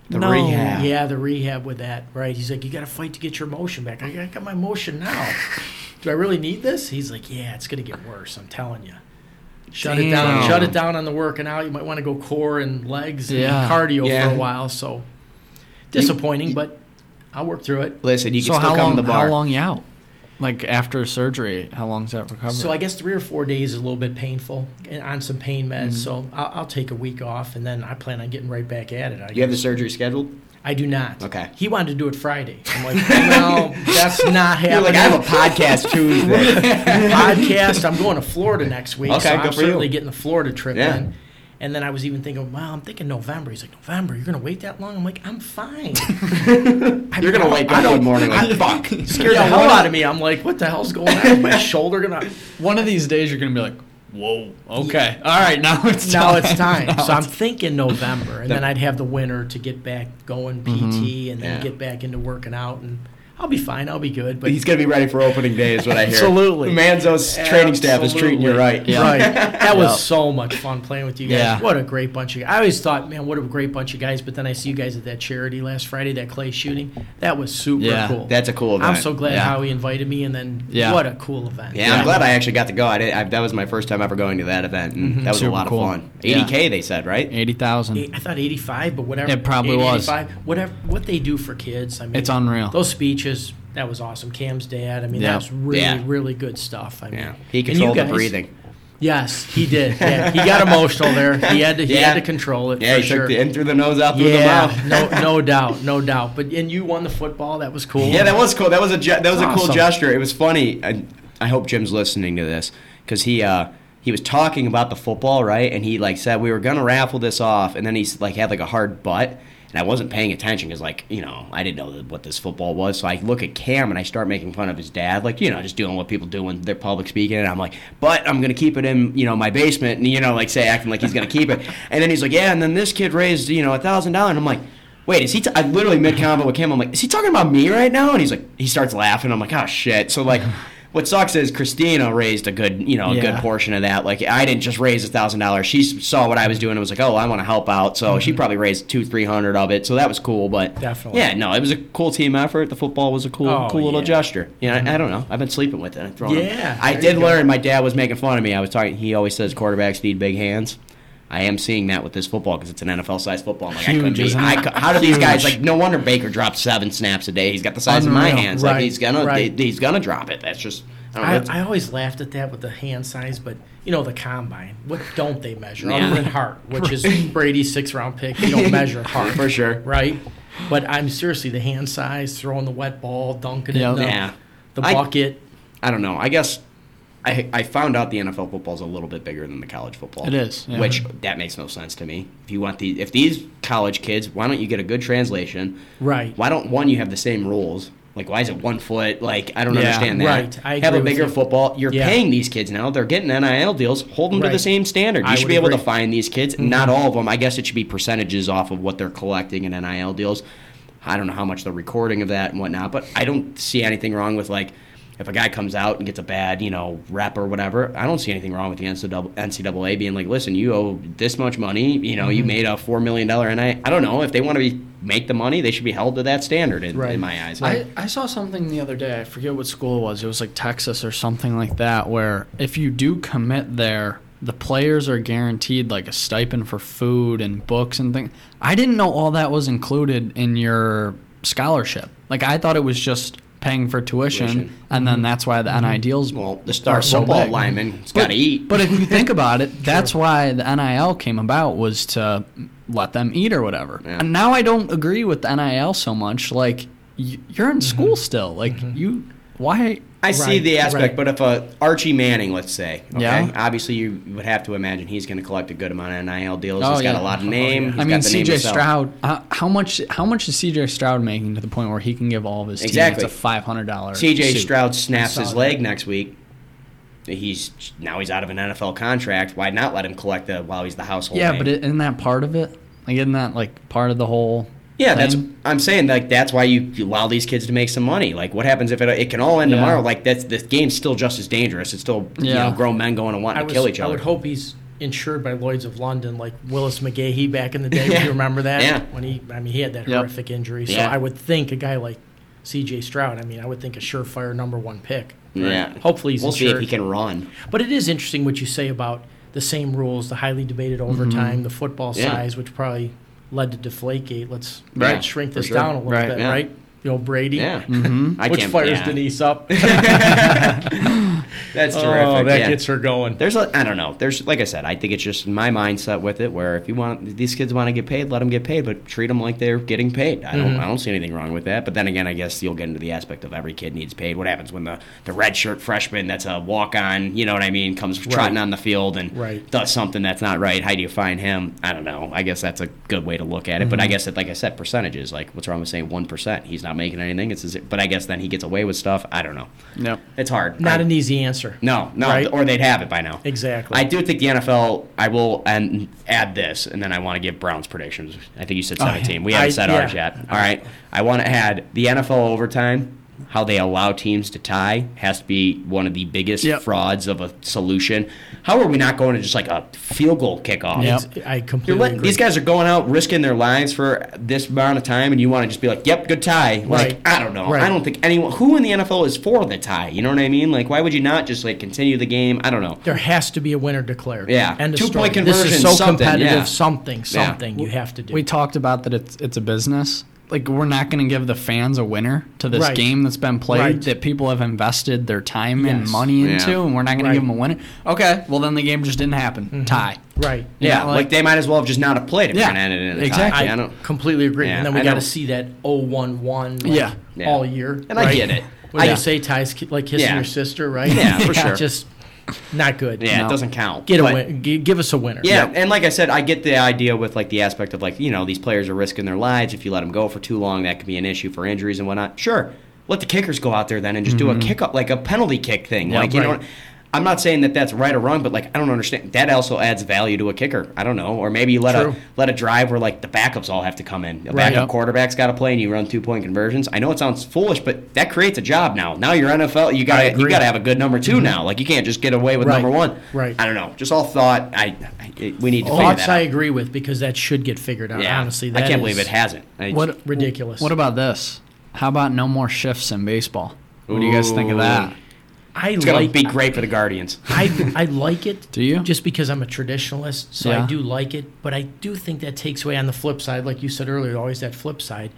The no, rehab. Yeah, the rehab with that, right? He's like, you got to fight to get your motion back. I got my motion now. Do I really need this? He's like, yeah, it's going to get worse. I'm telling you. Shut Damn. it down. Shut it down on the working out. You might want to go core and legs and Yeah. cardio Yeah. for a while. So disappointing, but I'll work through it. Listen, you So can still how come long? to the bar. How long you out? Like after surgery, how long's that recovery? So I guess three or four days is a little bit painful and on some pain meds. Mm-hmm. So I'll, I'll take a week off, and then I plan on getting right back at it. I, You have the surgery scheduled? I do not. Okay. He wanted to do it Friday. I'm like, no, that's not happening. You're like, I have a podcast Tuesday. podcast. I'm going to Florida next week, Okay, so good I'm for you. certainly getting the Florida trip Yeah. in. And then I was even thinking, well, I'm thinking November. He's like, November? You're going to wait that long? I'm like, I'm fine. You're going to wake up one morning like, fuck. Scared the hell out of me. I'm like, what the hell's going on? Is my shoulder going to... one of these days you're gonna be like, whoa, okay, all right, now it's Now time. it's time. Now So I'm it's- thinking November. And then I'd have the winter to get back going P T and then Yeah. get back into working out. And I'll be fine. I'll be good. But He's going to be ready for opening day is what I hear. Absolutely. Manzo's training staff is treating you right. Yeah. Right. That was Yeah. so much fun playing with you guys. Yeah. What a great bunch of guys. I always thought, man, what a great bunch of guys. But then I see you guys at that charity last Friday, that clay shooting. That was super Yeah. cool. That's a cool event. I'm so glad Yeah. Howie invited me, and then Yeah. what a cool event. Yeah, I'm glad I actually got to go. I, did, I That was my first time ever going to that event, and that was Super a lot cool. of fun. Yeah. eighty K, they said, right? eighty thousand. I thought eighty-five, but whatever. It probably eighty, was. eighty-five, whatever. What they do for kids, I mean, It's unreal. Those speeches, that was awesome. Cam's dad, I mean, Yeah. that was really, Yeah. really good stuff. I mean, Yeah. He and you controlled the guys- breathing. Yes, he did. Yeah, he got emotional there. He had to. He Yeah. had to control it. Yeah, for he sure. took the in through the nose, out through Yeah, the mouth. no, no doubt, no doubt. But and you won the football. That was cool. Yeah, that was cool. That was a ge- that was a cool Awesome. gesture. It was funny. I, I hope Jim's listening to this because he uh, he was talking about the football, right? And he like said we were gonna raffle this off, and then he's like had like a hard butt, and I wasn't paying attention because like you know I didn't know what this football was. So I look at Cam and I start making fun of his dad, like you know just doing what people do when they're public speaking, and I'm like, but I'm gonna keep it in you know my basement, and you know like say acting like he's gonna keep it, and then he's like, yeah, and then this kid raised you know a thousand dollars, and I'm like. Wait, is he? T- I literally mid convo with Cam. I'm like, is he talking about me right now? And he's like, he starts laughing. I'm like, oh shit. So like, what sucks is Christina raised a good, you know, a Yeah. good portion of that. Like, I didn't just raise a thousand dollars. She saw what I was doing and was like, oh, I want to help out. So she probably raised two, three hundred of it. So that was cool. But Definitely. yeah, no, it was a cool team effort. The football was a cool, Oh, cool little yeah. gesture. Yeah, I, I don't know. I've been sleeping with it. I'm throwing them. Yeah, I there did you go. learn. My dad was making fun of me. I was talking. He always says quarterbacks need big hands. I am seeing that with this football because it's an N F L sized football. I'm like, I couldn't Huge, be. isn't it? I, cou- how do these guys Huge. like? No wonder Baker drops seven snaps a day. He's got the size of my Unreal. hands. Like Right, he's gonna, right. he's gonna drop it. That's just. I don't know, I, it's- I always laughed at that with the hand size, but you know the combine. What don't they measure Yeah. other than heart, which is Brady's six round pick? You don't measure heart for sure. right? But I'm seriously the hand size, throwing the wet ball, dunking it Yeah. in the, Yeah. the I- bucket. I don't know. I guess I I found out the N F L football is a little bit bigger than the college football. It is, yeah. which that makes no sense to me. If you want the if these college kids, why don't you get a good translation? Right. Why don't one you have the same rules? Like why is it one foot? Like I don't Yeah, understand that. right. I have agree a with bigger you. football. You're Yeah. paying these kids now. They're getting N I L deals. Hold them to the Right. same standard. You I should would be able to agree. find these kids. Not all of them. I guess it should be percentages off of what they're collecting in N I L deals. I don't know how much the recording of that and whatnot, but I don't see anything wrong with like if a guy comes out and gets a bad, you know, rep or whatever. I don't see anything wrong with the N C double A being like, listen, you owe this much money. You know, you made a four million dollar N I. I don't know if they want to be make the money, they should be held to that standard in, Right. in my eyes. I, I saw something the other day. I forget what school it was. It was like Texas or something like that, where if you do commit there, the players are guaranteed like a stipend for food and books and things. I didn't know all that was included in your scholarship. Like I thought it was just paying for tuition, Tuition. and then that's why the N I deals. well, the star are so football big. lineman's got to eat. But if you think about it, that's why the N I L came about, was to let them eat or whatever. Yeah. And now I don't agree with the N I L so much. Like, y- you're in school still. Like, you, why? I see Right, the aspect, right. but if a Archie Manning, let's say, okay, Yeah. obviously you would have to imagine he's going to collect a good amount of N I L deals. Oh, He's got yeah. a lot of Oh, name. yeah. He's I got mean, the name C J himself. Stroud. Uh, how much? How much is C J Stroud making to the point where he can give all of his Exactly. teammates a five hundred dollars? C J Stroud snaps I his saw leg that. next week. He's now he's out of an N F L contract. Why not let him collect the while he's the household Yeah, name? but it, isn't that part of it? Like, isn't that like part of the whole? Yeah, that's. thing? I'm saying like that's why you, you allow these kids to make some money. Like, what happens if it it can all end Yeah. tomorrow? Like, that's this game's still just as dangerous. It's still you Yeah. know grown men going and wanting I to was, kill each I other. would hope he's insured by Lloyd's of London, like Willis McGahee back in the day. Yeah. Do you remember that? Yeah. When he, I mean, he had that Yep. horrific injury. So Yeah. I would think a guy like C J Stroud, I mean, I would think a surefire number one pick. Yeah. Hopefully he's We'll see if insured. he can run. But it is interesting what you say about the same rules, the highly debated overtime, the football Yeah. size, which probably led to Deflategate. Let's Right. let's shrink For this sure. down a little Right. bit, Yeah. right? The old Brady. Yeah. Mm-hmm. I Which can't, fires yeah. Denise up. That's terrific. Oh, that yeah. gets her going. There's, a, I don't know. There's, like I said, I think it's just my mindset with it. Where if you want, these kids want to get paid, let them get paid, but treat them like they're getting paid. I don't, Mhm. I don't see anything wrong with that. But then again, I guess you'll get into the aspect of every kid needs paid. What happens when the the redshirt freshman that's a walk on, you know what I mean, comes trotting on the field and Right. does something that's not right? How do you find him? I don't know. I guess that's a good way to look at it. But I guess that, like I said, percentages. Like, what's wrong with saying one percent? He's not making anything. It's, his, but I guess then he gets away with stuff. I don't know. Yep. It's hard. Not I, an easy answer. no, no, Right. or they'd have it by now. Exactly. I do think the N F L. I will and add this, and then I want to give Browns predictions. I think you said Oh, yeah. seventeen. We haven't I- said yeah. ours yet. All right. I want to add the N F L overtime. How they allow teams to tie has to be one of the biggest Yep. frauds of a solution. How are we not going to just like a field goal kickoff? Yep. Ex- I You're completely letting, agree. these guys are going out risking their lives for this amount of time, and you want to just be like, "Yep, good tie." Like, Right. I don't know. Right. I don't think anyone who in the N F L is for the tie. You know what I mean? Like, why would you not just like continue the game? I don't know. There has to be a winner declared. Yeah. End of Two-point story. This conversion, is so something, competitive. yeah. Something, something you have to do. We talked about that it's it's a business. Like, we're not going to give the fans a winner to this Right. game that's been played Right. that people have invested their time and Yes. money into, Yeah. and we're not going Right. to give them a winner. Okay, well then the game just didn't happen. Tie. right. Yeah, Yeah, like, like- they might as well have just not have played if Yeah, you're going to end it in a exactly. tie. I, I don't. completely agree. Yeah, and then we I got to know. see that oh one one like, Yeah. Yeah. all year. And I right? get it. What do I- you say, ties ki- like kissing Yeah. your sister, right? Yeah, for sure. Just not good. Yeah, No. it doesn't count. Get a But- win. G- give us a winner. Yeah, and like I said, I get the idea with like the aspect of like, you know, these players are risking their lives. If you let them go for too long, that could be an issue for injuries and whatnot. Sure, let the kickers go out there then and just do a kick up, like a penalty kick thing. Yeah, like you right. know, I'm not saying that that's right or wrong, but like I don't understand. That also adds value to a kicker. I don't know, or maybe you let True. a let a drive where like the backups all have to come in. A Right. backup Yep. quarterback's got to play, and you run two point conversions. I know it sounds foolish, but that creates a job now. Now you're N F L. You I got to agree. you got to have a good number 2 now. Like you can't just get away with Right. number one. Right. I don't know. Just all thought. I, I we need to figure Thoughts that I out. agree with because that should get figured out. Yeah, Honestly, I that can't believe is it hasn't. I, What ridiculous. What about this? How about no more shifts in baseball? What do you guys think of that? I It's gonna like. be great for the Guardians. I I like it. Do you? Just because I'm a traditionalist, so Yeah. I do like it. But I do think that takes away on the flip side, like you said earlier, always that flip side.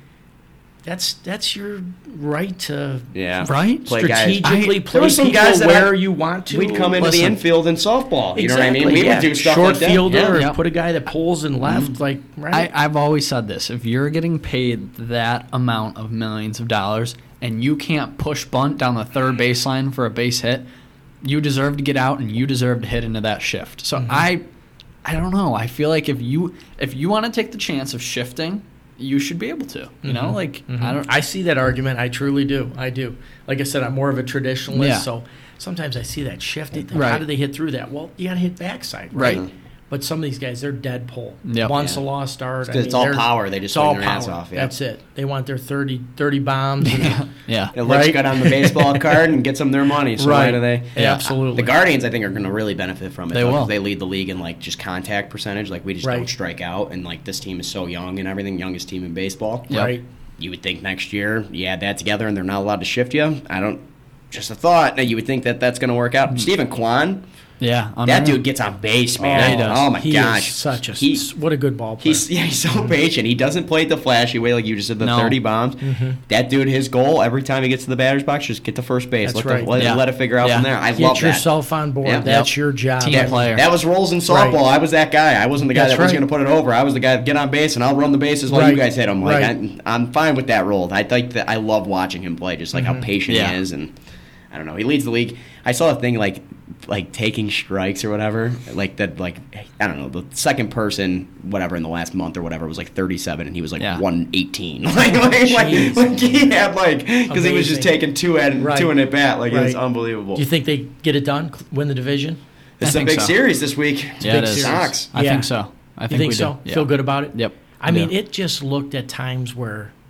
That's that's your right to Yeah, Right? Play guys. strategically I- play there were some people guys that where I- you want to. We'd come into Listen. the infield in softball. You know what I mean? Exactly, We yeah. would do stuff short like that. fielder, Yeah. or Yeah. put a guy that pulls and left, like right. I, I've always said this. If you're getting paid that amount of millions of dollars and you can't push bunt down the third baseline for a base hit, you deserve to get out and you deserve to hit into that shift. So Mm-hmm. I I don't know. I feel like if you if you want to take the chance of shifting, you should be able to. You know, like I don't I see that argument. I truly do. I do. Like I said, I'm more of a traditionalist, Yeah. so sometimes I see that shift. I think, Right. how do they hit through that? Well, you got to hit backside, right? Right. But some of these guys, they're dead pull. Yep. Once Yeah. a lost art. It's- it's all power. They just it's all swing their ass power. off, yeah. That's it. They want their thirty, thirty bombs. And, yeah. It looks Right. good on the baseball card and gets them their money. So why Right. do they? Yeah. Absolutely. The Guardians, I think, are going to really benefit from it. They though, 'cause will. They lead the league in like just contact percentage. Like we just Right. don't strike out, and like this team is so young and everything, youngest team in baseball. Yep. Right. You would think next year you add that together and they're not allowed to shift you. I don't. Just a thought. Now you would think that that's going to work out. Stephen Kwan, Yeah. that unreal. dude gets on base, man. Yeah, he does. Oh my he gosh, is such a He- what a good ball player. He's yeah, he's so patient. He doesn't play it the flashy way like you just said, the No. thirty bombs. That dude, his goal every time he gets to the batter's box, just get to first base. That's let, right. the, let, Yeah. let it figure out Yeah. from there. I Get love that. yourself on board. Yeah. That's Yep. your job. Team That- player. That was roles in softball. Right. I was that guy. I wasn't the guy That's that was right. going to put it over. I was the guy that get on base and I'll run the bases while you Right. guys hit them. Like Right. I, I'm fine with that role. I think that I love watching him play, just like how patient Yeah. he is, and I don't know. He leads the league. I saw a thing like like taking strikes or whatever. Like that. Like I don't know. The second person, whatever, in the last month or whatever, was like thirty-seven, and he was like Yeah. one eighteen. like, like, like, Jeez. like he had like because he was just Amazing. taking two at Right. two in at bat. Like it's Right. unbelievable. Do you think they get it done? cl- Win the division? It's I a think big so. series this week. Yeah, big it is. series. Sox. I Yeah. think so. I You think, think we so? do. Yeah. Feel good about it? Yep. I mean, Yeah. it just looked at times where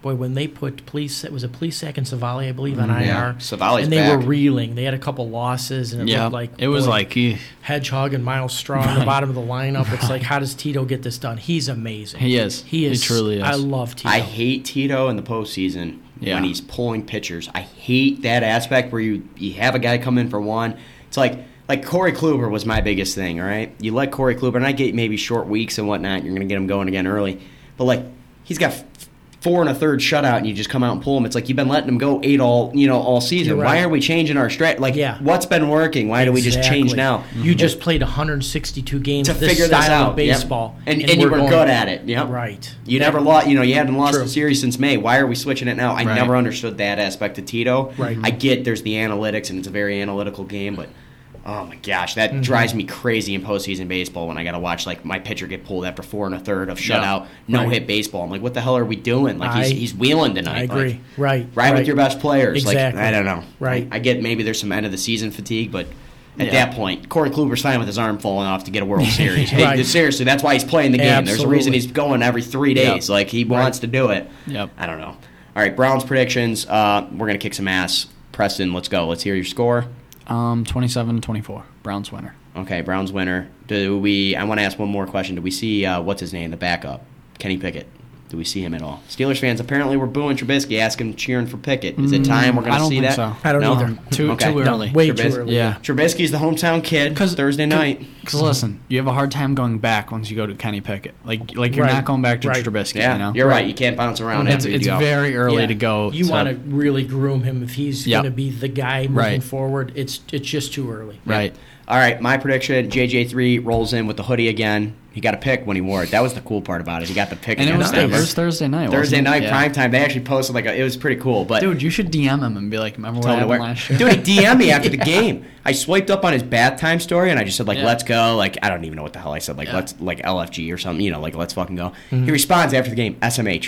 boy, when they put police, it was a police sack and Savali, I believe, on I R. Yeah, Savali's and they back. were reeling. They had a couple losses, and it Yeah, looked like it was boy, like eh, Hedgehog and Miles Straw in the bottom of the lineup. It's like, how does Tito get this done? He's amazing. he is. He is. He truly is. I love Tito. I hate Tito in the postseason Yeah. when he's pulling pitchers. I hate that aspect where you, you have a guy come in for one. It's like like Corey Kluber was my biggest thing, all right? You let Corey Kluber, and I get maybe short weeks and whatnot, you're going to get him going again early. But, like, he's got four and a third shutout, and you just come out and pull him. It's like you've been letting him go eight all, you know, all season. You're Why right. are we changing our strat? Like, Yeah. what's been working? Why do we just change Exactly. now? You just played one hundred sixty-two games To of this figure style this out. of baseball. Yep. And, and, you we're were going- good at it. Yep. Right. You never lost, you know, you hadn't lost True. the series since May. Why are we switching it now? I Right. never understood that aspect of Tito. Right. I get there's the analytics and it's a very analytical game, but oh my gosh, that Mm-hmm. drives me crazy in postseason baseball when I got to watch like my pitcher get pulled after four and a third of Yeah. shutout, no Right. hit baseball. I'm like, what the hell are we doing? Like he's I- he's wheeling tonight. I agree. Like, right. right, with your best players. Exactly. Like I don't know. Right. I, I get maybe there's some end of the season fatigue, but at Yeah. that point, Corey Kluber's fine with his arm falling off to get a World Series. Hey, Right. seriously, that's why he's playing the game. There's a reason Absolutely. he's going every three days. Like he wants to do it. Yep. I don't know. All right, Browns predictions. Uh, we're gonna kick some ass. Preston, let's go. Let's hear your score. Um, twenty-seven to twenty-four. Browns winner. Okay, Browns winner. Do we? I want to ask one more question. Do we see uh, what's his name, the backup, Kenny Pickett? Do we see him at all? Steelers fans apparently were booing Trubisky, asking, cheering for Pickett. Is it time we're going I to don't see think that? so. I don't No? either. Too Okay. too No, early. way Trubis- too early. Yeah. Trubisky's the hometown kid. Thursday night. Because listen, you have a hard time going back once you go to Kenny Pickett. Like like you're Right. not going back to Right. Trubisky. Yeah, you know. you're right. You can't bounce around It's after you it's go. very early Yeah. to go. You to- want to really groom him if he's Yep. going to be the guy moving Right. forward. It's it's just too early. right. All right, my prediction: J J three rolls in with the hoodie again. He got a pick when he wore it. That was the cool part about it. He got the pick And it against was, it Denver. was Thursday night. wasn't Thursday it? night Yeah. prime time. They actually posted like a, it was pretty cool. But Dude, you should D M him and be like, "Remember what Tell him to happened wear- last year?" Dude, he D M'd me after the game. I swiped up on his bath time story and I just said like, Yeah. "Let's go." Like I don't even know what the hell I said. Like Yeah. let's like L F G or something. You know, like let's fucking go. Mm-hmm. He responds after the game, S M H.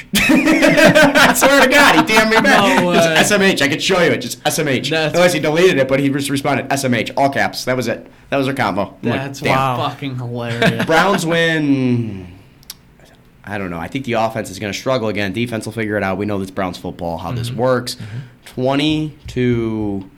I swear to God, he D M'd me back. No Just way. S M H. I could show you it. Just S M H. That's- Unless he deleted it, but he just responded S M H, all caps. That was it. That was our combo. I'm like, That's damn. fucking hilarious. Browns win. I don't know. I think the offense is going to struggle again. Defense will figure it out. We know this Browns football, how this works. twenty to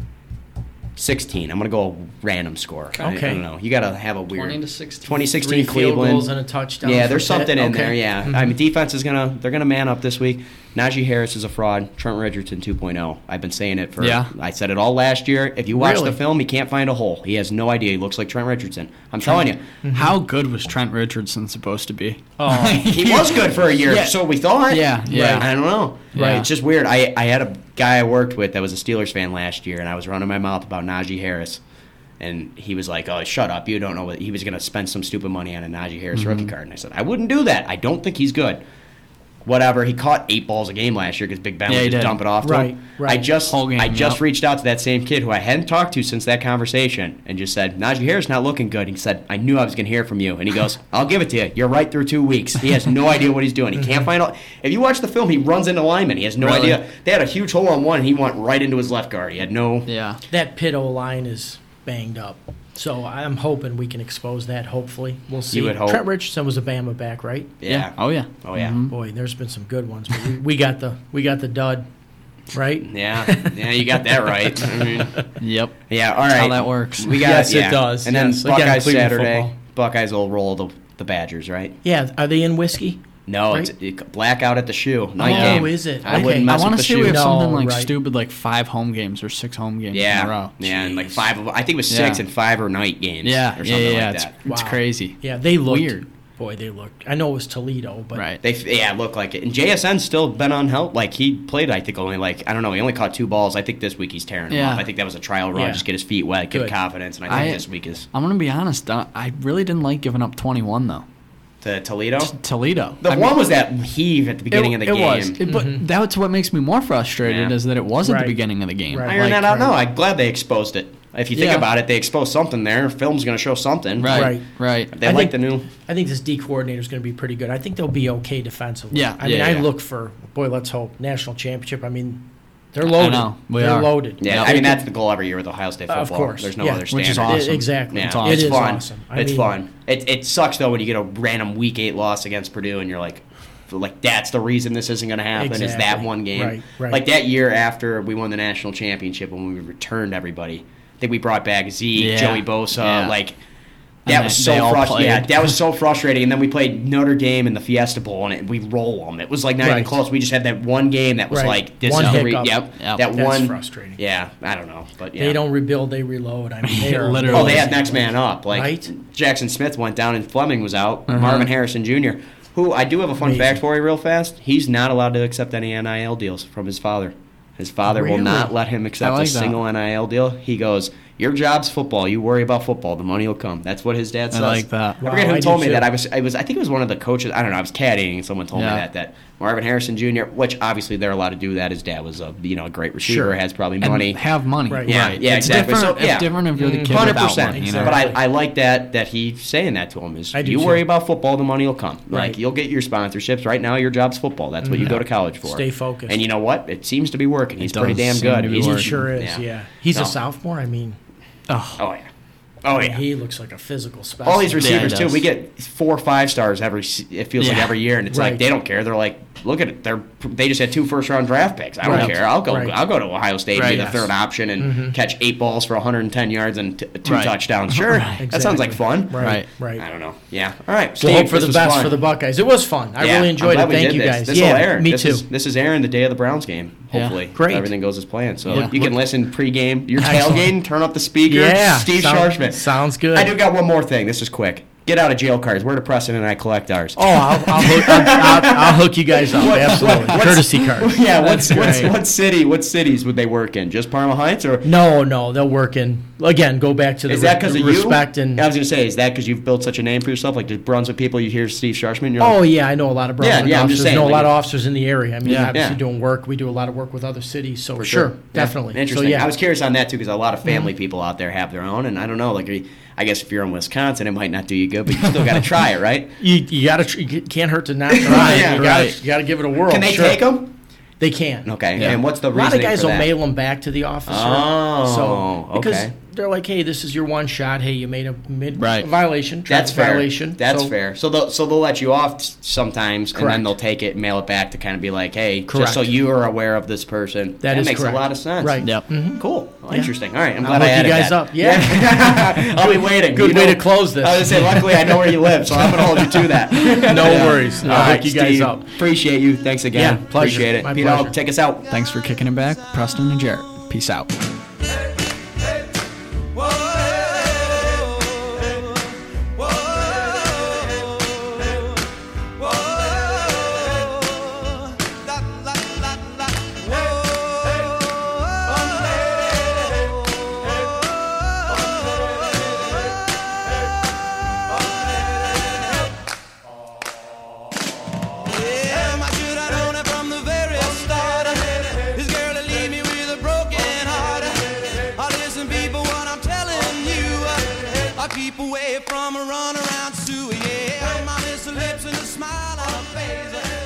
sixteen. I'm going to go a random score. I, I Okay. don't know. You got to have a weird. twenty to sixteen. twenty sixteen Three field Cleveland. goals and a touchdown. Yeah, for there's Pitt. something in Okay. there. Yeah, Mhm. I mean, defense is gonna they're gonna man up this week. Najee Harris is a fraud. Trent Richardson two point oh. I've been saying it for. Yeah. I said it all last year. If you watch Really? the film, he can't find a hole. He has no idea. He looks like Trent Richardson. I'm telling you, How good was Trent Richardson supposed to be? Oh, he was good for a year. Yeah. So we thought. Yeah, yeah. I don't know. Right. It's just weird. I I had a guy I worked with that was a Steelers fan last year, and I was running my mouth about Najee Harris. And he was like, "Oh, shut up! You don't know what he was going to spend some stupid money on a Najee Harris rookie card." And I said, "I wouldn't do that. I don't think he's good." Whatever. He caught eight balls a game last year because Big Ben Yeah, would he just did. dump it off to Right, him. right. I just, Whole game, I just yep. reached out to that same kid who I hadn't talked to since that conversation, and just said, "Najee Harris not looking good." He said, "I knew I was going to hear from you." And he goes, "I'll give it to you. You're right through two weeks." He has no idea what he's doing. He can't find out. If you watch the film, he runs into linemen. He has no Really? idea. They had a huge hole on one, and he went right into his left guard. He had no. Yeah. that Pitt O line is banged up. So I'm hoping we can expose that. Hopefully, we'll see. would hope. Trent Richardson was a Bama back, right? Yeah. Oh yeah. Oh yeah. Mhm. Boy, there's been some good ones, but we, we got the we got the dud, right? Yeah. Yeah. You got that right. I mean, Yep. yeah. All right. how that works. We got. Yes, it yeah. does. And then Yes. Again, Buckeyes Cleveland Saturday. football. Buckeyes will roll the the Badgers, right? Yeah, are they in whiskey? No, Right? it's it, blackout at the shoe. Night Oh, game. is it? I Okay. wouldn't I mess want with to the see shoe. we have No, something like right. stupid, like five home games or six home games in a Yeah, row. yeah, and like Jeez. five. Of, I think it was six Yeah. and five or night games. Yeah, or yeah, something yeah. like it's that. it's Wow. crazy. Yeah, they looked Weird. Boy, they looked. I know it was Toledo, but Right. They yeah, it looked like it. And J S N's still been on help. Like he played, I think only like I don't know. He only caught two balls. I think this week he's tearing them Yeah. off. I think that was a trial run, Yeah. just get his feet wet, get Good. confidence. And I think I- this week is I'm gonna be honest. uh, I really didn't like giving up twenty-one though. to Toledo. T- Toledo. The I one mean, was that heave at the beginning it, of the it game. was, It- but that's what makes me more frustrated Yeah. is that it was at Right. the beginning of the game. Right. Iron Like, that out. right. No, I'm glad they exposed it. If you think Yeah. about it, they exposed something there. Film's going to show something. Right. Right. Right. They I like think- the new. I think this D coordinator is going to be pretty good. I think they'll be okay defensively. Yeah, I mean, yeah, I yeah. look for boy. Let's hope national championship. I mean, they're loaded. know. We they're are. loaded. Yeah, Yeah. I mean that's the goal every year with Ohio State football. Of course. There's no Yeah. other standard. Which is I- awesome. exactly. Yeah, It's awesome. it's It is fun. awesome. I it's mean- fun. It it sucks though when you get a random week eight loss against Purdue and you're like, like that's the reason this isn't going to happen is that Exactly. one game. Right, right. Like that year after we won the national championship when we returned everybody. I think we brought back Zeke, Yeah. Joey Bosa, Yeah. like. And That they- was they so all frustrating. Yeah, played. that was so frustrating. And then we played Notre Dame in the Fiesta Bowl, and it, we roll them. It was like not even Right. close. We just had that one game that was Right. like this One is the re- hiccup. Yep, Yep. that That's one. frustrating. Yeah, I don't know, but yeah. They don't rebuild, they reload. I mean, they are Literally. Oh, they had next man up. Like Right. Jackson Smith went down and Fleming was out. Uh-huh. Marvin Harrison Junior, who I do have a fun Amazing. fact for you real fast. He's not allowed to accept any N I L deals from his father. His father will Really? not let him accept I like a that. single N I L deal. He goes, your job's football. You worry about football. The money will come. That's what his dad I says. like that. I Wow, forget who I do told me too. that. I was, I was, I think it was one of the coaches. I don't know. I was caddying, and someone told Yeah. me that that Marvin Harrison Junior, which obviously they're allowed to do that. His dad was a, you know, a great receiver, Sure. has probably And money. have money. Right. Yeah, Right. yeah, it's exactly. Different, So, yeah. It's different if you're the kid Hundred without percent. money. You know? But I, I like that that he's saying that to him is I do you too. worry about football, the money will come. Right. Like you'll get your sponsorships. Right now, your job's football. That's what you go to college for. Stay focused. And you know what? It seems to be working. He's does pretty damn seem good. to be He's He working. sure is, yeah. He's No. a sophomore. I mean, oh, Oh yeah. Oh yeah. he looks like a physical specimen. All these Yeah, receivers he too. does. We get four five stars every. se- It feels like Yeah. every year, and it's Right. like they don't care. They're like, look at it. They're they just had two first round draft picks. I don't Right. care. I'll go. Right. I'll go to Ohio State and Right. be the Yes. third option and catch eight balls for one hundred ten yards and t- two Right. touchdowns. Sure, Right. that sounds like fun. Right, Right. right. I don't know. Yeah. All right. We'll Steve, hope for this the was best fun. for the Buckeyes. It was fun. I Yeah, really I'm enjoyed glad it. we Thank did you this. guys. This yeah, will air. me this too. Is, this is airing the day of the Browns game. Yeah. Hopefully, Great. if everything goes as planned. So Yeah. you can listen pregame. You're Excellent. tailgating. Turn up the speaker. Yeah, Steve sound- Scharchman. sounds good. I do got one more thing. This is quick. Get out of jail cards. Where do Preston and I collect ours? Oh, I'll, I'll, hook, I'll, I'll, I'll hook you guys up. What- Absolutely. what's- Courtesy cards. Yeah, what's, That's what's great. what city? What cities would they work in? Just Parma Heights, or No, no, they'll work in. Again, go back to the is that re- because of respect you? and. I was gonna say, is that because you've built such a name for yourself? Like, just Brunswick people, you hear Steve Scharchman, you're Oh like, yeah, I know a lot of Yeah, Brunswick yeah, I'm officers. just saying, know a like- lot of officers in the area. I mean, Yeah. obviously Yeah. doing work. We do a lot of work with other cities. So for sure, sure, Yeah. definitely. interesting. So yeah, I was curious on that too because a lot of family people out there have their own, and I don't know. Like, I guess if you're in Wisconsin, it might not do you good, but you still got to try it, right? you you gotta tr- you can't hurt to not try. Yeah, you gotta right. you gotta give it a whirl. Can they sure. take them? They can. Okay, Yeah. and what's the A lot of reasoning guys for will that? mail them back to the officer. Oh, so, because okay. they're like, hey, this is your one shot. Hey, you made a mid Right. a violation. That's traffic fair. Violation. That's So- fair. So they'll so they'll let you off s- sometimes, and Correct. then they'll take it and mail it back to kind of be like, hey, Correct. just so you are aware of this person. That is makes correct. a lot of sense. Right. Yep. Mhm. Cool. Well, Yeah. Interesting. All right. I'm I'll glad I hook you added guys that. up. Yeah. I'll be waiting. Good You way know- to close this. I was gonna say, luckily I know where you live, so I'm gonna hold you to that. No worries. I'll All hook right, you guys Steve, up. Appreciate you. Thanks again. Yeah, pleasure. Appreciate it. My Pete, pleasure. take us out. Thanks for kicking it back, Preston and Jarrett. Peace out. Damn, I should have known it from the very start. This girl will leave me with a broken heart. Oh, listen, people, what I'm telling you. I keep away from a run around Sue. Yeah, my miss her lips and a smile on her face.